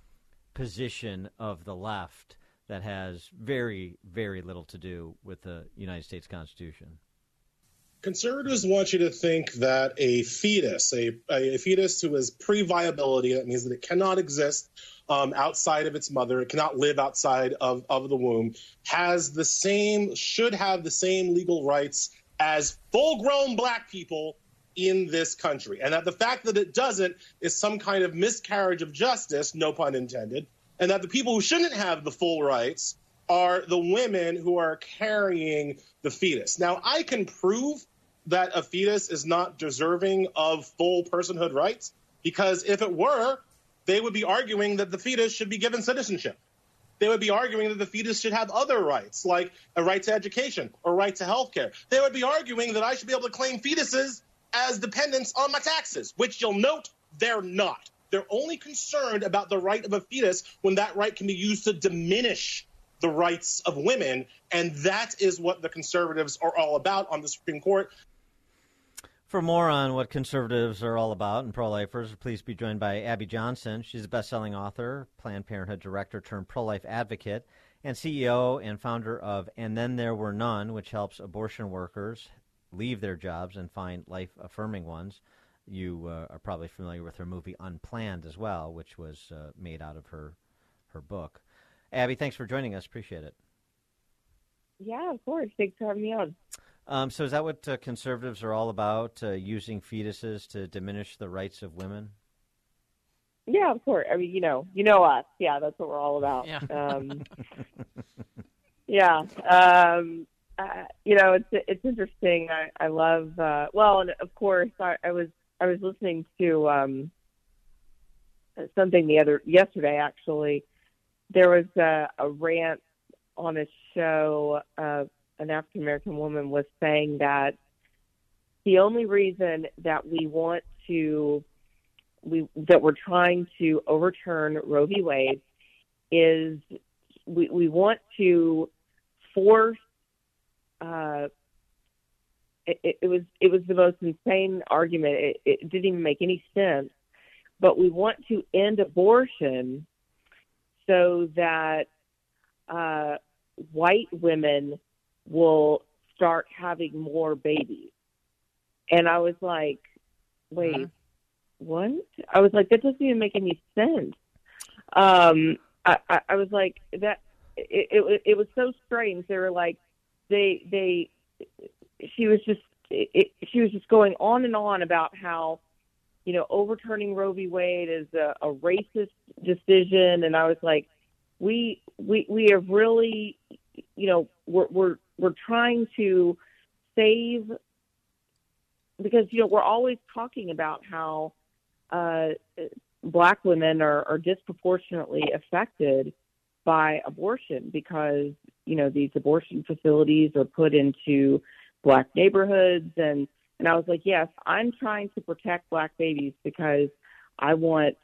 position of the left that has very, very little to do with the United States Constitution. Conservatives want you to think that a fetus, a, a fetus who is pre-viability, that means that it cannot exist um, outside of its mother, it cannot live outside of, of the womb, has the same, should have the same legal rights as full-grown black people in this country. And that the fact that it doesn't is some kind of miscarriage of justice, no pun intended, and that the people who shouldn't have the full rights are the women who are carrying the fetus. Now, I can prove that a fetus is not deserving of full personhood rights, because if it were, they would be arguing that the fetus should be given citizenship. They would be arguing that the fetus should have other rights, like a right to education or right to health care. They would be arguing that I should be able to claim fetuses as dependents on my taxes, which you'll note they're not. They're only concerned about the right of a fetus when that right can be used to diminish the rights of women, and that is what the conservatives are all about on the Supreme Court. For more on what conservatives are all about and pro-lifers, please be joined by Abby Johnson. She's a best-selling author, Planned Parenthood director turned pro-life advocate, and C E O and founder of And Then There Were None, which helps abortion workers leave their jobs and find life-affirming ones. You uh, are probably familiar with her movie Unplanned as well, which was uh, made out of her, her book. Abby, thanks for joining us. Appreciate it. Yeah, of course. Thanks for having me on. Um, so is that what uh, conservatives are all about, uh, using fetuses to diminish the rights of women? Yeah, of course. I mean, you know, you know us. Yeah, that's what we're all about. Yeah. Um, yeah. Um, uh, you know, it's it's interesting. I, I love. Uh, well, and of course, I, I was I was listening to um, something the other yesterday. Actually, there was a, a rant on a show, uh, an African American woman was saying that the only reason that we want to we that we're trying to overturn Roe v. Wade is we we want to force. Uh, it, it was it was the most insane argument. It, it didn't even make any sense. But we want to end abortion so that uh, white women will start having more babies. And I was like, wait, uh-huh. what? I was like, that doesn't even make any sense. Um, I, I, I was like, that. It, it, it was so strange. They were like, they, they, she was just, it, she was just going on and on about how, you know, overturning Roe v. Wade is a, a racist decision. And I was like, we, we, we have really, you know, we're, we're, we're trying to save, because, you know, we're always talking about how uh, black women are, are disproportionately affected by abortion because, you know, these abortion facilities are put into black neighborhoods. And, and I was like, yes, I'm trying to protect black babies because I want,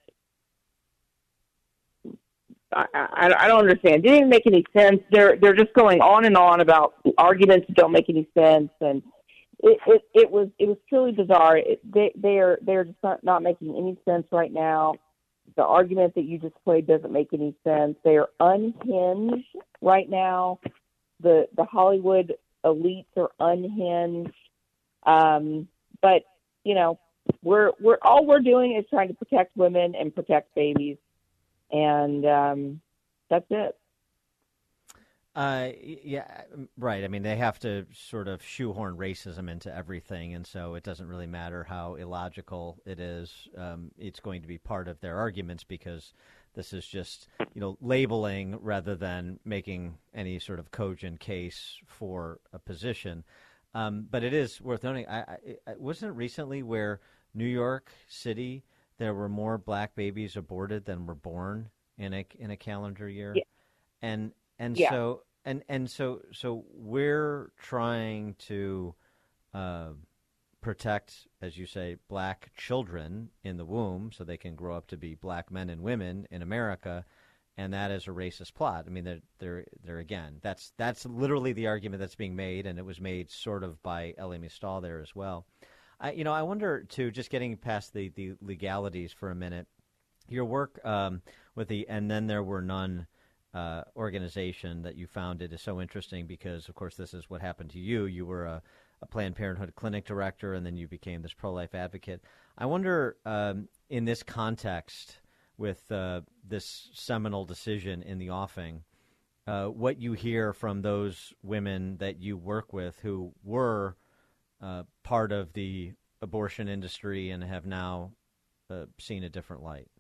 I, I, I don't understand. It didn't even make any sense. They're, they're just going on and on about arguments that don't make any sense. And it, it, it was, it was truly bizarre. It, they, they are, they're just not, not making any sense right now. The argument that you just played doesn't make any sense. They are unhinged right now. The the Hollywood elites are unhinged. Um, but you know, we're we're all we're doing is trying to protect women and protect babies, and um, that's it. Uh, yeah, right. I mean, they have to sort of shoehorn racism into everything, and so it doesn't really matter how illogical it is. Um, it's going to be part of their arguments because this is just, you know, labeling rather than making any sort of cogent case for a position. Um, but it is worth noting. I, I, wasn't it recently where New York City there were more black babies aborted than were born in a in a calendar year, yeah. and and yeah. so. And and so so we're trying to uh, protect, as you say, black children in the womb so they can grow up to be black men and women in America, and that is a racist plot. I mean, they're, they're, they're again, that's that's literally the argument that's being made, and it was made sort of by Elie Mystal there as well. I, you know, I wonder, too, just getting past the, the legalities for a minute, your work um, with the And Then There Were None Uh, organization that you founded is so interesting because, of course, this is what happened to you. You were a, a Planned Parenthood clinic director, and then you became this pro-life advocate. I wonder, um, in this context, with uh, this seminal decision in the offing, uh, what you hear from those women that you work with who were uh, part of the abortion industry and have now uh, seen a different light.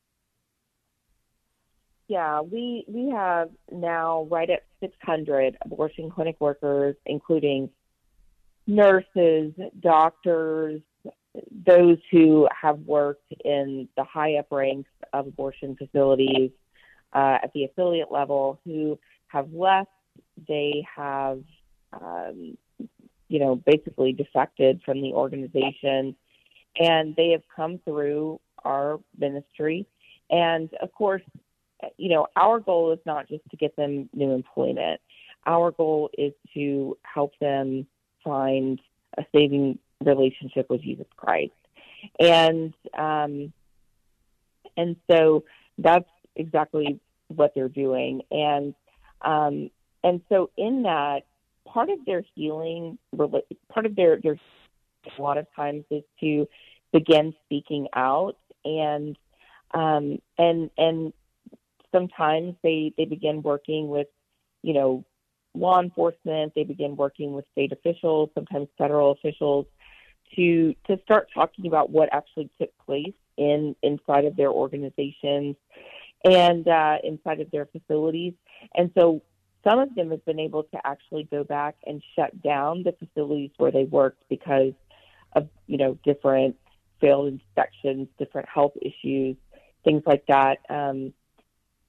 Yeah, we we have now right at six hundred abortion clinic workers, including nurses, doctors, those who have worked in the high up ranks of abortion facilities uh, at the affiliate level who have left. They have, um, you know, basically defected from the organization, and they have come through our ministry. And, of course, you know, our goal is not just to get them new employment. Our goal is to help them find a saving relationship with Jesus Christ. And um, and so that's exactly what they're doing. And um, and so in that, part of their healing, part of their, their a lot of times is to begin speaking out. And um, and and sometimes they, they begin working with, you know, law enforcement. They begin working with state officials, sometimes federal officials, to to start talking about what actually took place in inside of their organizations and uh, inside of their facilities. And so some of them have been able to actually go back and shut down the facilities where they worked because of, you know, different failed inspections, different health issues, things like that. Um,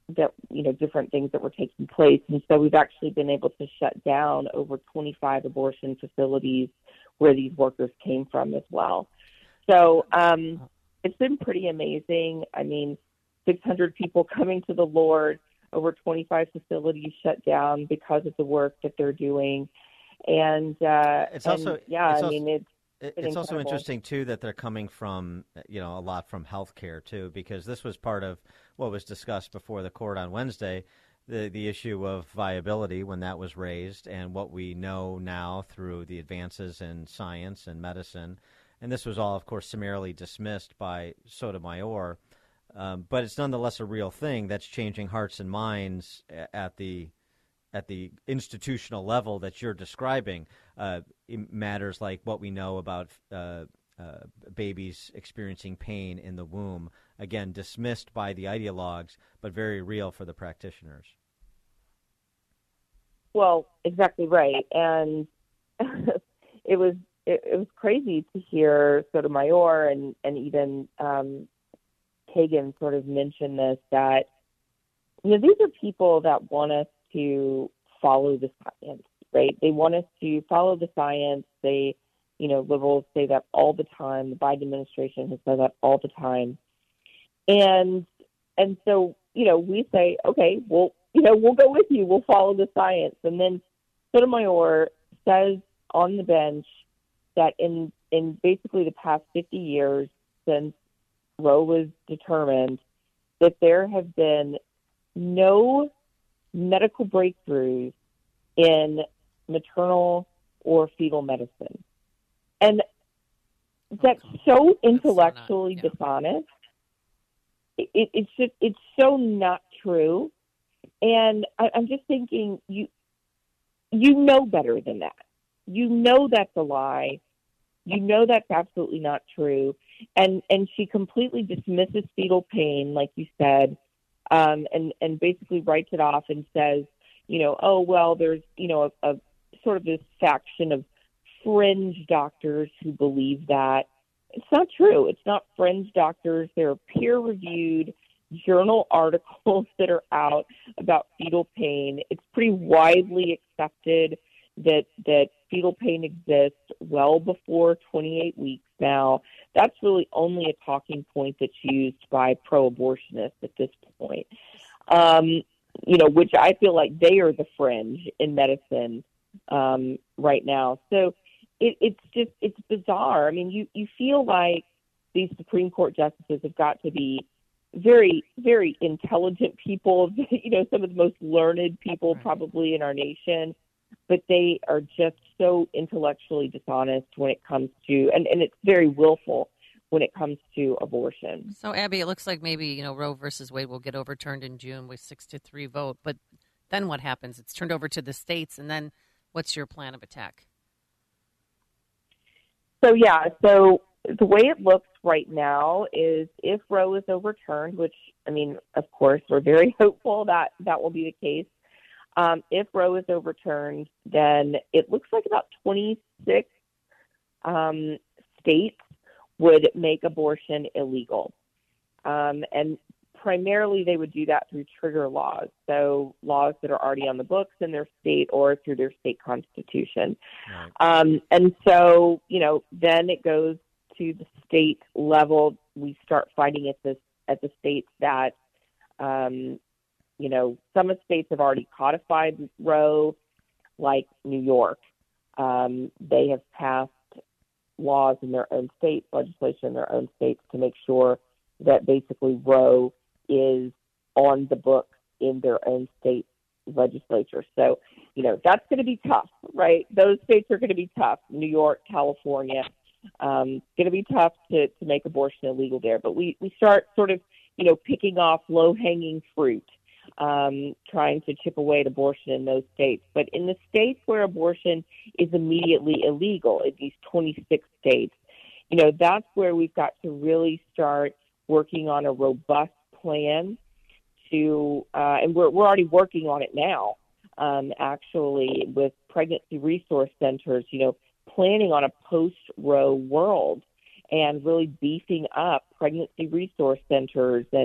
that, you know, different things that were taking place. And so we've actually been able to shut down over twenty-five abortion facilities where these workers came from as well. So um, it's been pretty amazing. I mean, six hundred people coming to the Lord, over twenty-five facilities shut down because of the work that they're doing. And uh, it's and, also, yeah, it's I also, mean, it's, It's been also incredible. interesting, too, that they're coming from, you know, a lot from healthcare, too, because this was part of what was discussed before the court on Wednesday, the, the issue of viability when that was raised and what we know now through the advances in science and medicine. And this was all, of course, summarily dismissed by Sotomayor. Um, but it's nonetheless a real thing that's changing hearts and minds at the at the institutional level that you're describing. Uh, matters like what we know about uh, uh, babies experiencing pain in the womb, again, dismissed by the ideologues, but very real for the practitioners. Well, exactly right. And it was it, it was crazy to hear Sotomayor and, and even um, Kagan sort of mention this, that, you know, these are people that want us to follow the science, right? They want us to follow the science. They, you know, liberals say that all the time. The Biden administration has said that all the time. And and so, you know, we say, okay, well, you know, we'll go with you. We'll follow the science. And then Sotomayor says on the bench that in in basically the past fifty years since Roe was determined, that there have been no medical breakthroughs in maternal or fetal medicine. And that's so intellectually That's so not, yeah. dishonest. It, it, it's just, it's so not true. And I, I'm just thinking, you, you know better than that. You know that's a lie. You know that's absolutely not true. And, and she completely dismisses fetal pain, like you said, Um, and, and basically writes it off and says, you know, oh, well, there's, you know, a, a sort of this faction of fringe doctors who believe that. It's not true. It's not fringe doctors. There are peer-reviewed journal articles that are out about fetal pain. It's pretty widely accepted that that fetal pain exists well before twenty-eight weeks now. That's really only a talking point that's used by pro-abortionists at this point, um, you know, which I feel like they are the fringe in medicine um, right now. So it, it's just, it's bizarre. I mean, you, you feel like these Supreme Court justices have got to be very, very intelligent people, you know, some of the most learned people probably in our nation. But they are just so intellectually dishonest when it comes to, and, and it's very willful when it comes to abortion. So, Abby, it looks like maybe, you know, Roe versus Wade will get overturned in June with six to three vote. But then what happens? It's turned over to the states, and then what's your plan of attack? So, yeah, so the way it looks right now is if Roe is overturned, which, I mean, of course, we're very hopeful that that will be the case. Um, if Roe is overturned, then it looks like about twenty-six um, states would make abortion illegal. Um, and primarily they would do that through trigger laws, so laws that are already on the books in their state or through their state constitution. Right. Um, and so, you know, then it goes to the state level. We start fighting at the, at the states that um, – you know, some states have already codified Roe, like New York. Um, they have passed laws in their own states, legislation in their own states to make sure that basically Roe is on the books in their own state legislature. So, you know, that's going to be tough, right? Those states are going to be tough. New York, California, um, going to be tough to, to make abortion illegal there. But we, we start sort of, you know, picking off low-hanging fruit. Um, trying to chip away at abortion in those states. But in the states where abortion is immediately illegal, in these twenty-six states, you know, that's where we've got to really start working on a robust plan to, uh, and we're, we're already working on it now, um, actually, with pregnancy resource centers, you know, planning on a post-Roe world and really beefing up pregnancy resource centers and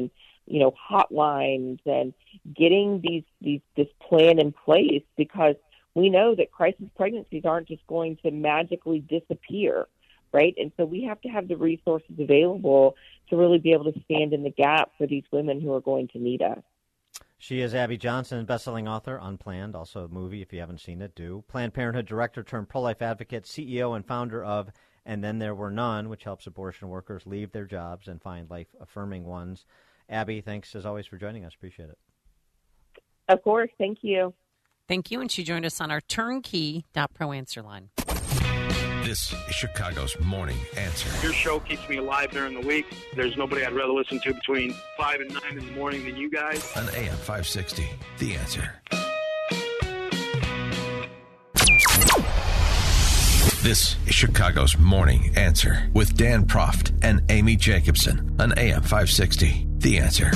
you know, hotlines and getting these, these this plan in place, because we know that crisis pregnancies aren't just going to magically disappear, right? And so we have to have the resources available to really be able to stand in the gap for these women who are going to need us. She is Abby Johnson, best-selling author, Unplanned, also a movie. If you haven't seen it, do. Planned Parenthood director turned pro-life advocate, C E O and founder of And Then There Were None, which helps abortion workers leave their jobs and find life-affirming ones. Abby, thanks as always for joining us. Appreciate it. Of course. Thank you. Thank you. And she joined us on our turnkey dot pro answer line. This is Chicago's Morning Answer. Your show keeps me alive during the week. There's nobody I'd rather listen to between five and nine in the morning than you guys. On A M five sixty, The Answer. This is Chicago's Morning Answer with Dan Proft and Amy Jacobson on A M five sixty, The Answer.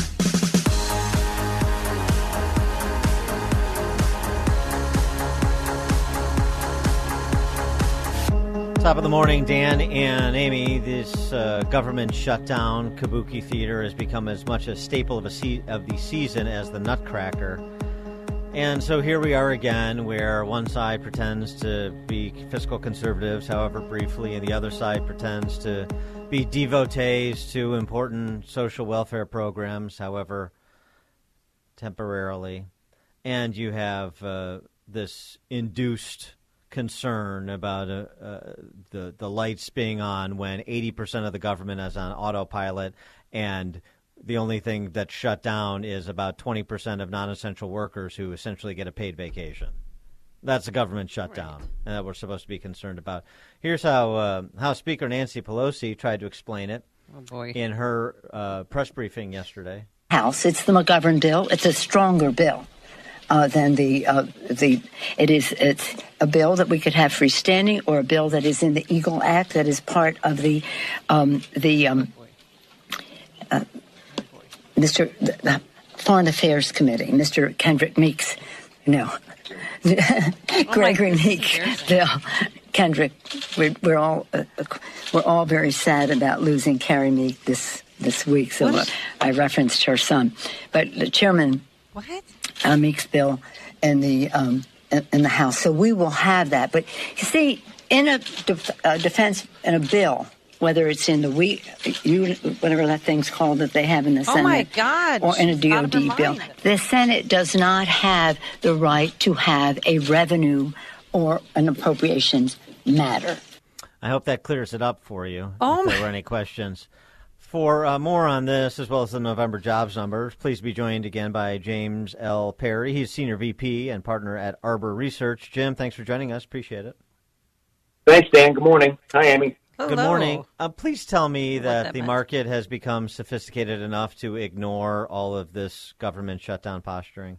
Top of the morning, Dan and Amy. This uh, government shutdown, Kabuki Theater, has become as much a staple of, a se- of the season as the Nutcracker. And so here we are again, where one side pretends to be fiscal conservatives, however briefly, and the other side pretends to be devotees to important social welfare programs, however temporarily. And you have uh, this induced concern about uh, uh, the the lights being on when eighty percent of the government is on autopilot, and the only thing that's shut down is about twenty percent of non-essential workers who essentially get a paid vacation. That's a government shutdown, right, and that we're supposed to be concerned about. Here's how uh, House Speaker Nancy Pelosi tried to explain it oh boy. in her uh, press briefing yesterday. House, it's the McGovern bill. It's a stronger bill. Uh, than the uh, the it is it's a bill that we could have freestanding, or a bill that is in the Eagle Act that is part of the um, the um, uh, Mister the, the Foreign Affairs Committee, Mister Kendrick Meeks, no, Gregory oh Meeks bill. Kendrick, we're, we're all uh, we're all very sad about losing Carrie Meek this this week. So uh, I referenced her son, but the chairman. What? Uh, Meeks bill in the um, in, in the House, so we will have that. But you see, in a def- uh, defense in a bill, whether it's in the we, you, whatever that thing's called that they have in the Senate, oh my God, or in a D O D bill, mind. the Senate does not have the right to have a revenue or an appropriations matter. I hope that clears it up for you. Oh if my. there were any questions. For uh, more on this, as well as the November jobs numbers, please be joined again by James L. Perry. He's Senior V P and partner at Arbor Research. Jim, thanks for joining us. Appreciate it. Thanks, Dan. Good morning. Hi, Amy. Hello. Good morning. Uh, please tell me that, that the meant. market has become sophisticated enough to ignore all of this government shutdown posturing.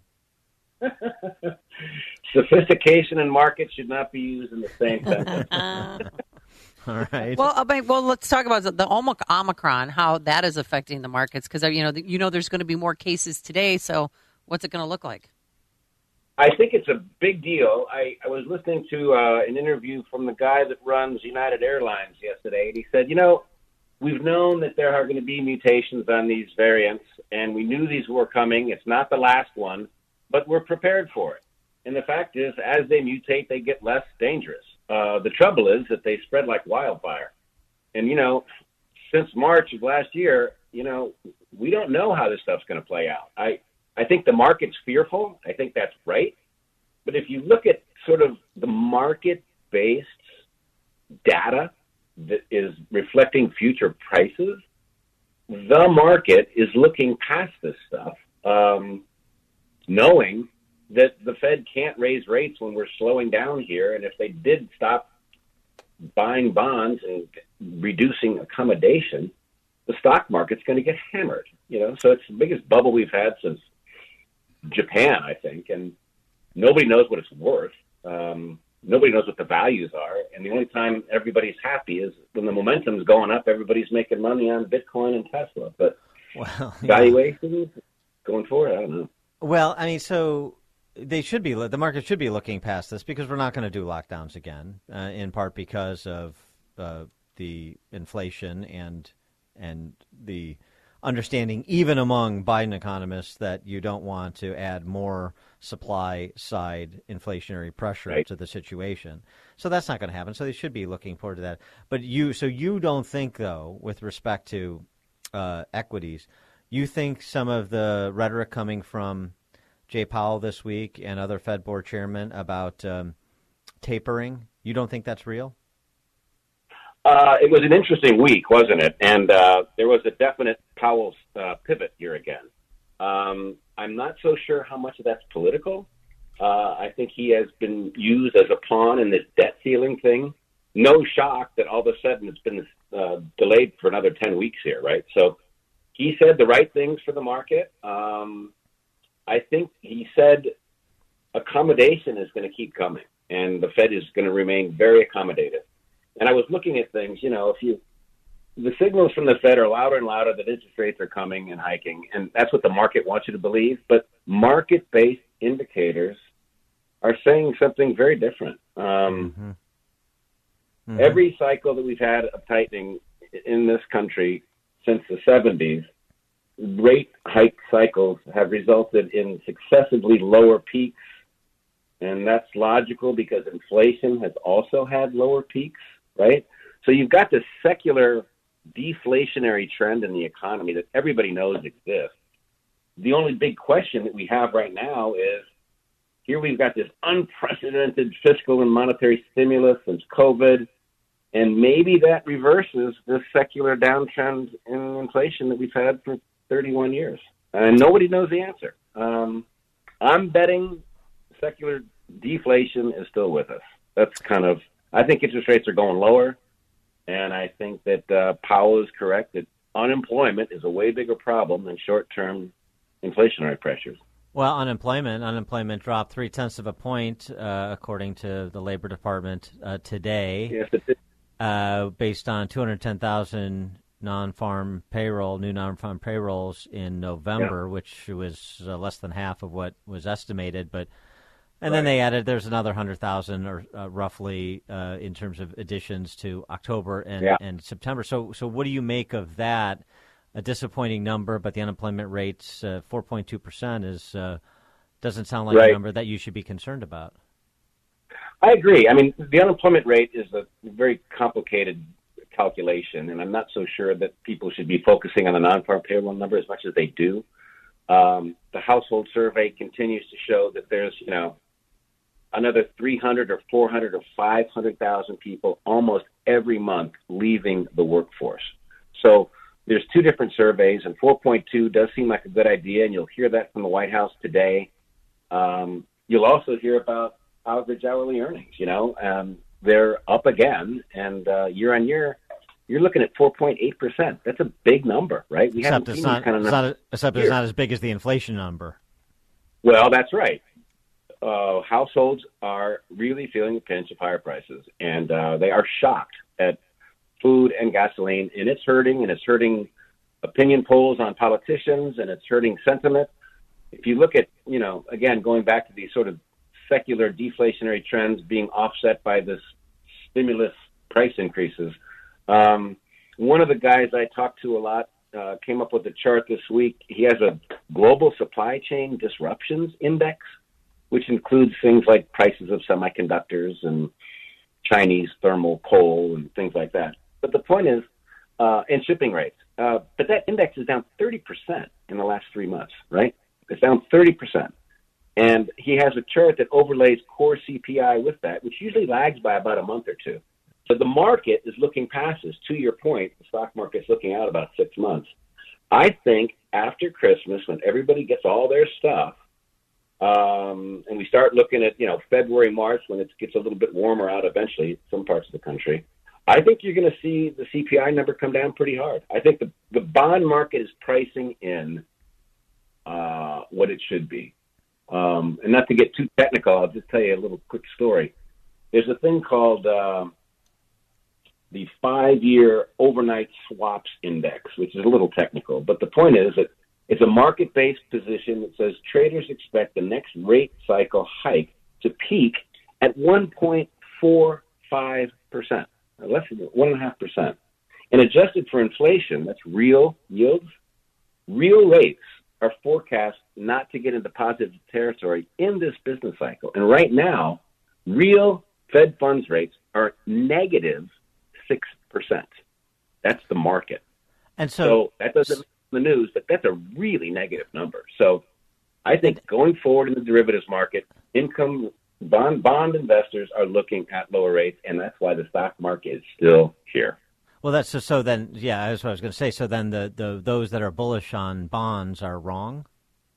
Sophistication and market should not be used in the same sentence. All right. Well, uh, well, let's talk about the, the Omicron, how that is affecting the markets, because you know, the, you know, there's going to be more cases today. So, what's it going to look like? I think it's a big deal. I, I was listening to uh, an interview from the guy that runs United Airlines yesterday, and he said, you know, we've known that there are going to be mutations on these variants, and we knew these were coming. It's not the last one, but we're prepared for it. And the fact is, as they mutate, they get less dangerous. Uh, the trouble is that they spread like wildfire. And, you know, since March of last year, you know, we don't know how this stuff's going to play out. I, I think the market's fearful. I think that's right. But if you look at sort of the market-based data that is reflecting future prices, the market is looking past this stuff, um, knowing that the Fed can't raise rates when we're slowing down here. And if they did stop buying bonds and reducing accommodation, the stock market's going to get hammered. You know, so it's the biggest bubble we've had since Japan, I think. And nobody knows what it's worth. Um, nobody knows what the values are. And the only time everybody's happy is when the momentum's going up, everybody's making money on Bitcoin and Tesla. But well, yeah. valuations going forward, I don't know. Well, I mean, so they should be, the market should be looking past this because we're not going to do lockdowns again, uh, in part because of uh, the inflation and and the understanding, even among Biden economists, that you don't want to add more supply-side inflationary pressure Right. to the situation. So that's not going to happen. So they should be looking forward to that. But you, so you don't think, though, with respect to uh, equities, you think some of the rhetoric coming from Jay Powell this week and other Fed board chairmen about um, tapering, you don't think that's real? Uh, it was an interesting week, wasn't it? And uh, there was a definite Powell uh, pivot here again. Um, I'm not so sure how much of that's political. Uh, I think he has been used as a pawn in this debt ceiling thing. No shock that all of a sudden it's been uh, delayed for another ten weeks here, right? So he said the right things for the market. Um, I think he said accommodation is going to keep coming, and the Fed is going to remain very accommodative. And I was looking at things, you know, if you, the signals from the Fed are louder and louder that interest rates are coming and hiking, and that's what the market wants you to believe. But market-based indicators are saying something very different. Um, Mm-hmm. Mm-hmm. Every cycle that we've had of tightening in this country since the seventies, rate hike cycles have resulted in successively lower peaks. And that's logical because inflation has also had lower peaks, right? So you've got this secular deflationary trend in the economy that everybody knows exists. The only big question that we have right now is, here we've got this unprecedented fiscal and monetary stimulus since COVID, and maybe that reverses this secular downtrend in inflation that we've had for thirty-one years. And nobody knows the answer. Um, I'm betting secular deflation is still with us. That's kind of, I think interest rates are going lower, and I think that uh, Powell is correct that unemployment is a way bigger problem than short-term inflationary pressures. Well, unemployment, unemployment dropped three-tenths of a point, uh, according to the Labor Department uh, today, Yes, it did. uh, based on two hundred ten thousand non-farm payroll, new non-farm payrolls in November, Yeah. which was uh, less than half of what was estimated. But and then they added there's another one hundred thousand or uh, roughly uh, in terms of additions to October and, Yeah. and September. So, so what do you make of that? A disappointing number, but the unemployment rate's uh, four point two percent is uh, doesn't sound like Right. a number that you should be concerned about. I agree. I mean, the unemployment rate is a very complicated calculation, and I'm not so sure that people should be focusing on the non-farm payroll number as much as they do. Um, the household survey continues to show that there's, you know, another three hundred or four hundred or five hundred thousand people almost every month leaving the workforce. So there's two different surveys, and four point two does seem like a good idea, and you'll hear that from the White House today. Um, you'll also hear about average hourly earnings. You know, um, they're up again, and uh, year on year, you're looking at four point eight percent. That's a big number, right? We Except haven't it's seen not, these kind of it's numbers. not, except it's years. not as big as the inflation number. Well, that's right. Uh, households are really feeling the pinch of higher prices, and uh, they are shocked at food and gasoline, and it's hurting, and it's hurting opinion polls on politicians, and it's hurting sentiment. If you look at, you know, again, going back to these sort of secular deflationary trends being offset by this stimulus price increases, um, one of the guys I talked to a lot uh, came up with a chart this week. He has a global supply chain disruptions index, which includes things like prices of semiconductors and Chinese thermal coal and things like that. But the point is, uh, and shipping rates. Uh, but that index is down thirty percent in the last three months, right? It's down thirty percent. And he has a chart that overlays core C P I with that, which usually lags by about a month or two. So the market is looking past this. To your point, the stock market's looking out about six months. I think after Christmas, when everybody gets all their stuff, um, and we start looking at, you know, February, March, when it gets a little bit warmer out eventually in some parts of the country, I think you're going to see the C P I number come down pretty hard. I think the, the bond market is pricing in uh, what it should be. Um, and not to get too technical, I'll just tell you a little quick story. There's a thing called uh, the five-year overnight swaps index, which is a little technical. But the point is that it's a market-based position that says traders expect the next rate cycle hike to peak at one point four five percent, less than one point five percent. And adjusted for inflation, that's real yields, real rates are forecast not to get into positive territory in this business cycle. And right now, real Fed funds rates are negative six percent. That's the market. And so, so that doesn't make the news, but that's a really negative number. So I think going forward in the derivatives market, income bond bond investors are looking at lower rates, and that's why the stock market is still here. Well, that's so, so then, yeah, that's what I was going to say. So then the, the those that are bullish on bonds are wrong?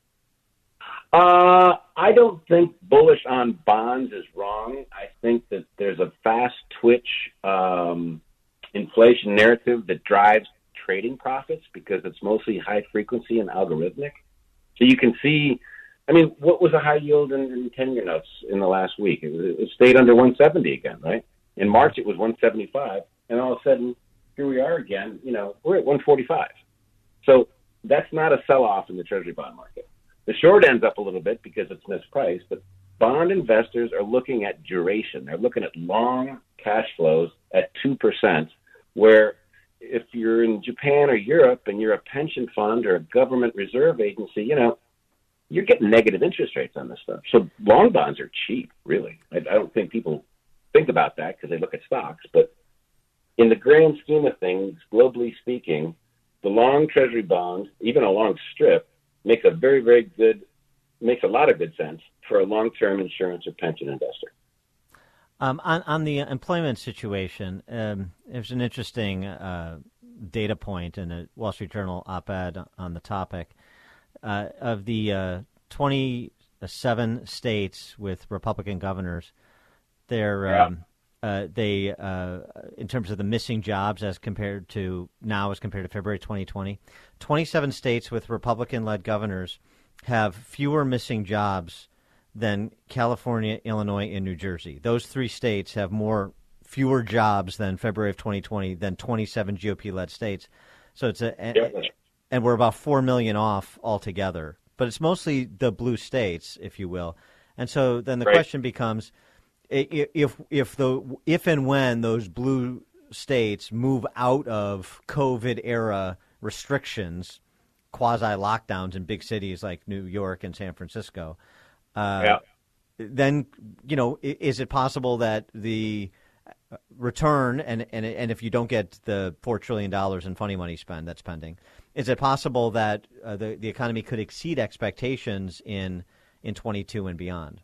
Uh, I don't think bullish on bonds is wrong. I think that there's a fast twitch um, inflation narrative that drives trading profits because it's mostly high frequency and algorithmic. So you can see, I mean, what was a high yield in, in ten-year notes in the last week? It, it stayed under one seventy again, right? In March, it was one seventy-five, and all of a sudden, here we are again, you know, we're at one forty-five. So that's not a sell-off in the Treasury bond market. The short end's up a little bit because it's mispriced, but bond investors are looking at duration. They're looking at long cash flows at two percent, where if you're in Japan or Europe and you're a pension fund or a government reserve agency, you know, you're getting negative interest rates on this stuff. So long bonds are cheap, really. I, I don't think people think about that because they look at stocks, but in the grand scheme of things, globally speaking, the long Treasury bond, even a long strip, makes a very, very good, makes a lot of good sense for a long-term insurance or pension investor. Um, on, on the employment situation, um, there's an interesting uh, data point in a Wall Street Journal op-ed on the topic. Uh, of the uh, twenty-seven states with Republican governors, they're Yeah. um, uh, they uh, in terms of the missing jobs as compared to now as compared to February twenty twenty, twenty-seven states with Republican-led governors have fewer missing jobs than California, Illinois, and New Jersey. Those three states have more fewer jobs than February of twenty twenty than twenty-seven G O P-led states. So it's a Yeah. and we're about four million off altogether. But it's mostly the blue states, if you will. And so then the Right. question becomes, i- if if the if and when those blue states move out of COVID era restrictions, quasi lockdowns in big cities like New York and San Francisco, uh, Yeah. then you know, i- is it possible that the return and, and and if you don't get the four trillion dollars in funny money spend that's pending, is it possible that uh, the the economy could exceed expectations in in twenty-two and beyond?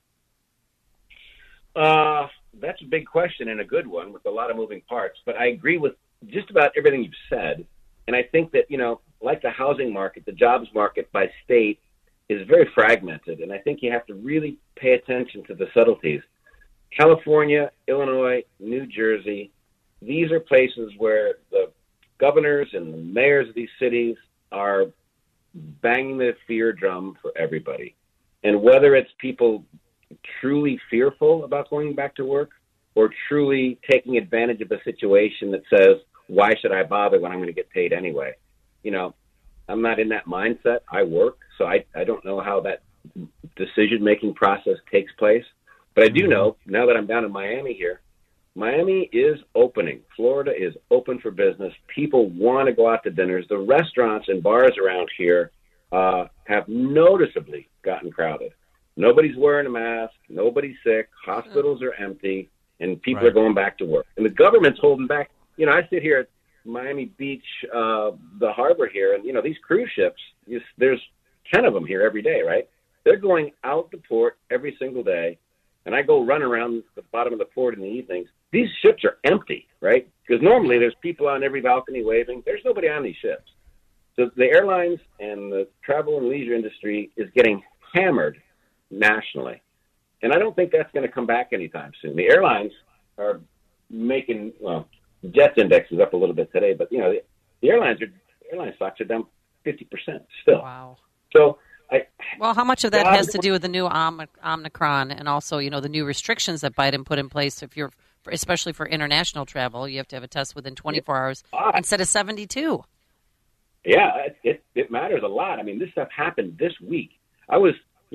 Uh, that's a big question and a good one with a lot of moving parts. But I agree with just about everything you've said. And I think that, you know, like the housing market, the jobs market by state is very fragmented. And I think you have to really pay attention to the subtleties. California, Illinois, New Jersey, these are places where the governors and the mayors of these cities are banging the fear drum for everybody. And whether it's people truly fearful about going back to work or truly taking advantage of a situation that says, why should I bother when I'm going to get paid anyway? You know, I'm not in that mindset. I work, so I, I don't know how that decision-making process takes place. But I do know, now that I'm down in Miami here, Miami is opening. Florida is open for business. People want to go out to dinners. The restaurants and bars around here uh, have noticeably gotten crowded. Nobody's wearing a mask. Nobody's sick. Hospitals are empty, and people Right. are going back to work. And the government's holding back. You know, I sit here at Miami Beach, uh, the harbor here, and, you know, these cruise ships, you, there's ten of them here every day, right? They're going out to port every single day, and I go run around the bottom of the port in the evenings. These ships are empty, right? Because normally there's people on every balcony waving. There's nobody on these ships. So the airlines and the travel and leisure industry is getting hammered nationally. And I don't think that's going to come back anytime soon. The airlines are making, well, Jets index is up a little bit today, but, you know, the, the airlines are, airline stocks are down fifty percent still. Wow. So I, Well, how much of that God, has to do with the new Om- Omicron and also, you know, the new restrictions that Biden put in place? If you're, especially for international travel, you have to have a test within twenty-four hours instead of seventy-two. Yeah, it, it, it matters a lot. I mean, this stuff happened this week. I was, you know,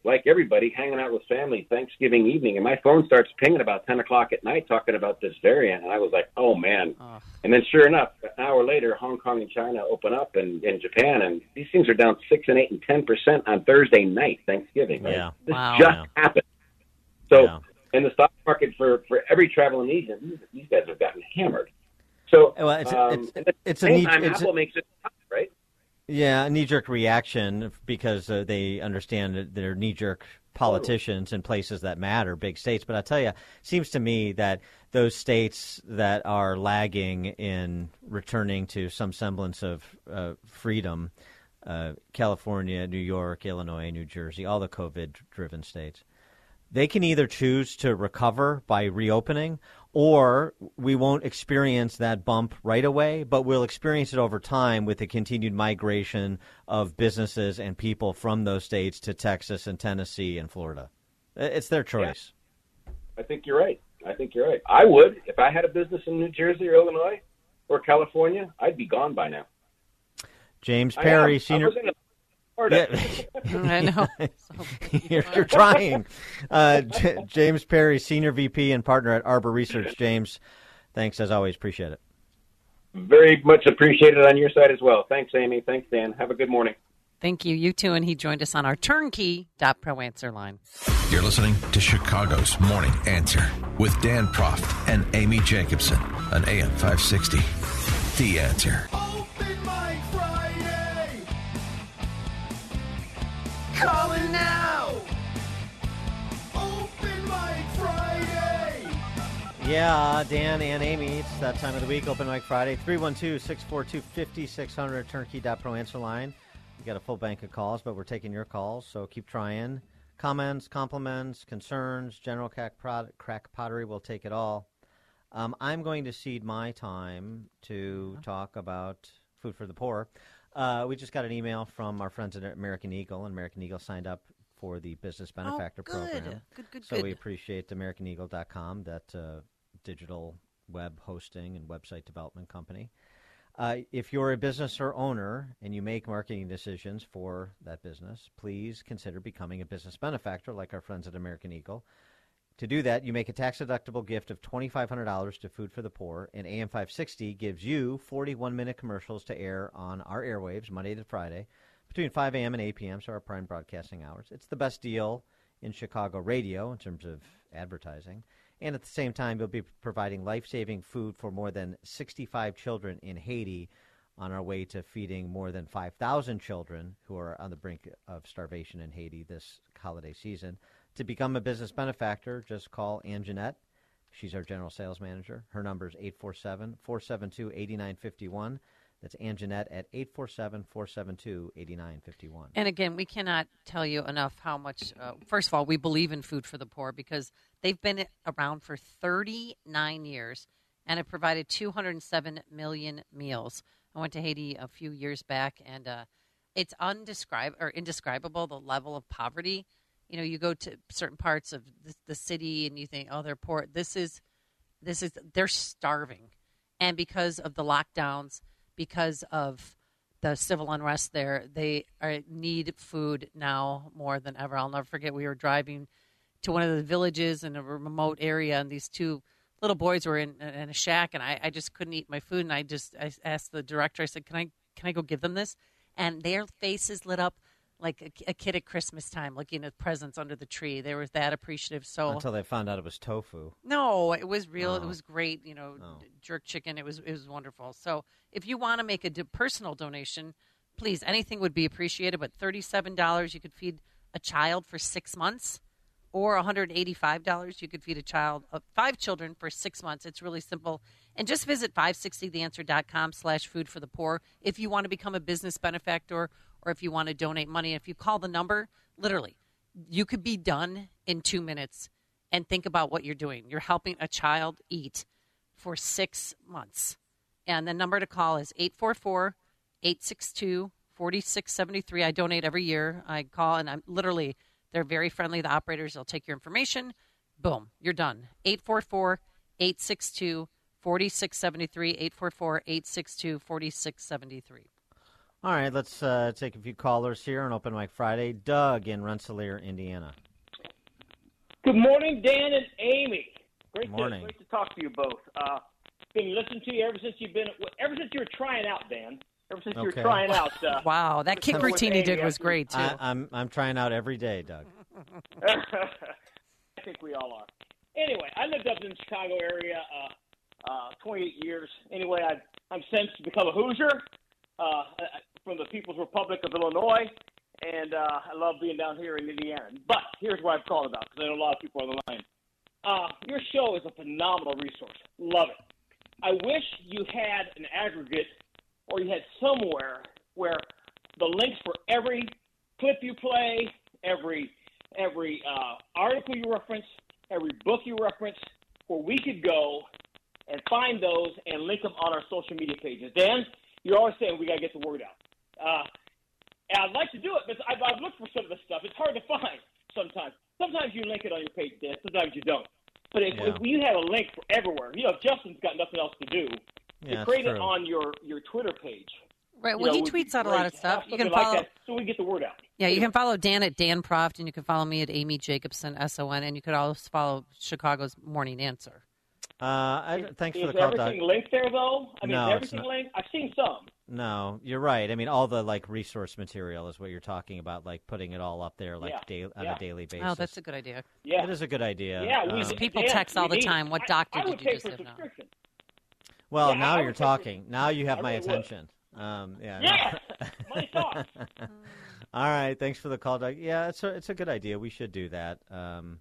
like everybody, hanging out with family Thanksgiving evening, and my phone starts pinging about ten o'clock at night talking about this variant, and I was like, oh, man. Oh. And then sure enough, an hour later, Hong Kong and China open up, and, and Japan, and these things are down six and eight and ten percent on Thursday night, Thanksgiving. Right? Yeah. This Wow. just Yeah. happened. So Yeah. in the stock market for, for every traveling agent, these, these guys have gotten hammered. So Well, it's, um, it's, at the it's a same neat, time, it's Apple a, makes it tough, right? yeah, a knee-jerk reaction because uh, they understand that they're knee-jerk politicians in places that matter, big states. But I tell you, it seems to me that those states that are lagging in returning to some semblance of uh, freedom, uh, California, New York, Illinois, New Jersey, all the COVID-driven states, they can either choose to recover by reopening, or we won't experience that bump right away, but we'll experience it over time with the continued migration of businesses and people from those states to Texas and Tennessee and Florida. It's their choice. Yeah. I think you're right. I think you're right. I would. If I had a business in New Jersey or Illinois or California, I'd be gone by now. James I Perry, am. senior. I was in Florida. Yeah. I know. you're, you're trying. Uh, J- James Perry, Senior V P and partner at Arbor Research. James, thanks as always. Appreciate it. Very much appreciated on your side as well. Thanks, Amy. Thanks, Dan. Have a good morning. Thank you. You too. And he joined us on our turnkey dot pro answer line. You're listening to Chicago's Morning Answer with Dan Proft and Amy Jacobson on A M five sixty. The Answer. Calling now! Open Mic Friday! Yeah, Dan and Amy, it's that time of the week, Open Mic Friday. three one two, six four two, five six zero zero, turnkey dot pro answer line. We got a full bank of calls, but we're taking your calls, so keep trying. Comments, compliments, concerns, general crack, prod, crack pottery, we'll take it all. Um, I'm going to cede my time to talk about food for the poor. Uh, we just got an email from our friends at American Eagle, and American Eagle signed up for the Business Benefactor oh, good. Program. Good, good, so good. we appreciate American Eagle dot com, that uh, digital web hosting and website development company. Uh, if you're a business or owner and you make marketing decisions for that business, please consider becoming a business benefactor like our friends at American Eagle. To do that, you make a tax-deductible gift of twenty-five hundred dollars to Food for the Poor, and A M five sixty gives you forty-one minute commercials to air on our airwaves Monday to Friday between five a.m. and eight p.m., so our prime broadcasting hours. It's the best deal in Chicago radio in terms of advertising. And at the same time, you'll be providing life-saving food for more than sixty-five children in Haiti on our way to feeding more than five thousand children who are on the brink of starvation in Haiti this holiday season. To become a business benefactor, just call Ann Jeanette. She's our general sales manager. Her number is eight four seven, four seven two, eight nine five one. That's Ann Jeanette at eight four seven, four seven two, eight nine five one. And again, we cannot tell you enough how much, uh, first of all, we believe in Food for the Poor because they've been around for thirty-nine years and have provided two hundred seven million meals. I went to Haiti a few years back, and uh, it's undescrib- or indescribable, the level of poverty. You know, you go to certain parts of the, the city and you think, oh, they're poor. This is, this is, they're starving. And because of the lockdowns, because of the civil unrest there, they are, need food now more than ever. I'll never forget, we were driving to one of the villages in a remote area, and these two little boys were in, in a shack, and I, I just couldn't eat my food. And I just I asked the director, I said, can I, can I go give them this? And their faces lit up like a, a kid at Christmas time looking at presents under the tree. They were that appreciative. So Until they found out it was tofu. No, it was real. Oh. It was great. You know, Oh. jerk chicken. It was it was wonderful. So if you want to make a do- personal donation, please, anything would be appreciated. But thirty-seven dollars, you could feed a child for six months. Or one hundred eighty-five dollars, you could feed a child of five children for six months. It's really simple. And just visit five sixty the answer dot com slash food for the poor if you want to become a business benefactor or if you want to donate money. If you call the number, literally, you could be done in two minutes. And think about what you're doing. You're helping a child eat for six months. And the number to call is eight four four, eight six two, four six seven three. I donate every year. I call, and I'm literally... They're very friendly, the operators. They'll take your information. Boom, you're done. eight four four, eight six two, four six seven three, eight four four, eight six two, four six seven three. All right, let's uh, take a few callers here on Open Mic Friday. Doug in Rensselaer, Indiana. Good morning, Dan and Amy. Great, Morning. To, great to talk to you both. Uh, been listening to you ever since you've been, ever since you were trying out, Dan. Ever since you Okay. were trying out. Uh, Wow, that kick with routine he Amy, did was I- great, too. I, I'm I'm trying out every day, Doug. I think we all are. Anyway, I lived up in the Chicago area uh, uh, twenty-eight years. Anyway, I've, I'm since become a Hoosier uh, from the People's Republic of Illinois, and uh, I love being down here in Indiana. But here's what I've called about, because I know a lot of people on the line. Uh, your show is a phenomenal resource. Love it. I wish you had an aggregate, or you had somewhere where the links for every clip you play, every every uh, article you reference, every book you reference, where we could go and find those and link them on our social media pages. Dan, you're always saying we got to get the word out. Uh, and I'd like to do it, but I've, I've looked for some of this stuff. It's hard to find sometimes. Sometimes you link it on your page, Dan. Sometimes you don't. But if, Yeah. if you have a link for everywhere, you know, if Justin's got nothing else to do, Yeah, to that's create it true. on your, your Twitter page. Right, you well, know, he would be tweets out a great lot of to stuff. have You can something like follow- that so we can get the word out. Yeah, you can follow Dan at Dan Proft, and you can follow me at Amy Jacobson, S O N, and you could also follow Chicago's Morning Answer. Uh, I, thanks for Is the call, Doug. everything linked there, though? I mean, No, is it's everything not. linked? I've seen some. No, you're right. I mean, all the like resource material is what you're talking about, like putting it all up there, like Yeah, daily, on yeah. a daily basis. Oh, that's a good idea. Yeah. It is a good idea. Yeah, we, Um, People Dan, text all we the need it. time, what I- doctor I did would you pay just for have now? subscription. well, Yeah, now I you're would take talking. Now you have I my really would. attention. Um, yeah. Yes! Money talks. All right. Thanks for the call, Doug. Yeah, it's a it's a good idea. We should do that. Um,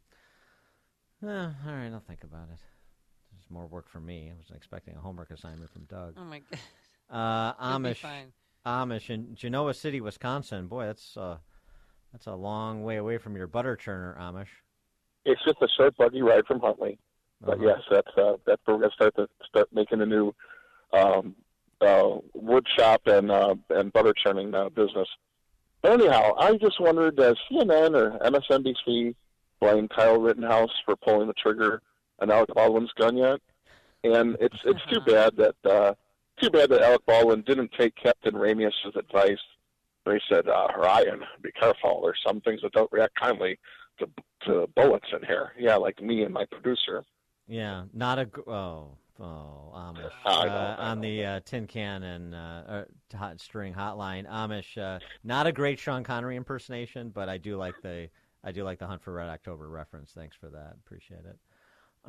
eh, all right, I'll think about it. There's more work for me. I wasn't expecting a homework assignment from Doug. Oh, my God. Uh, You'll be Amish, fine. Amish in Genoa City, Wisconsin. Boy, that's uh, that's a long way away from your butter churner, Amish. It's just a short buggy ride from Huntley. But Uh-huh. yes, that's uh, that's where we're gonna start to start making a new um, uh, wood shop and uh, and butter churning uh, business. But anyhow, I just wondered, does C N N or M S N B C blame Kyle Rittenhouse for pulling the trigger on Alec Baldwin's gun yet? And it's it's too bad that uh, too bad that Alec Baldwin didn't take Captain Ramius's advice. They said, uh, Ryan, be careful. There's some things that don't react kindly to to bullets in here. Yeah, like me and my producer. Yeah, not a gr- oh oh Amish I know, uh, I on the uh, tin can and uh, uh, hot string hotline. Amish, uh, not a great Sean Connery impersonation, but I do like the I do like the Hunt for Red October reference. Thanks for that, appreciate it. Uh,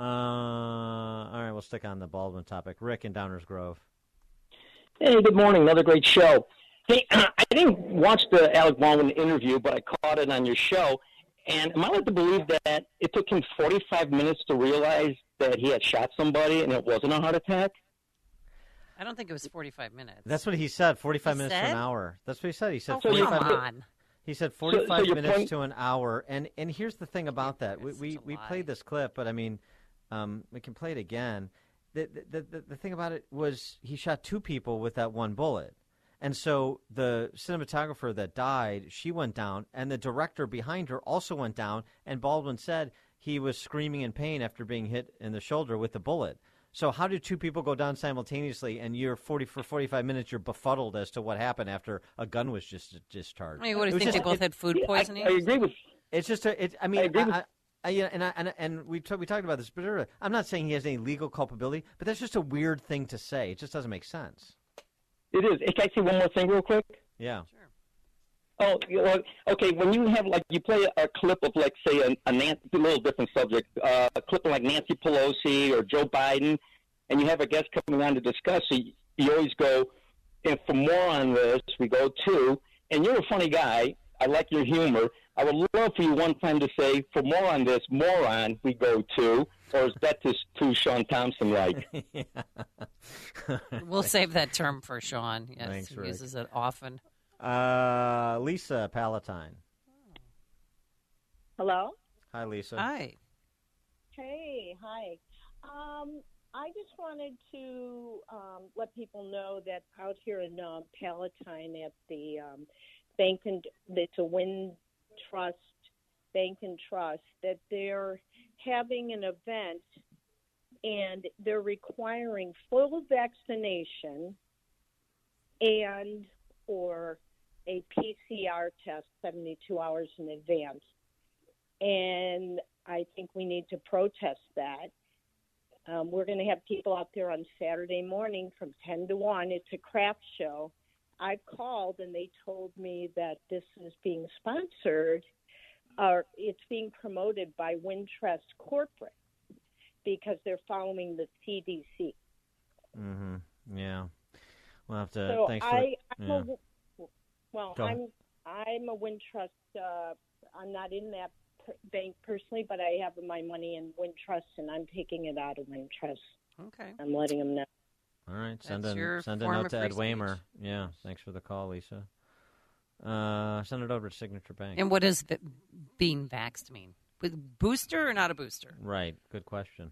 all right, we'll stick on the Baldwin topic. Rick in Downers Grove. Hey, good morning. Another great show. Hey, I didn't watch the Alec Baldwin interview, but I caught it on your show. And am I led to believe that it took him forty-five minutes to realize that he had shot somebody and it wasn't a heart attack? I don't think it was forty-five minutes. That's what he said. Forty-five He minute to said? an hour. That's what he said. He said Oh, forty-five. come mi- on. He said So- so forty-five your minutes point- to an hour. And and here's the thing about that. We we, we played this clip, but I mean, um, we can play it again. The, the the the thing about it was he shot two people with that one bullet. And so the cinematographer that died, she went down, and the director behind her also went down, and Baldwin said he was screaming in pain after being hit in the shoulder with the bullet. So how do two people go down simultaneously, and you're forty for forty-five minutes, you're befuddled as to what happened after a gun was just discharged? I mean, what do It you was think? They just- both it- had food Yeah, I- poisoning? I agree with It's just a. It, I mean, I agree with- I, I, yeah, and I, and and we t- we talked about this, but earlier. I'm not saying he has any legal culpability, but that's just a weird thing to say. It just doesn't make sense. It is. Can I say one more thing real quick? Yeah. Oh, you know, okay. When you have like you play a clip of like say a, a, Nancy, a little different subject, uh, a clip of like Nancy Pelosi or Joe Biden, and you have a guest coming on to discuss it, you always go, and for more on this, we go to, and you're a funny guy. I like your humor. I would love for you one time to say, for more on this, moron, we go to, or is that just too Sean Thompson like? We'll save that term for Sean. Yes, Thanks, he Rick. uses it often. Uh, Lisa Palatine. Hello? Hi, Lisa. Hi. Hey, hi. Um, I just wanted to um, let people know that out here in uh, Palatine at the um, Bank and it's a Wind Trust, Bank and Trust, that they're having an event and they're requiring full vaccination and for a P C R test seventy-two hours in advance. And I think we need to protest that. Um, we're going to have people out there on Saturday morning from ten to one. It's a craft show. I called and they told me that this is being sponsored, or it's being promoted by Wintrust Corporate because they're following the C D C. Mm-hmm. Yeah. We'll have to. So thanks for. I, I'm yeah. a, well, Go ahead. I'm I'm a Wintrust. Uh, I'm not in that per- bank personally, but I have my money in Wintrust, and I'm taking it out of Wintrust. Okay. I'm letting them know. All right, send That's a your send a form note of to free Ed Waymer. Yeah, thanks for the call, Lisa. Uh, send it over to Signature Bank. And what does v- being vaxxed mean? With booster or not a booster? Right, good question.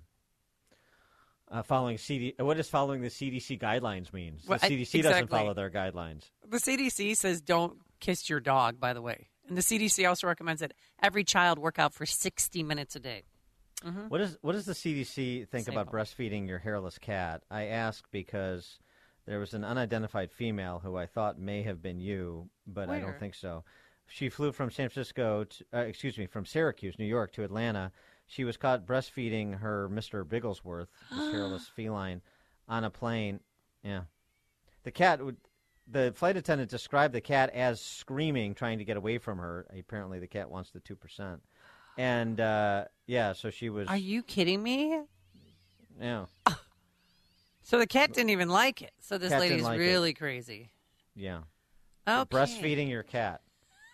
Uh, following C D, what does following the C D C guidelines means? The Well, I- C D C doesn't exactly. follow their guidelines. The C D C says don't kiss your dog, by the way. And the C D C also recommends that every child work out for sixty minutes a day. Mm-hmm. What is what does the C D C think Same about breastfeeding your hairless cat? I ask because there was an unidentified female who I thought may have been you, but I Where? don't think so. She flew from San Francisco, to, uh, excuse me, from Syracuse, New York, to Atlanta. She was caught breastfeeding her Mister Bigglesworth, this hairless feline, on a plane. Yeah, the cat would. The flight attendant described the cat as screaming, trying to get away from her. Apparently, the cat wants the two percent. And, uh, yeah, so she was... Are you kidding me? Yeah. So the cat didn't even like it. So this Cat didn't lady's like it. really crazy. Yeah. Okay. Breastfeeding your cat.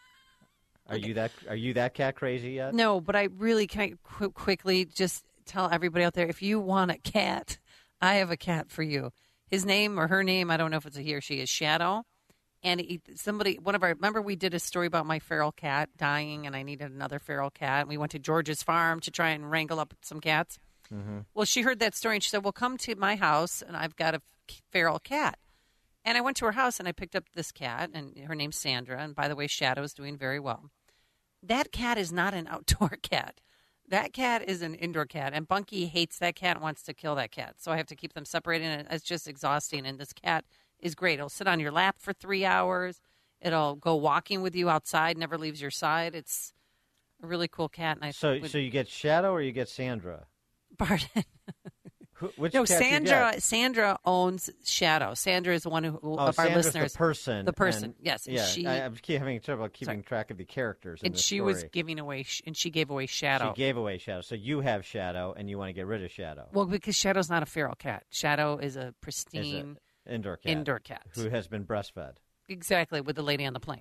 Are you that Are you that cat crazy yet? No, but I really can I qu- quickly just tell everybody out there, if you want a cat, I have a cat for you. His name or her name, I don't know if it's a he or she, is Shadow. And he, somebody, one of our, remember we did a story about my feral cat dying and I needed another feral cat. And we went to George's farm to try and wrangle up some cats. Mm-hmm. Well, she heard that story and she said, well, come to my house and I've got a feral cat. And I went to her house and I picked up this cat and her name's Sandra. And by the way, Shadow's doing very well. That cat is not an outdoor cat. That cat is an indoor cat. And Bunky hates that cat and wants to kill that cat. So I have to keep them separated and it's just exhausting. And this cat is great. It'll sit on your lap for three hours. It'll go walking with you outside, never leaves your side. It's a really cool cat. And I So would, so you get Shadow or you get Sandra? Pardon? Who, which no, cat you Sandra. get? Sandra owns Shadow. Sandra is the one who Oh, of our Sandra's listeners. the person. The person. and- yes. and Yeah, She, I, I'm keep having trouble keeping Sorry. track of the characters in and this she story. was giving away, sh- and she gave away Shadow. She gave away Shadow. So you have Shadow, and you want to get rid of Shadow. Well, because Shadow's not a feral cat. Shadow is a Is pristine a indoor cat. indoor cat. Who has been breastfed. Exactly, with the lady on the plane.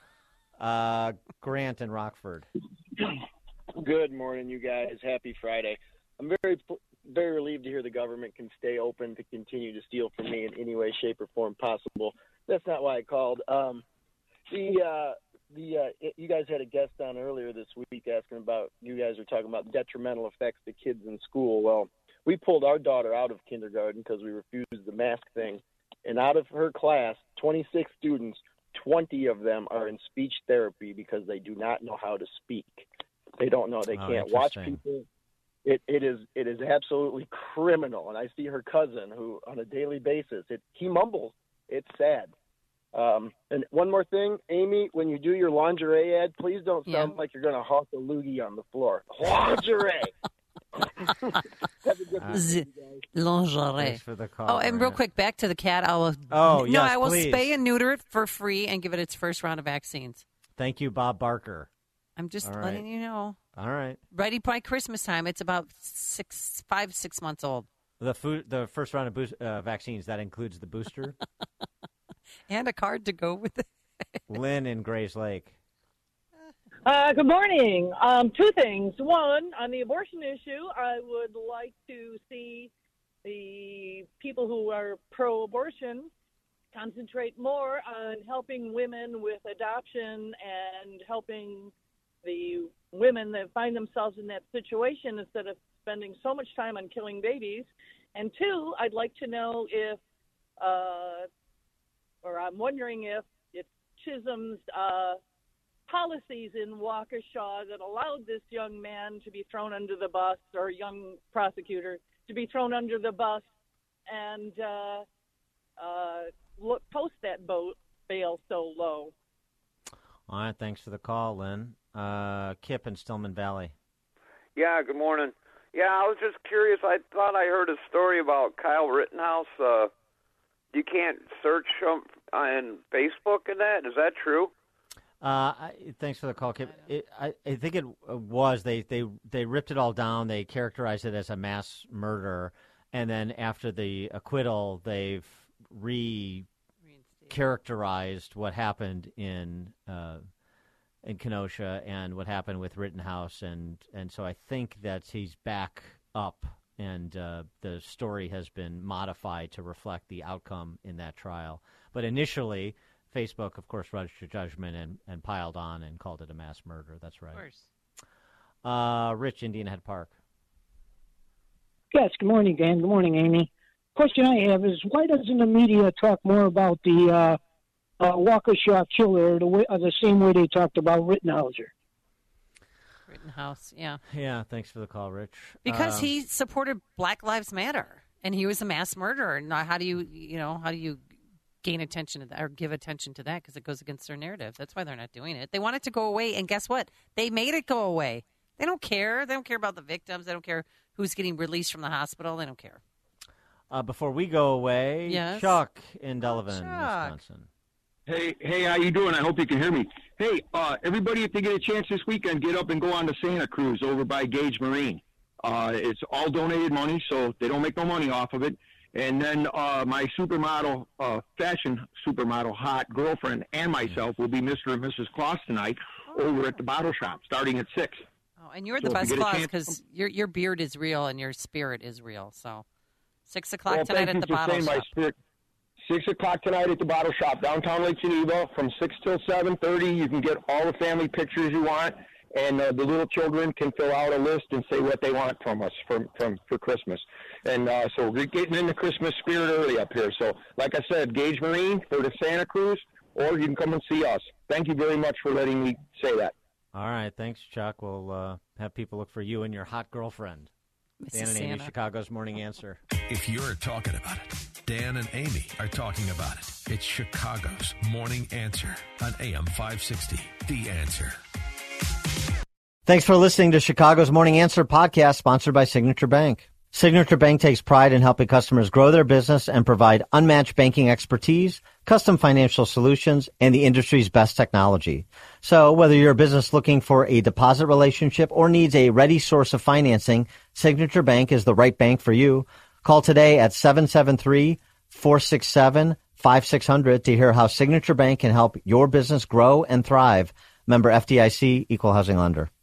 Uh, Grant in Rockford. Good morning, you guys. Happy Friday. I'm very, very relieved to hear the government can stay open to continue to steal from me in any way, shape, or form possible. That's not why I called. Um, the uh, the uh, you guys had a guest on earlier this week asking about, you guys were talking about detrimental effects to kids in school. Well, we pulled our daughter out of kindergarten because we refused the mask thing. And out of her class, twenty-six students, twenty of them are in speech therapy because they do not know how to speak. They don't know. They Oh, can't watch interesting. people. It it is it is absolutely criminal. And I see her cousin who on a daily basis, it he mumbles. It's sad. Um, and one more thing, Amy, when you do your lingerie ad, please don't sound Yeah. like you're going to hawk a loogie on the floor. Lingerie. Have a good Uh, week, Z- you guys. lingerie. Thanks for the call. Oh, and real Grant. quick, back to the cat. I'll. Oh, no, yes, I will please. spay and neuter it for free and give it its first round of vaccines. Thank you, Bob Barker. I'm just All right. letting you know. All right. Ready by Christmas time. It's about six, five, six months old, The food, the first round of boost, uh, vaccines, that includes the booster. and a card to go with it. Lynn in Grays Lake. Uh, good morning. Um, two things. One, on the abortion issue, I would like to see the people who are pro-abortion concentrate more on helping women with adoption and helping the women that find themselves in that situation instead of spending so much time on killing babies. And two, I'd like to know if, uh, or I'm wondering if, if Chisholm's uh, policies in Waukesha that allowed this young man to be thrown under the bus, or young prosecutor to be thrown under the bus and uh, uh, look, post that vote bail so low. All right, thanks for the call, Lynn. Uh, Kip in Stillman Valley. Yeah, good morning. Yeah, I was just curious. I thought I heard a story about Kyle Rittenhouse. Uh, you can't search him on Facebook and that. Is that true? Uh, I, thanks for the call, Kip. It, I, I think it was. They, they they ripped it all down. They characterized it as a mass murder. And then after the acquittal, they've re-characterized what happened in uh, in Kenosha and what happened with Rittenhouse. And, and so I think that he's back up, and uh, the story has been modified to reflect the outcome in that trial. But initially, Facebook, of course, rushed to judgment and, and piled on and called it a mass murder. That's right. Of course. Uh, Rich, Indian Head Park. Yes, good morning, Dan. Good morning, Amy. Question I have is, why doesn't the media talk more about the uh, uh, Waukesha killer the, way, uh, the same way they talked about Rittenhauser? Rittenhouse, yeah. Yeah, thanks for the call, Rich. Because Um, he supported Black Lives Matter, and he was a mass murderer. And how do you, you know, how do you gain attention to that or give attention to that? Because it goes against their narrative. That's why they're not doing it. They want it to go away, and guess what? They made it go away. They don't care. They don't care about the victims. They don't care who's getting released from the hospital. They don't care. Uh, before we go away, Yes. Chuck in Delavan, Chuck. Wisconsin. Hey, hey, how you doing? I hope you can hear me. Hey, uh, everybody, if they get a chance this weekend, get up and go on the Santa Cruz over by Gage Marine. Uh, it's all donated money, so they don't make no money off of it. And then uh, my supermodel, uh, fashion supermodel, hot girlfriend, and myself will be Mister and Missus Claus tonight over at the bottle shop, starting at six. Oh, and you're So the if you best get a Claus chance- because your your beard is real and your spirit is real. So, six o'clock Well, tonight thank at you the for bottle saying shop. my spirit. Six o'clock tonight at the Bottle Shop, downtown Lake Geneva, from six till seven thirty. You can get all the family pictures you want, and uh, the little children can fill out a list and say what they want from us from, from for Christmas. And uh, so we're getting in the Christmas spirit early up here. So, like I said, Gage Marine for the Santa Cruz, or you can come and see us. Thank you very much for letting me say that. All right, thanks, Chuck. We'll uh, have people look for you and your hot girlfriend. Dan and Amy, Santa. Chicago's Morning Answer. If you're talking about it, Dan and Amy are talking about it. It's Chicago's Morning Answer on A M five sixty. The Answer. Thanks for listening to Chicago's Morning Answer podcast, sponsored by Signature Bank. Signature Bank takes pride in helping customers grow their business and provide unmatched banking expertise, custom financial solutions, and the industry's best technology. So whether you're a business looking for a deposit relationship or needs a ready source of financing, Signature Bank is the right bank for you. Call today at seven seven three, four six seven, five six zero zero to hear how Signature Bank can help your business grow and thrive. Member F D I C, Equal Housing Lender.